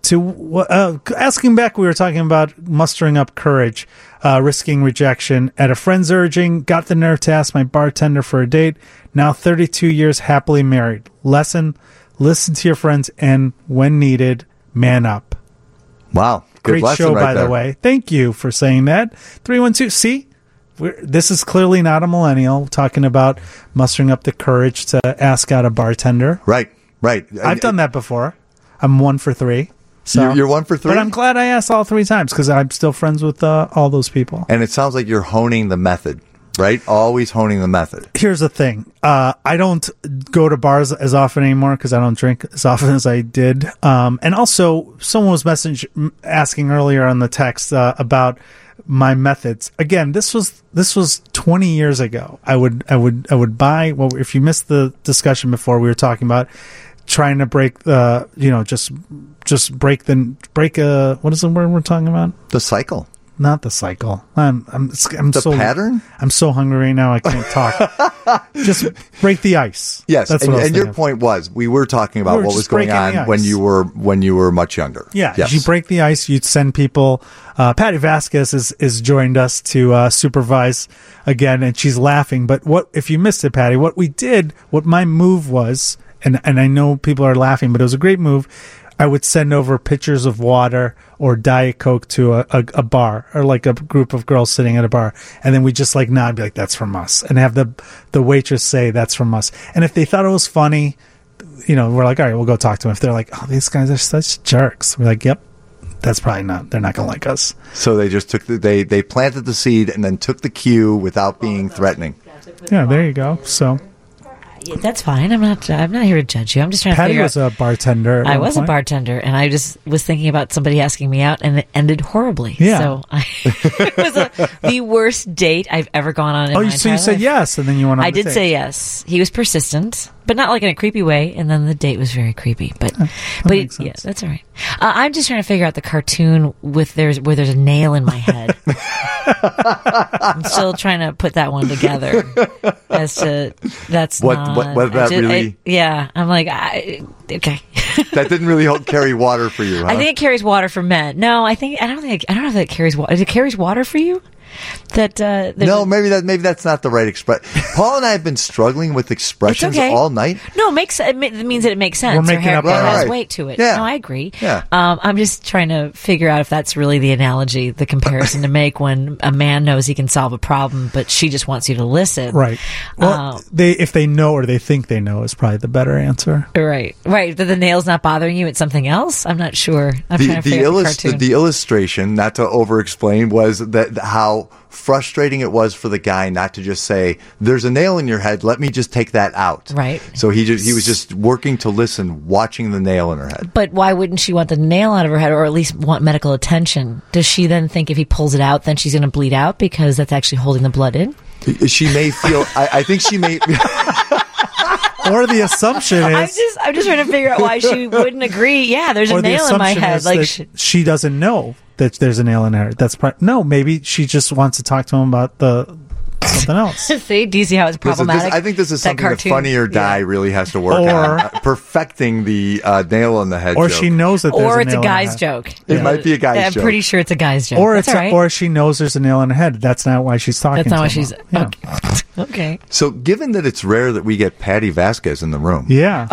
to uh, asking back. We were talking about mustering up courage, uh, risking rejection at a friend's urging. Got the nerve to ask my bartender for a date. Now thirty-two years happily married. Lesson: listen to your friends, and when needed, man up. Wow. Good Great lesson show, right by there. the way. Thank you for saying that. three one two. See, we're, this is clearly not a millennial talking about mustering up the courage to ask out a bartender. Right, right. I've done that before. I'm one for three. So, You're- you're one for three? But I'm glad I asked all three times because I'm still friends with uh, all those people. And it sounds like you're honing the method, right? Always honing the method. Here's the thing. Uh, I don't go to bars as often anymore because I don't drink as often as I did. Um, and also, someone was message asking earlier on the text uh, about my methods. Again, this was this was twenty years ago. I would I would I would buy. Well, if you missed the discussion before, we were talking about trying to break the, you know, just just break the break a what is the word we're talking about? The cycle. Not the cycle. I'm I'm I'm The so pattern? I'm so hungry right now I can't talk. Just break the ice. Yes, That's and, what I was and your thinking of. point was we were talking about We were what was just going breaking the on when ice. you were when you were much younger. Yeah, yes. if you break the ice, you'd send people. Uh, Patty Vasquez is, is joined us to uh, supervise again, and she's laughing. But what if you missed it, Patty? What we did, what my move was, and and I know people are laughing, but it was a great move. I would send over pitchers of water or Diet Coke to a, a, a bar, or like a group of girls sitting at a bar. And then we just like nod, be like, that's from us. And have the, the waitress say, that's from us. And if they thought it was funny, you know, we're like, all right, we'll go talk to them. If they're like, oh, these guys are such jerks, we're like, yep, that's probably not. They're not going to like us. So they just took the, they they planted the seed and then took the cue without being threatening. Yeah, there you go. So Yeah, that's fine. I'm not. I'm not here to judge you. I'm just trying to Patty figure was out. a bartender. at I one was a point. bartender, and I just was thinking about somebody asking me out, and it ended horribly. Yeah. So I, it was a, the worst date I've ever gone on in Oh, my you- so you entire said life. yes, and then you went on I the did date. say yes. He was persistent, but not like in a creepy way. And then the date was very creepy. But, but makes yeah, sense. that's all right. Uh, I'm just trying to figure out the cartoon with there's where there's a nail in my head. I'm still trying to put that one together. As to that's What- not, what- what I that ju- I- really- yeah, I'm like, I, okay. That didn't really hold, carry water for you, huh? I think it carries water for men. No, I think I don't think I don't know if it carries water. Does it carries water for you? That uh, there's no, a- maybe that maybe that's not the right expression. Paul and I have been struggling with expressions okay. all night. No, it makes it ma- it means that it makes sense. We're Her making hair up it our has own. weight to it. Yeah. No, I agree. Yeah. Um, I'm just trying to figure out if that's really the analogy, the comparison to make when a man knows he can solve a problem, but she just wants you to listen. Right. Well, Uh, they if they know or they think they know is probably the better answer. Right. Right. That the nail's not bothering you. It's something else. I'm not sure. I'm The trying to the, figure out the illus- the, cartoon. the illustration, not to over explain, was that how frustrating it was for the guy not to just say, "There's a nail in your head. Let me just take that out." Right. So he just, he was just working to listen, watching the nail in her head. But why wouldn't she want the nail out of her head, or at least want medical attention? Does she then think if he pulls it out, then she's going to bleed out because that's actually holding the blood in? She may feel. I, I think she may. Or the assumption I'm is, just, I'm just trying to figure out why she wouldn't agree. Yeah, there's a or the nail in my assumption head. is Like, that sh- she doesn't know that there's a nail in her. That's pro- no. Maybe she just wants to talk to him about the something else. see, do you see how it's This is- this- problematic? I think this is something that, cartoon? Funny or Die Yeah. really has to work Or- on. Uh, perfecting the uh, nail in the head Or joke. she knows that. There's Or a it's a nail in her guy's head. joke. It might be a guy's I'm joke. pretty sure it's a guy's joke. Or That's it's all a, right. or she knows there's a nail in her head. That's not why she's talking. That's not to why him. she's Yeah. okay. Okay. So, given that it's rare that we get Patty Vasquez in the room, Yeah.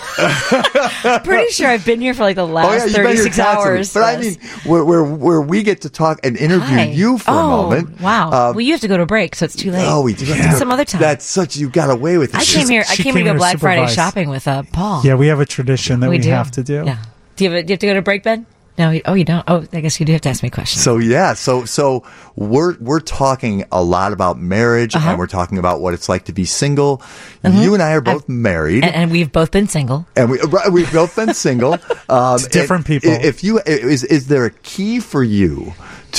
I'm pretty sure I've been here for like the last Oh, yeah, you've been here thirty-six constantly. hours. But I Yes. mean, where, where where we get to talk and interview Hi. you for oh, a moment. Wow. Uh, well, you have to go to a break, so it's too late. Oh, we do. Yeah. Some other time. That's such you got away with it. I came here. I she came, came here to here go Black Friday supervised. shopping with uh, Paul. Yeah, we have a tradition that we, do. have to do. Yeah. Do you have, a, do you have to go to break, Ben? No. you- Oh, you don't. Oh, I guess you do have to ask me questions. So yeah, so so we're we're talking a lot about marriage, Uh-huh. and we're talking about what it's like to be single. You and I are both married, and, and we've both been single. and we right, we've both been single. Um, It's different and people. If you is is there a key for you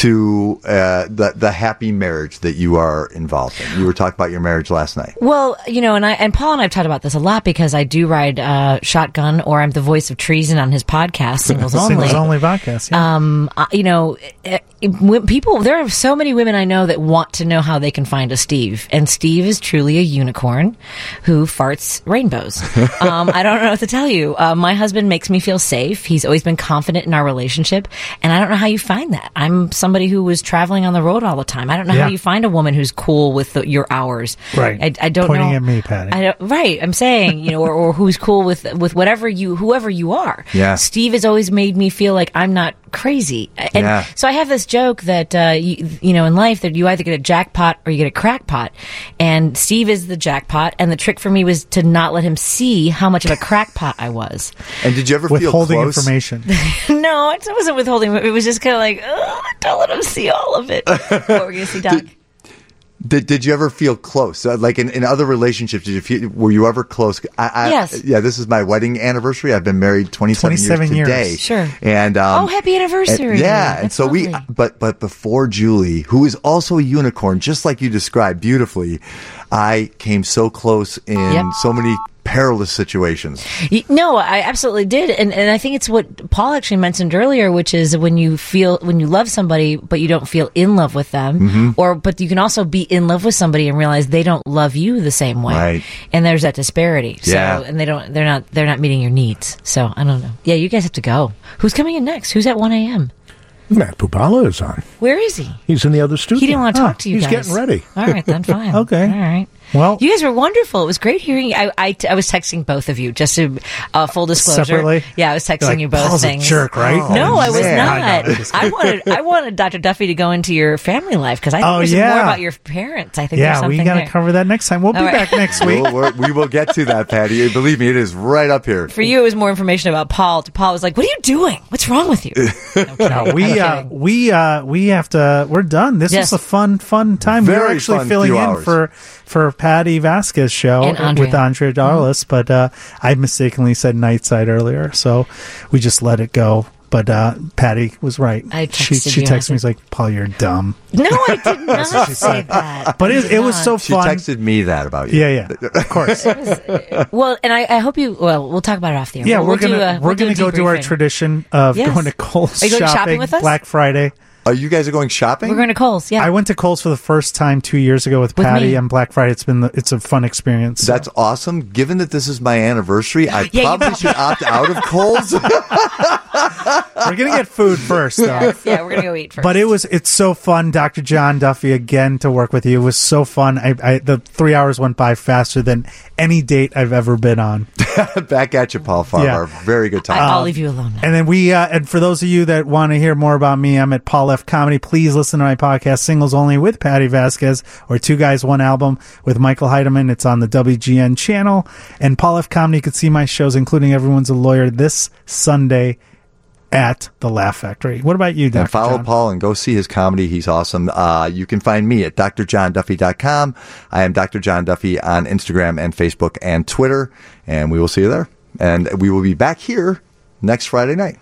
to uh, the the happy marriage that you are involved in? You were talking about your marriage last night. Well, you know, and I and Paul and I've talked about this a lot because I do ride uh, shotgun, or I'm the voice of treason on his podcast, Singles Only. Singles only podcast. Yeah. Um, uh, you know, uh, when people, there are so many women I know that want to know how they can find a Steve, and Steve is truly a unicorn who farts rainbows. um, I don't know what to tell you. Uh, my husband makes me feel safe. He's always been confident in our relationship, and I don't know how you find that. I'm somebody who was traveling on the road all the time. I don't know Yeah. how you find a woman who's cool with the, your hours. Right. I, I don't Pointing know. at me, Patty. I don't, right. I'm saying, you know, or, or who's cool with with whatever you, whoever you are. Yeah. Steve has always made me feel like I'm not crazy. And Yeah. so I have this joke that, uh, you, you know, in life that you either get a jackpot or you get a crackpot. And Steve is the jackpot. And the trick for me was to not let him see how much of a crackpot I was. And did you ever feel Withholding close? information. No, it wasn't withholding. It was just kind of like, oh, don't let him see all of it. What were we going to see, Doc? Did, did you ever feel close? Uh, like in, in other relationships, did you feel, were you ever close? I, I, Yes. Yeah, this is my wedding anniversary. I've been married twenty-seven, twenty-seven years years. today. Sure. And um, Oh, happy anniversary. and- yeah, and That's so we. lovely. But but before Julie, who is also a unicorn, just like you described beautifully, I came so close in Yep. so many perilous situations. Y- No, I absolutely did, and and I think it's what Paul actually mentioned earlier, which is when you feel when you love somebody but you don't feel in love with them, Mm-hmm. or but you can also be in love with somebody and realize they don't love you the same way, Right. and there's that disparity. So, Yeah. and they don't, they're not, they're not meeting your needs. So I don't know. Yeah, you guys have to go. Who's coming in next? Who's at one a.m.? Matt Pupala is on. Where is he? He's in the other studio. He didn't want to talk Oh, to you he's guys. getting ready. All right, then fine. Okay. All right. Well, You guys were wonderful. It was great hearing you. I, I, I was texting both of you, just to uh, full disclosure. Separately? Yeah, I was texting You're like, you both Paul's a things. jerk, right? No, Oh, I was man. not. I know, I'm just I wanted I wanted Doctor Duffy to go into your family life because I think Oh, there's yeah. more about your parents. I think there's yeah, something we got to there. cover that next time. We'll be All right. back next week. We'll, we're, we will get to that, Patty. Believe me, it is right up here. For you, it was more information about Paul. Paul was like, "What are you doing? What's wrong with you?" No, we I'm uh, kidding. we uh, we have to. We're done. This Yes. was a fun, fun time. we were Very actually fun filling few in hours. for for Patty Vasquez show And Andrea. with Andrea Darlis, but uh, I mistakenly said Nightside earlier, so we just let it go. But uh, Patty was right. I she texted she you, texted I me, said- she's like, "Paul, you're dumb." No, I did not what she say said. that. But it, it was so She fun. texted me that about you. Yeah, yeah, of course. Well, and I, I hope you. Well, we'll talk about it off the air. Yeah, We'll- we're we'll do gonna a- we're we'll do gonna a go do our debriefing. tradition of Yes. going to Kohl's Are you going shopping, shopping with us? Black Friday. Oh, you guys are going shopping? We're going to Kohl's. Yeah, I went to Kohl's for the first time two years ago with, With Patty me. on Black Friday. It's been the, it's a fun experience. so. That's awesome. Given that this is my anniversary, I Yeah, you probably probably- should opt out of Kohl's. We're gonna get food first, though. Yes, yeah, we're going to go eat first. But it was it's so fun, Doctor John Duffy, again to work with you. It was so fun. I, I the three hours went by faster than any date I've ever been on. Back at you, Paul Farmer. Yeah. Very good I, time. I'll leave you alone now. And then we uh, and for those of you that want to hear more about me, I'm at Paul F Comedy. Please listen to my podcast, Singles Only with Patty Vasquez, or Two Guys One Album with Michael Heidemann. It's on the W G N channel. And Paul F Comedy, you can see my shows, including Everyone's a Lawyer, this Sunday at the Laugh Factory. What about you, Doctor And follow John? Paul and go see his comedy. He's awesome. Uh, you can find me at d r john duffy dot com. I am Doctor John Duffy on Instagram and Facebook and Twitter. And we will see you there. And we will be back here next Friday night.